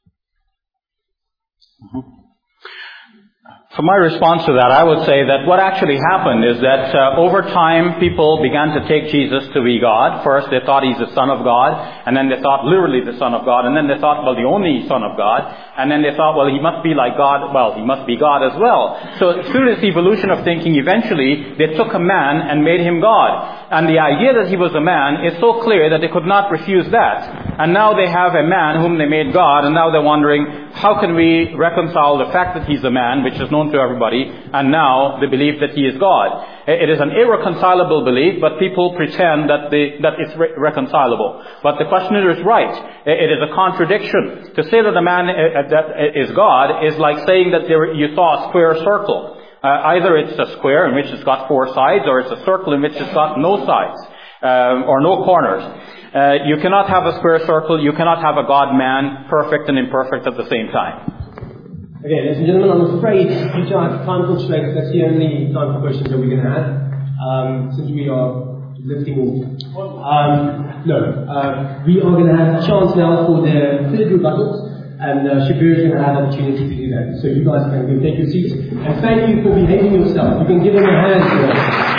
[SPEAKER 4] Mm-hmm. For my response to that, I would say that what actually happened is that over time people began to take Jesus to be God. First they thought he's the Son of God, and then they thought literally the Son of God, and then they thought, well, the only Son of God, and then they thought, well, he must be like God, well, he must be God as well. So through this evolution of thinking, eventually they took a man and made him God. And the idea that he was a man is so clear that they could not refuse that. And now they have a man whom they made God, and now they're wondering, how can we reconcile the fact that he's a man, which is known to everybody, and now the belief that he is God? It is an irreconcilable belief, but people pretend that it's reconcilable. But the questioner is right. It is a contradiction. To say that a man that is God is like saying that you saw a square circle. Either it's a square in which it's got four sides, or it's a circle in which it's got no sides, or no corners. You cannot have a square circle, you cannot have a God-man, perfect and imperfect at the same time.
[SPEAKER 2] Okay, ladies and gentlemen, I'm afraid due to our time constraints, that's the only time for questions that we're going to have, since we are lifting off. We are going to have a chance now for the third rebuttals, and Shabir is going to have an opportunity to do that. So you guys can go take your seats, and thank you for behaving yourself. You can give him a hand for that.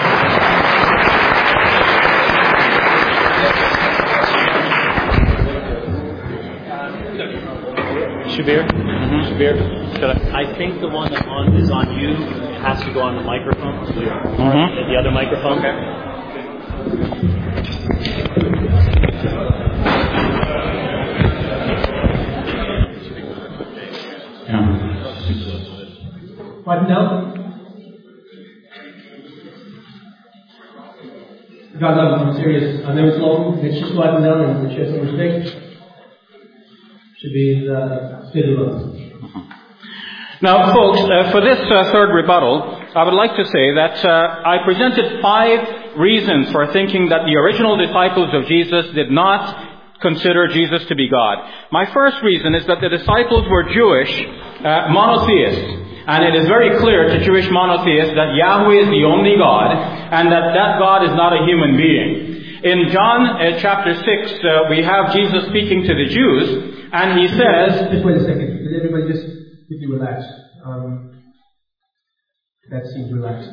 [SPEAKER 3] Shabir? Mm-hmm. Shabir, I think the one that is on you has to go on the microphone. Mm-hmm. The other microphone. Okay.
[SPEAKER 2] Right now, guys, I'm serious. I know it's long. Let's just write them down and show some respect. Should be still.
[SPEAKER 4] Now, folks, for this third rebuttal, I would like to say that I presented 5 reasons for thinking that the original disciples of Jesus did not consider Jesus to be God. My first reason is that the disciples were Jewish monotheists. And it is very clear to Jewish monotheists that Yahweh is the only God, and that God is not a human being. In John chapter 6, we have Jesus speaking to the Jews, and he says...
[SPEAKER 2] Just wait a second. Could everybody just quickly relax? That seems relaxed.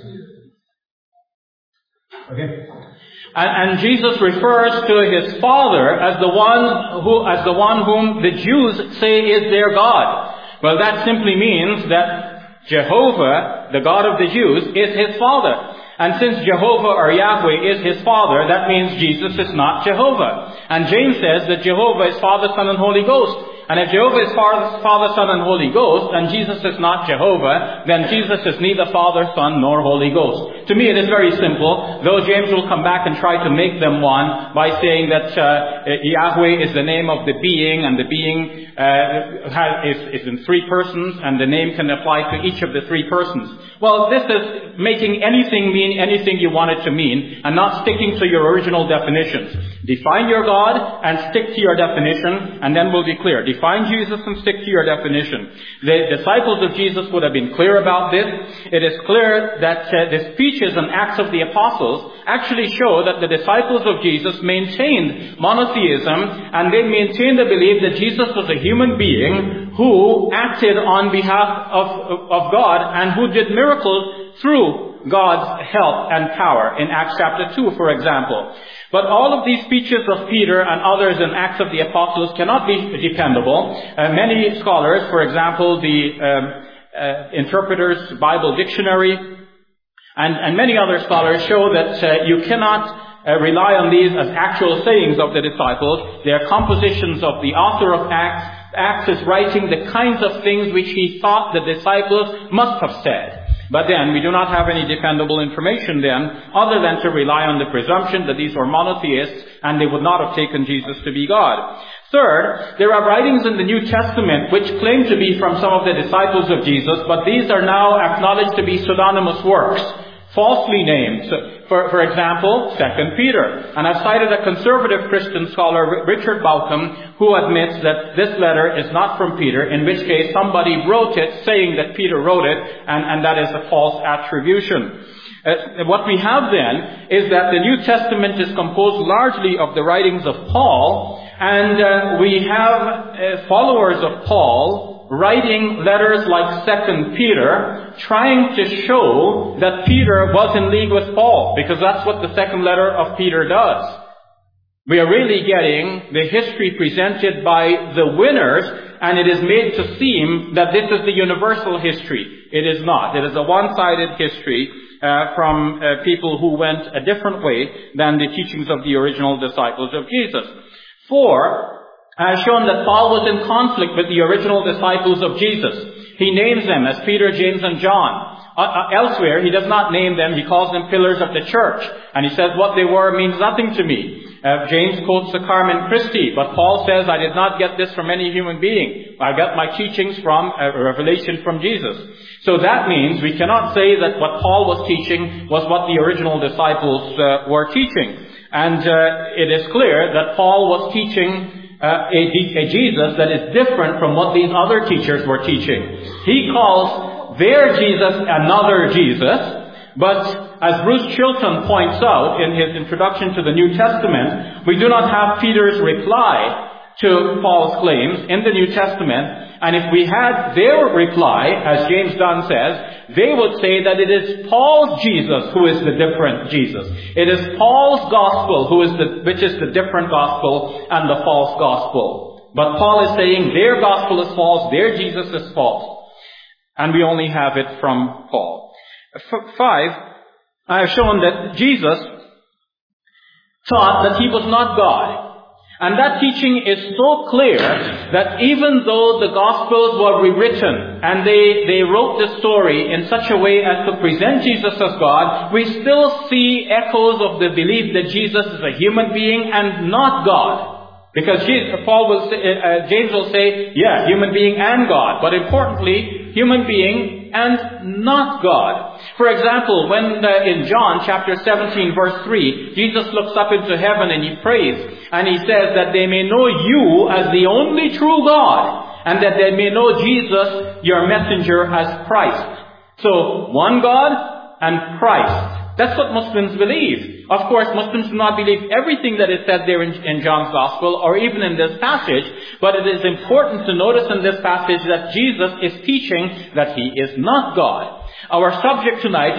[SPEAKER 2] Okay.
[SPEAKER 4] And Jesus refers to his Father as the one whom the Jews say is their God. Well, that simply means that Jehovah, the God of the Jews, is his Father. And since Jehovah or Yahweh is his Father, that means Jesus is not Jehovah. And James says that Jehovah is Father, Son, and Holy Ghost. And if Jehovah is Father, Son, and Holy Ghost, and Jesus is not Jehovah, then Jesus is neither Father, Son, nor Holy Ghost. To me it is very simple, though James will come back and try to make them one by saying that Yahweh is the name of the being, and the being is in 3 persons, and the name can apply to each of the 3 persons. Well, this is making anything mean anything you want it to mean, and not sticking to your original definitions. Define your God and stick to your definition, and then we'll be clear. Define Jesus and stick to your definition. The disciples of Jesus would have been clear about this. It is clear that the speeches and acts of the apostles actually show that the disciples of Jesus maintained monotheism, and they maintained the belief that Jesus was a human being who acted on behalf of God and who did miracles through God's help and power in Acts chapter 2, for example. But all of these speeches of Peter and others in Acts of the Apostles cannot be dependable. Many scholars, for example, the Interpreter's Bible Dictionary, and many other scholars show that you cannot rely on these as actual sayings of the disciples. They are compositions of the author of Acts. Acts is writing the kinds of things which he thought the disciples must have said. But then, we do not have any dependable information then, other than to rely on the presumption that these were monotheists and they would not have taken Jesus to be God. Third, there are writings in the New Testament which claim to be from some of the disciples of Jesus, but these are now acknowledged to be pseudonymous works, falsely named. For example, 2 Peter. And I've cited a conservative Christian scholar, Richard Bauckham, who admits that this letter is not from Peter, in which case somebody wrote it saying that Peter wrote it, and that is a false attribution. What we have then is that the New Testament is composed largely of the writings of Paul, and we have followers of Paul writing letters like 2 Peter, trying to show that Peter was in league with Paul, because that's what the second letter of Peter does. We are really getting the history presented by the winners, and it is made to seem that this is the universal history. It is not. It is a one-sided history from people who went a different way than the teachings of the original disciples of Jesus. 4, I have shown that Paul was in conflict with the original disciples of Jesus. He names them as Peter, James, and John. Elsewhere, he does not name them. He calls them pillars of the church. And he says what they were means nothing to me. James quotes the Carmen Christi, but Paul says, I did not get this from any human being. I got my teachings from a revelation from Jesus. So that means we cannot say that what Paul was teaching was what the original disciples were teaching. And it is clear that Paul was teaching a Jesus that is different from what these other teachers were teaching. He calls their Jesus another Jesus, but as Bruce Chilton points out in his introduction to the New Testament, we do not have Peter's reply to Paul's claims in the New Testament. And if we had their reply, as James Dunn says, they would say that it is Paul's Jesus who is the different Jesus. It is Paul's gospel which is the different gospel and the false gospel. But Paul is saying their gospel is false, their Jesus is false. And we only have it from Paul. 5, I have shown that Jesus taught that he was not God. And that teaching is so clear that even though the Gospels were rewritten and they wrote the story in such a way as to present Jesus as God, we still see echoes of the belief that Jesus is a human being and not God. Because James will say, yeah, human being and God, but importantly, human being and not God. For example, when in John chapter 17 verse 3, Jesus looks up into heaven and he prays, and he says that they may know you as the only true God, and that they may know Jesus, your messenger, as Christ. So, one God and Christ. That's what Muslims believe. Of course, Muslims do not believe everything that is said there in John's Gospel, or even in this passage, but it is important to notice in this passage that Jesus is teaching that he is not God. Our subject tonight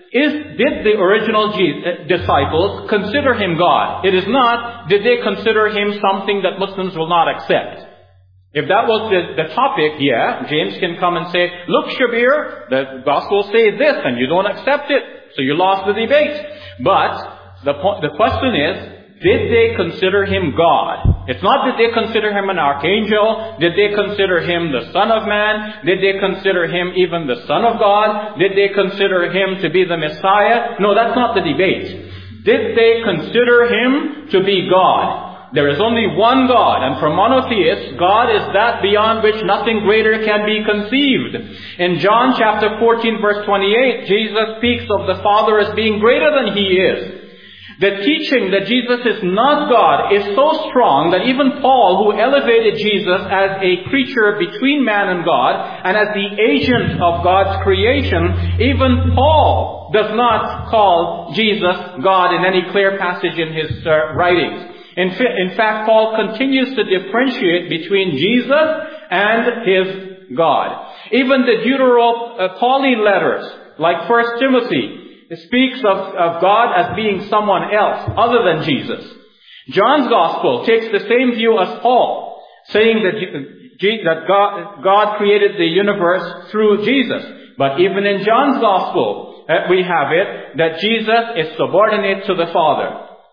[SPEAKER 4] did the original disciples consider him God? It is not, did they consider him something that Muslims will not accept? If that was the topic, yeah, James can come and say, look, Shabir, the Gospels say this and you don't accept it. So you lost the debate. But the question is, did they consider him God? It's not did they consider him an archangel? Did they consider him the Son of Man? Did they consider him even the Son of God? Did they consider him to be the Messiah? No, that's not the debate. Did they consider him to be God? There is only one God, and for monotheists, God is that beyond which nothing greater can be conceived. In John chapter 14 verse 28, Jesus speaks of the Father as being greater than he is. The teaching that Jesus is not God is so strong that even Paul, who elevated Jesus as a creature between man and God, and as the agent of God's creation, even Paul does not call Jesus God in any clear passage in his writings. In fact, Paul continues to differentiate between Jesus and his God. Even the Deuteropauline letters, like 1 Timothy, speaks of God as being someone else other than Jesus. John's Gospel takes the same view as Paul, saying that God created the universe through Jesus. But even in John's Gospel, we have it that Jesus is subordinate to the Father.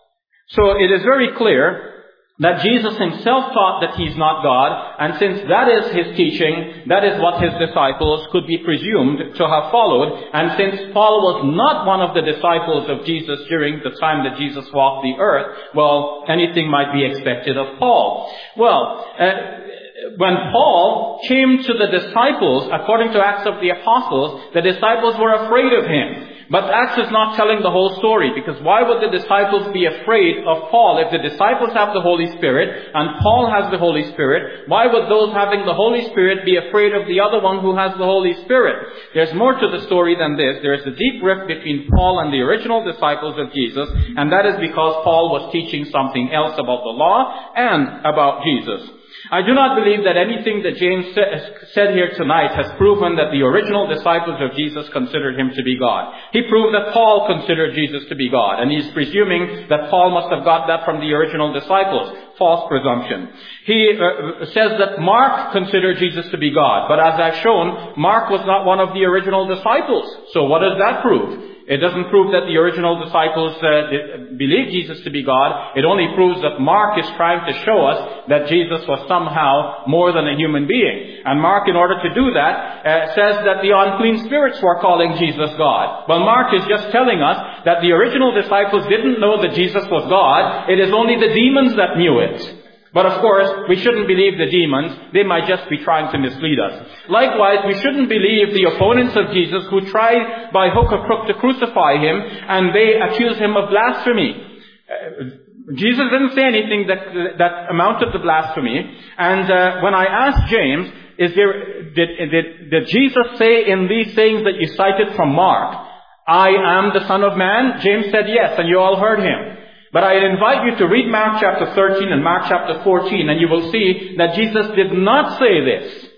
[SPEAKER 4] So it is very clear that Jesus himself taught that he's not God, and since that is his teaching, that is what his disciples could be presumed to have followed, and since Paul was not one of the disciples of Jesus during the time that Jesus walked the earth, well, anything might be expected of Paul. Well, when Paul came to the disciples, according to Acts of the Apostles, the disciples were afraid of him. But Acts is not telling the whole story, because why would the disciples be afraid of Paul? If the disciples have the Holy Spirit and Paul has the Holy Spirit, why would those having the Holy Spirit be afraid of the other one who has the Holy Spirit? There's more to the story than this. There is a deep rift between Paul and the original disciples of Jesus, and that is because Paul was teaching something else about the law and about Jesus. I do not believe that anything that James said here tonight has proven that the original disciples of Jesus considered him to be God. He proved that Paul considered Jesus to be God, and he's presuming that Paul must have got that from the original disciples. False presumption. He says that Mark considered Jesus to be God, but as I've shown, Mark was not one of the original disciples. So what does that prove? It doesn't prove that the original disciples believed Jesus to be God. It only proves that Mark is trying to show us that Jesus was somehow more than a human being. And Mark, in order to do that, says that the unclean spirits were calling Jesus God. Well, Mark is just telling us that the original disciples didn't know that Jesus was God. It is only the demons that knew it. But of course, we shouldn't believe the demons. They might just be trying to mislead us. Likewise, we shouldn't believe the opponents of Jesus who tried by hook or crook to crucify him, and they accuse him of blasphemy. Jesus didn't say anything that amounted to blasphemy. And when I asked James, did Jesus say in these sayings that you cited from Mark, I am the Son of Man? James said yes, and you all heard him. But I invite you to read Mark chapter 13 and Mark chapter 14, and you will see that Jesus did not say this.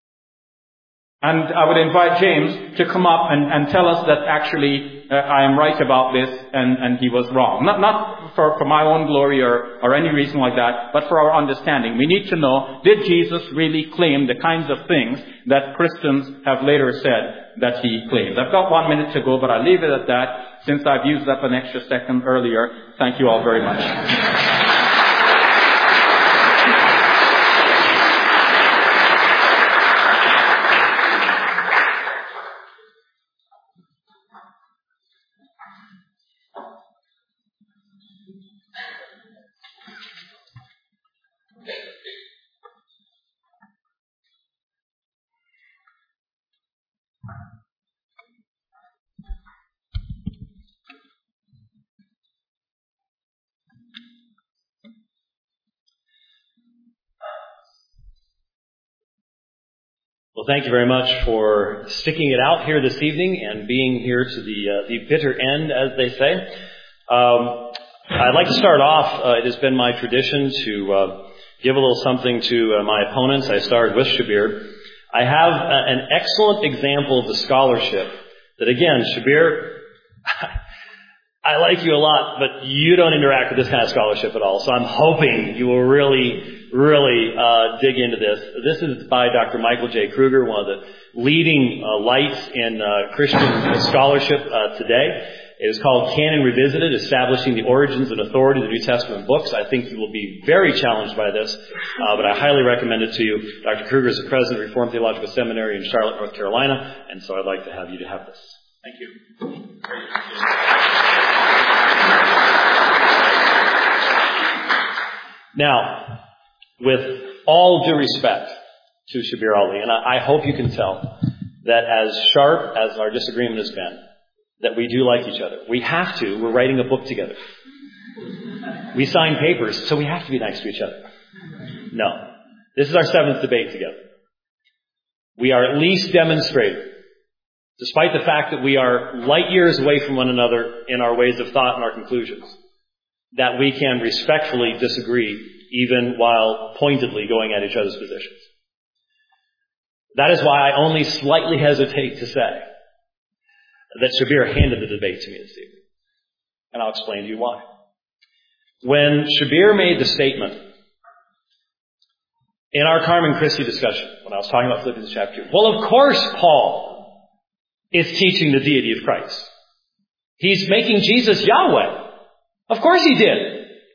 [SPEAKER 4] And I would invite James to come up and tell us that actually I am right about this and he was wrong. Not for my own glory or any reason like that, but for our understanding. We need to know, did Jesus really claim the kinds of things that Christians have later said that he claimed? I've got 1 minute to go, but I'll leave it at that. Since I've used up an extra second earlier, thank you all very much.
[SPEAKER 3] Well, thank you very much for sticking it out here this evening and being here to the bitter end, as they say. I'd like to start off. It has been my tradition to give a little something to my opponents. I started with Shabir. I have an excellent example of the scholarship that, again, Shabir, I like you a lot, but you don't interact with this kind of scholarship at all. So I'm hoping you will really dig into this. This is by Dr. Michael J. Kruger, one of the leading lights in Christian scholarship today. It is called Canon Revisited, Establishing the Origins and Authority of the New Testament Books. I think you will be very challenged by this, but I highly recommend it to you. Dr. Kruger is the president of Reformed Theological Seminary in Charlotte, North Carolina, and so I'd like to have you to have this. Thank you. Now, with all due respect to Shabir Ali, and I hope you can tell that as sharp as our disagreement has been, that we do like each other. We have to. We're writing a book together. We sign papers, so we have to be nice to each other. No. This is our 7th debate together. We are at least demonstrating, despite the fact that we are light years away from one another in our ways of thought and our conclusions, that we can respectfully disagree even while pointedly going at each other's positions. That is why I only slightly hesitate to say that Shabir handed the debate to me this evening. And I'll explain to you why. When Shabir made the statement in our Carmen Christi discussion, when I was talking about Philippians chapter 2, well, of course Paul is teaching the deity of Christ. He's making Jesus Yahweh. Of course he did.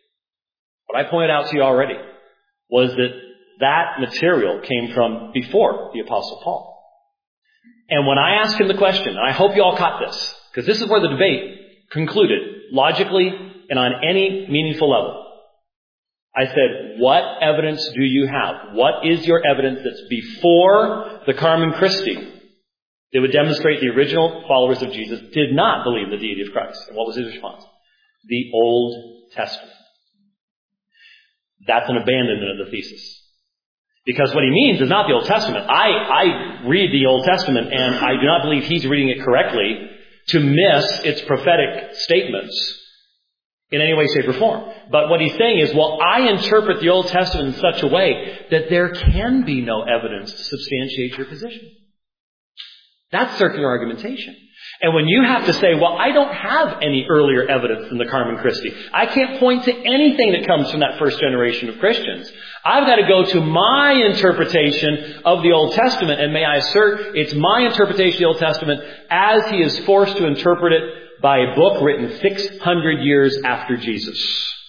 [SPEAKER 3] What I pointed out to you already was that material came from before the Apostle Paul. And when I asked him the question, and I hope you all caught this, because this is where the debate concluded, logically and on any meaningful level. I said, what evidence do you have? What is your evidence that's before the Carmen Christi that would demonstrate the original followers of Jesus did not believe in the deity of Christ? And what was his response? The Old Testament. That's an abandonment of the thesis. Because what he means is not the Old Testament. I read the Old Testament and I do not believe he's reading it correctly to miss its prophetic statements in any way, shape, or form. But what he's saying is, well, I interpret the Old Testament in such a way that there can be no evidence to substantiate your position. That's circular argumentation. And when you have to say, well, I don't have any earlier evidence than the Carmen Christi. I can't point to anything that comes from that first generation of Christians. I've got to go to my interpretation of the Old Testament. And may I assert, it's my interpretation of the Old Testament as he is forced to interpret it by a book written 600 years after Jesus.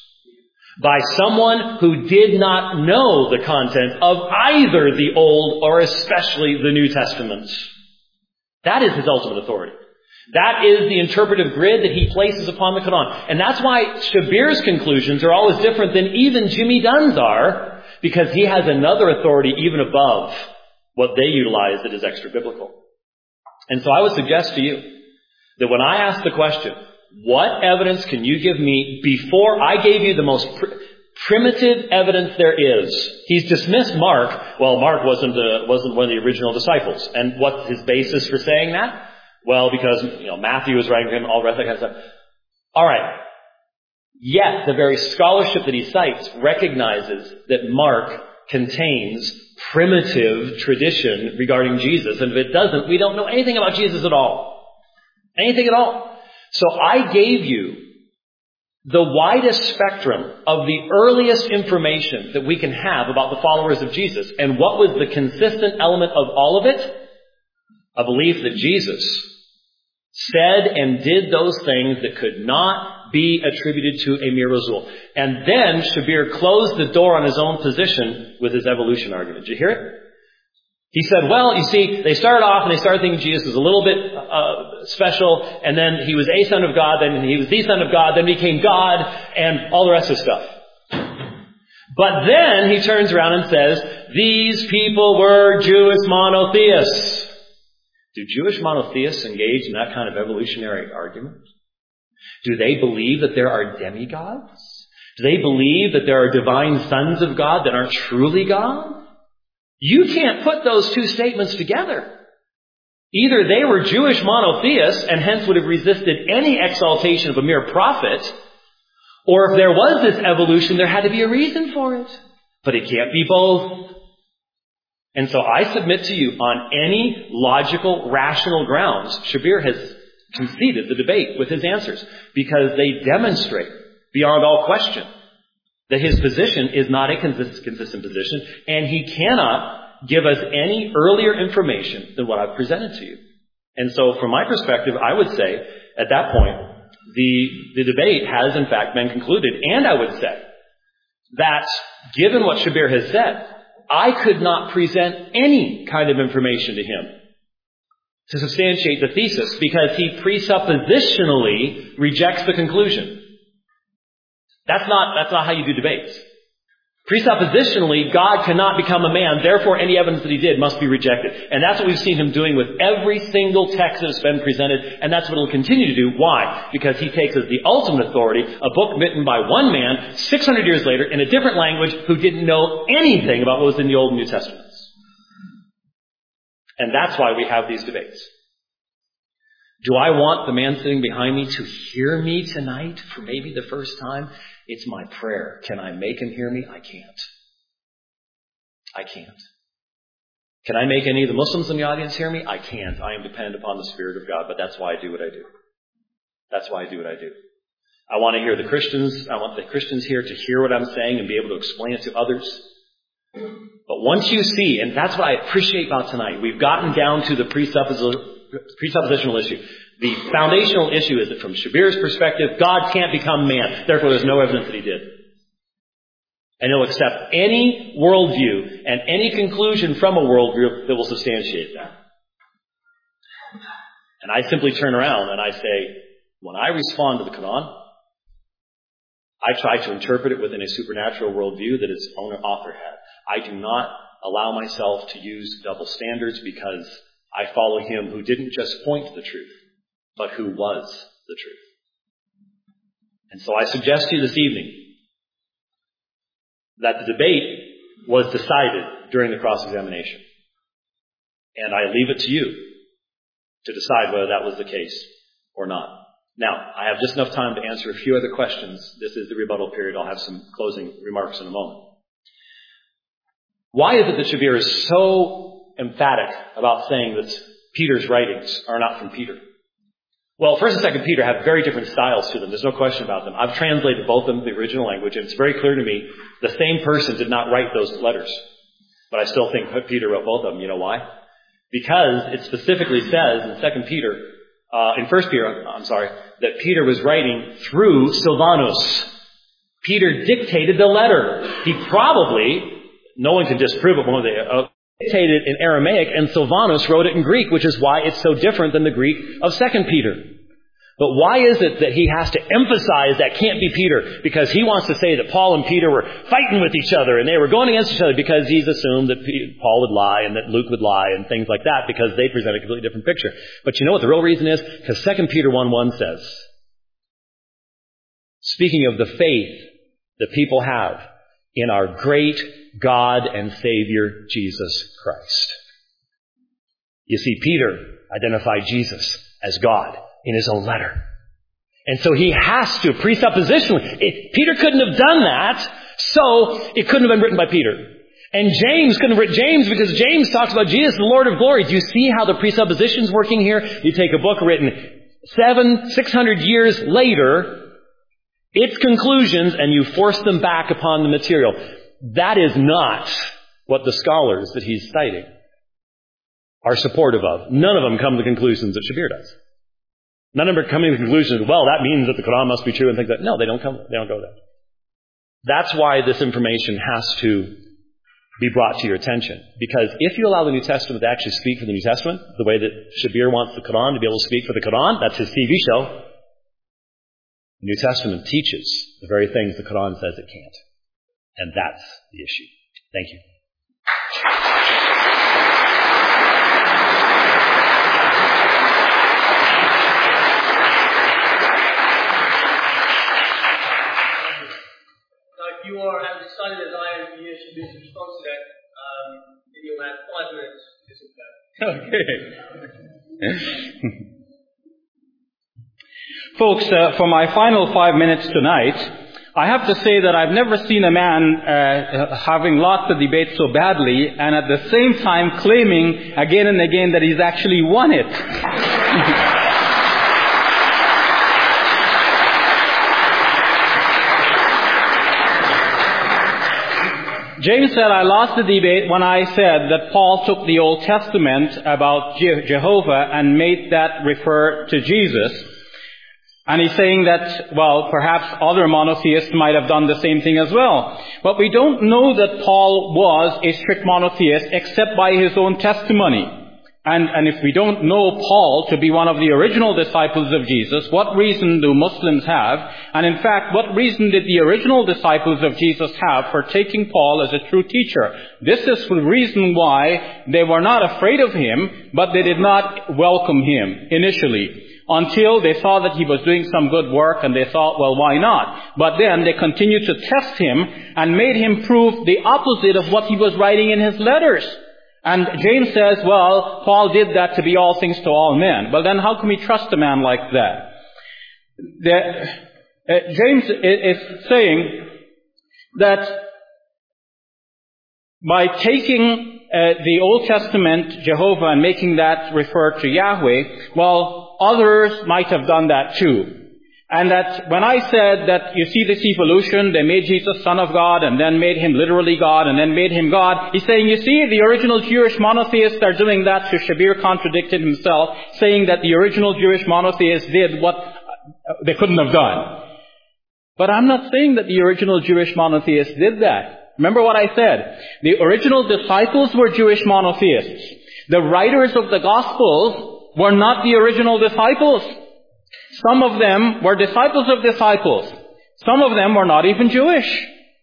[SPEAKER 3] By someone who did not know the content of either the Old or especially the New Testaments. That is his ultimate authority. That is the interpretive grid that he places upon the Quran. And that's why Shabir's conclusions are always different than even Jimmy Dunn's are, because he has another authority even above what they utilize that is extra-biblical. And so I would suggest to you that when I ask the question, what evidence can you give me before I gave you the most primitive evidence there is? He's dismissed Mark. Well, Mark wasn't one of the original disciples. And what's his basis for saying that? Well, because, Matthew was writing to him, all the rest of that kind of stuff. All right. Yet, the very scholarship that he cites recognizes that Mark contains primitive tradition regarding Jesus. And if it doesn't, we don't know anything about Jesus at all. Anything at all. So I gave you the widest spectrum of the earliest information that we can have about the followers of Jesus. And what was the consistent element of all of it? A belief that Jesus said and did those things that could not be attributed to a mere Rasul. And then Shabir closed the door on his own position with his evolution argument. Did you hear it? He said, well, you see, they started off and they started thinking Jesus was a little bit special, and then he was a son of God, then he was the son of God, then became God, and all the rest of the stuff. But then he turns around and says, these people were Jewish monotheists. Do Jewish monotheists engage in that kind of evolutionary argument? Do they believe that there are demigods? Do they believe that there are divine sons of God that aren't truly God? You can't put those two statements together. Either they were Jewish monotheists and hence would have resisted any exaltation of a mere prophet, or if there was this evolution, there had to be a reason for it. But it can't be both. And so I submit to you, on any logical, rational grounds, Shabir has conceded the debate with his answers, because they demonstrate, beyond all question, that his position is not a consistent position, and he cannot give us any earlier information than what I've presented to you. And so from my perspective, I would say, at that point, the debate has in fact been concluded. And I would say that, given what Shabir has said, I could not present any kind of information to him to substantiate the thesis, because he presuppositionally rejects the conclusion. That's not how you do debates. Presuppositionally, God cannot become a man, therefore any evidence that he did must be rejected. And that's what we've seen him doing with every single text that's been presented, and that's what he'll continue to do. Why? Because he takes as the ultimate authority a book written by one man 600 years later in a different language who didn't know anything about what was in the Old and New Testaments. And that's why we have these debates. Do I want the man sitting behind me to hear me tonight for maybe the first time? It's my prayer. Can I make him hear me? I can't. I can't. Can I make any of the Muslims in the audience hear me? I can't. I am dependent upon the Spirit of God, but that's why I do what I do. That's why I do what I do. I want to hear the Christians. I want the Christians here to hear what I'm saying and be able to explain it to others. But once you see, and that's what I appreciate about tonight, we've gotten down to the presuppositional issue. The foundational issue is that from Shabir's perspective, God can't become man. Therefore, there's no evidence that he did. And he'll accept any worldview and any conclusion from a worldview that will substantiate that. And I simply turn around and I say, when I respond to the Quran, I try to interpret it within a supernatural worldview that its owner author had. I do not allow myself to use double standards because I follow him who didn't just point to the truth, but who was the truth. And so I suggest to you this evening that the debate was decided during the cross-examination. And I leave it to you to decide whether that was the case or not. Now, I have just enough time to answer a few other questions. This is the rebuttal period. I'll have some closing remarks in a moment. Why is it that Shabir is so emphatic about saying that Peter's writings are not from Peter? Well, 1st and 2nd Peter have very different styles to them. There's no question about them. I've translated both of them to the original language, and it's very clear to me the same person did not write those letters. But I still think Peter wrote both of them. You know why? Because it specifically says in 1 Peter, that Peter was writing through Silvanus. Peter dictated the letter. He probably, no one can disprove it, dictated in Aramaic, and Silvanus wrote it in Greek, which is why it's so different than the Greek of 2 Peter. But why is it that he has to emphasize that can't be Peter? Because he wants to say that Paul and Peter were fighting with each other and they were going against each other because he's assumed that Paul would lie and that Luke would lie and things like that because they present a completely different picture. But you know what the real reason is? Because 2 Peter 1:1 says, speaking of the faith that people have in our great God and Savior, Jesus Christ. You see, Peter identified Jesus as God in his own letter. And so he has to, presuppositionally, Peter couldn't have done that, so it couldn't have been written by Peter. And James couldn't have written James because James talks about Jesus, the Lord of glory. Do you see how the presupposition's working here? You take a book written 600 years later, its conclusions, and you force them back upon the material. That is not what the scholars that he's citing are supportive of. None of them come to the conclusions that Shabir does. None of them are coming to the conclusion, well, that means that the Quran must be true and things like that. No, they don't go there. That's why this information has to be brought to your attention. Because if you allow the New Testament to actually speak for the New Testament, the way that Shabir wants the Quran to be able to speak for the Quran, that's his TV show. The New Testament teaches the very things the Quran says it can't. And that's the issue. Thank you.
[SPEAKER 8] If you are as excited as I am to hear Shabir's response to that, then you'll have 5 minutes to listen to that.
[SPEAKER 4] Okay. Folks, for my final 5 minutes tonight, I have to say that I've never seen a man having lost the debate so badly and at the same time claiming again and again that he's actually won it. James said, I lost the debate when I said that Paul took the Old Testament about Jehovah and made that refer to Jesus. And he's saying that, well, perhaps other monotheists might have done the same thing as well. But we don't know that Paul was a strict monotheist except by his own testimony. And if we don't know Paul to be one of the original disciples of Jesus, what reason do Muslims have? And in fact, what reason did the original disciples of Jesus have for taking Paul as a true teacher? This is the reason why they were not afraid of him, but they did not welcome him initially, until they saw that he was doing some good work and they thought, well, why not? But then they continued to test him and made him prove the opposite of what he was writing in his letters. And James says, well, Paul did that to be all things to all men. Well, then how can we trust a man like that? James is saying that by taking the Old Testament, Jehovah, and making that refer to Yahweh, well, others might have done that too. And that when I said that you see this evolution, they made Jesus Son of God and then made him literally God and then made him God, he's saying, you see, the original Jewish monotheists are doing that. So Shabir contradicted himself, saying that the original Jewish monotheists did what they couldn't have done. But I'm not saying that the original Jewish monotheists did that. Remember what I said. The original disciples were Jewish monotheists. The writers of the Gospels were not the original disciples. Some of them were disciples of disciples. Some of them were not even Jewish.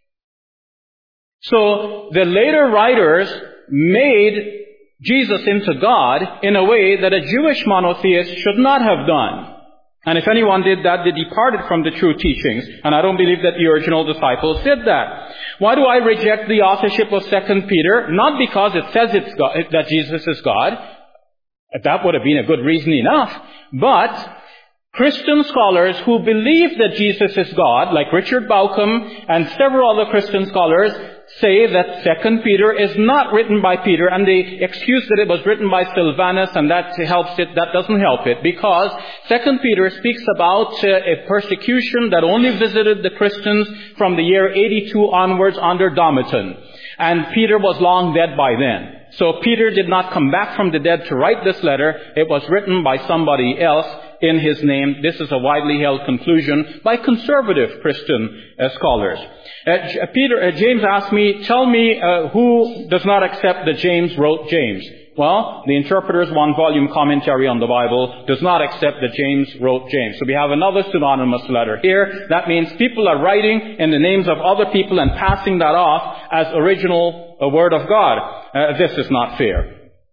[SPEAKER 4] So the later writers made Jesus into God in a way that a Jewish monotheist should not have done. And if anyone did that, they departed from the true teachings. And I don't believe that the original disciples did that. Why do I reject the authorship of 2 Peter? Not because it says it's God, that Jesus is God. That would have been a good reason enough. But Christian scholars who believe that Jesus is God, like Richard Bauckham and several other Christian scholars, say that 2 Peter is not written by Peter, and they excuse that it was written by Silvanus, and that helps it. That doesn't help it, because 2 Peter speaks about a persecution that only visited the Christians from the year 82 onwards under Domitian. And Peter was long dead by then. So Peter did not come back from the dead to write this letter. It was written by somebody else in his name. This is a widely held conclusion by conservative Christian scholars. James asked me, tell me who does not accept that James wrote James. Well, the Interpreter's one-volume commentary on the Bible does not accept that James wrote James. So we have another synonymous letter here. That means people are writing in the names of other people and passing that off as original word of God. This is not fair.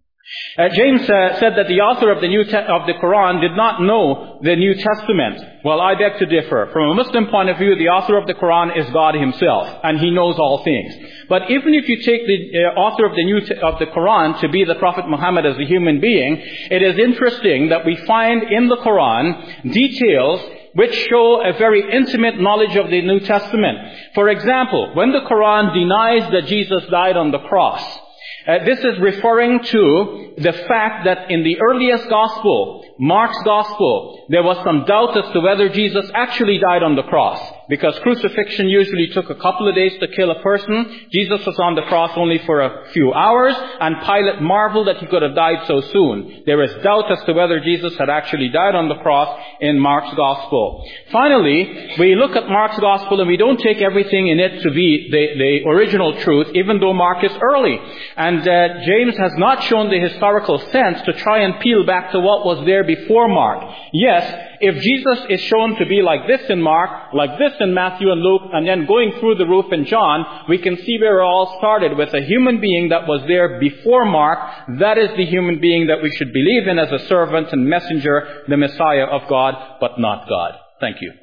[SPEAKER 4] James said that the author of the Quran did not know the New Testament. Well, I beg to differ. From a Muslim point of view, the author of the Quran is God himself, and he knows all things. But even if you take the author of the Quran to be the Prophet Muhammad as a human being, it is interesting that we find in the Quran details which show a very intimate knowledge of the New Testament. For example, when the Quran denies that Jesus died on the cross, this is referring to the fact that in the earliest gospel, Mark's gospel, there was some doubt as to whether Jesus actually died on the cross. Because crucifixion usually took a couple of days to kill a person. Jesus was on the cross only for a few hours, and Pilate marveled that he could have died so soon. There is doubt as to whether Jesus had actually died on the cross in Mark's gospel. Finally, we look at Mark's gospel and we don't take everything in it to be the original truth, even though Mark is early. And James has not shown the historical sense to try and peel back to what was there before Mark. Yes, if Jesus is shown to be like this in Mark, like this in Matthew and Luke, and then going through the roof in John, we can see where it all started with a human being that was there before Mark. That is the human being that we should believe in as a servant and messenger, the Messiah of God, but not God. Thank you.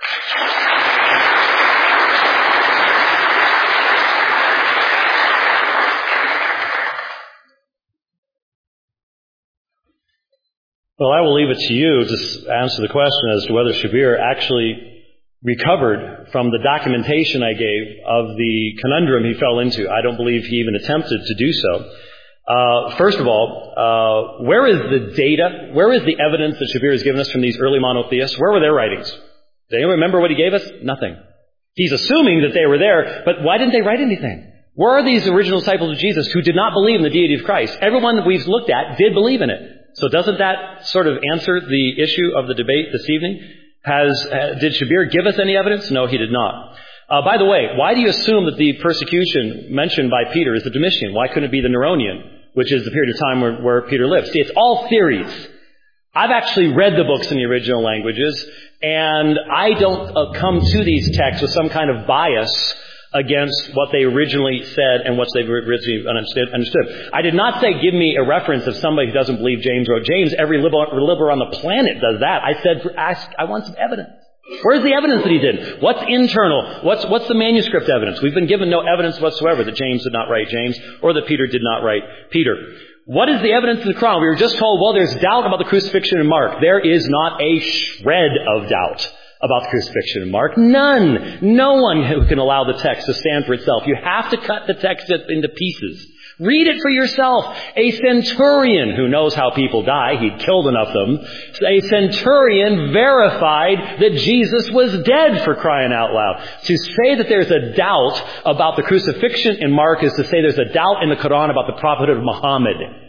[SPEAKER 3] Well, I will leave it to you to answer the question as to whether Shabir actually recovered from the documentation I gave of the conundrum he fell into. I don't believe he even attempted to do so. First of all, where is the data? Where is the evidence that Shabir has given us from these early monotheists? Where were their writings? Do anyone remember what he gave us? Nothing. He's assuming that they were there, but why didn't they write anything? Where are these original disciples of Jesus who did not believe in the deity of Christ? Everyone that we've looked at did believe in it. So doesn't that sort of answer the issue of the debate this evening? Did Shabir give us any evidence? No, he did not. By the way, why do you assume that the persecution mentioned by Peter is the Domitian? Why couldn't it be the Neronian, which is the period of time where Peter lived? See, it's all theories. I've actually read the books in the original languages, and I don't come to these texts with some kind of bias against what they originally said and what they've originally understood. I did not say, give me a reference of somebody who doesn't believe James wrote James. Every liberal on the planet does that. I said, I want some evidence. Where's the evidence that he did? What's internal? What's the manuscript evidence? We've been given no evidence whatsoever that James did not write James or that Peter did not write Peter. What is the evidence in the Quran? We were just told, well, there's doubt about the crucifixion in Mark. There is not a shred of doubt about the crucifixion in Mark. None. No one who can allow the text to stand for itself. You have to cut the text into pieces. Read it for yourself. A centurion who knows how people die, he'd killed enough of them, a centurion verified that Jesus was dead, for crying out loud. To say that there's a doubt about the crucifixion in Mark is to say there's a doubt in the Quran about the prophethood of Muhammad.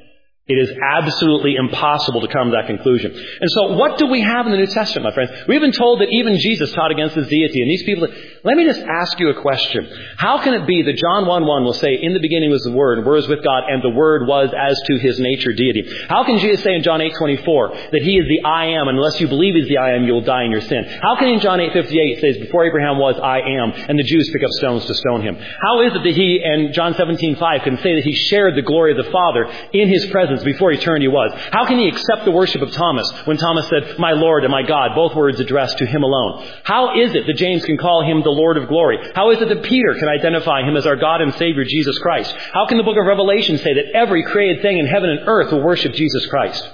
[SPEAKER 3] It is absolutely impossible to come to that conclusion. And so what do we have in the New Testament, my friends? We've been told that even Jesus taught against his deity. And these people, let me just ask you a question. How can it be that John 1:1 will say, in the beginning was the Word, and Word was with God, and the Word was as to his nature deity? How can Jesus say in John 8:24 that he is the I am, and unless you believe he's the I am, you will die in your sin? How can in John 8:58 it says, before Abraham was, I am, and the Jews pick up stones to stone him? How is it that he, in John 17:5, can say that he shared the glory of the Father in his presence before eternity was? How can he accept the worship of Thomas when Thomas said, my Lord and my God, both words addressed to him alone? How is it that James can call him the Lord of glory? How is it that Peter can identify him as our God and Savior, Jesus Christ? How can the book of Revelation say that every created thing in heaven and earth will worship Jesus Christ?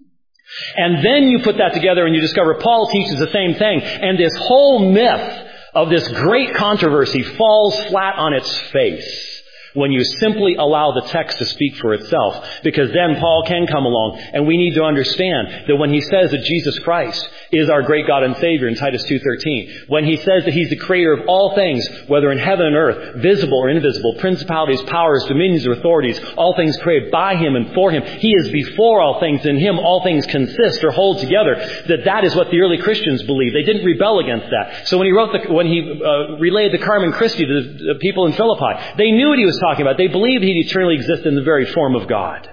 [SPEAKER 3] And then you put that together and you discover Paul teaches the same thing. And this whole myth of this great controversy falls flat on its face when you simply allow the text to speak for itself. Because then Paul can come along, and we need to understand that when he says that Jesus Christ is our great God and Savior in Titus 2:13, when he says that he's the creator of all things, whether in heaven and earth, visible or invisible, principalities, powers, dominions, or authorities, all things created by him and for him, he is before all things, in him all things consist or hold together, that is what the early Christians believed. They didn't rebel against that. So when he relayed the Carmen Christi to the people in Philippi, they knew what he was talking about. They believed he'd eternally exist in the very form of God.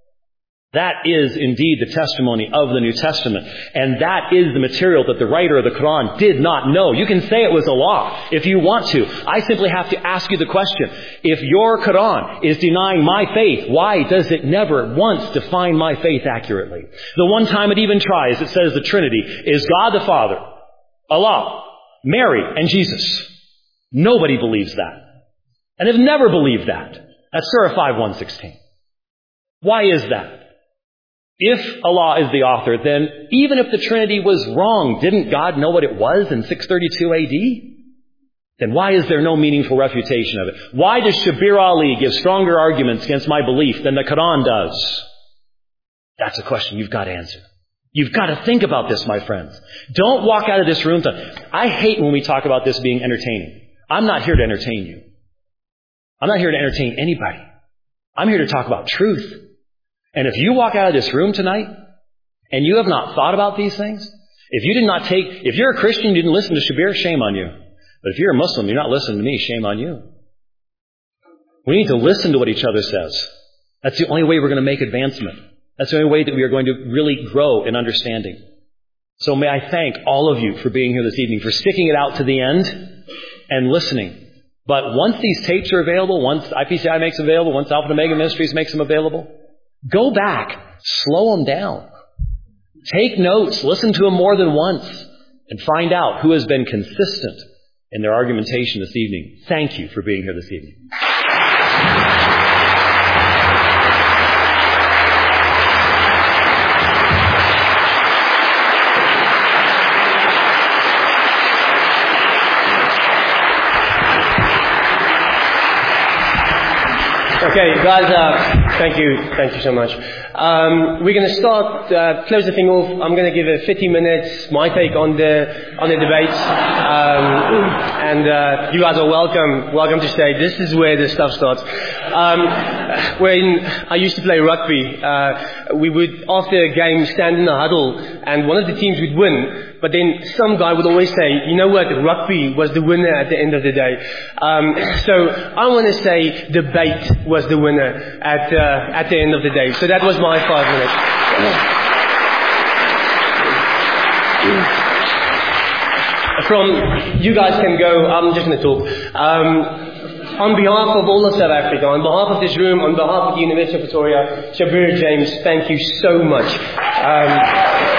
[SPEAKER 3] That is indeed the testimony of the New Testament. And that is the material that the writer of the Quran did not know. You can say it was a law if you want to. I simply have to ask you the question. If your Quran is denying my faith, why does it never once define my faith accurately? The one time it even tries, it says the Trinity is God the Father, Allah, Mary, and Jesus. Nobody believes that. And have never believed that. That's Surah 5:116. Why is that? If Allah is the author, then even if the Trinity was wrong, didn't God know what it was in 632 AD? Then why is there no meaningful refutation of it? Why does Shabir Ali give stronger arguments against my belief than the Quran does? That's a question you've got to answer. You've got to think about this, my friends. Don't walk out of this room. I hate when we talk about this being entertaining. I'm not here to entertain you. I'm not here to entertain anybody. I'm here to talk about truth. And if you walk out of this room tonight and you have not thought about these things, if you're a Christian, you didn't listen to Shabir, shame on you. But if you're a Muslim, you're not listening to me, shame on you. We need to listen to what each other says. That's the only way we're going to make advancement. That's the only way that we are going to really grow in understanding. So may I thank all of you for being here this evening, for sticking it out to the end and listening. But once these tapes are available, once IPCI makes them available, once Alpha and Omega Ministries makes them available, go back, slow them down. Take notes, listen to them more than once, and find out who has been consistent in their argumentation this evening. Thank you for being here this evening.
[SPEAKER 2] Okay, guys, thank you so much. We're going to start, close the thing off. I'm going to give it 50 minutes, my take on the debates. And you guys are welcome to stay. This is where the stuff starts. When I used to play rugby, we would, after a game, stand in a huddle, and one of the teams would win. But then some guy would always say, you know what, rugby was the winner at the end of the day. So I want to say debate was the winner at the end of the day. So that was my 5 minutes. From you guys can go, I'm just going to talk. On behalf of all of South Africa, on behalf of this room, on behalf of the University of Pretoria, Shabir James, thank you so much.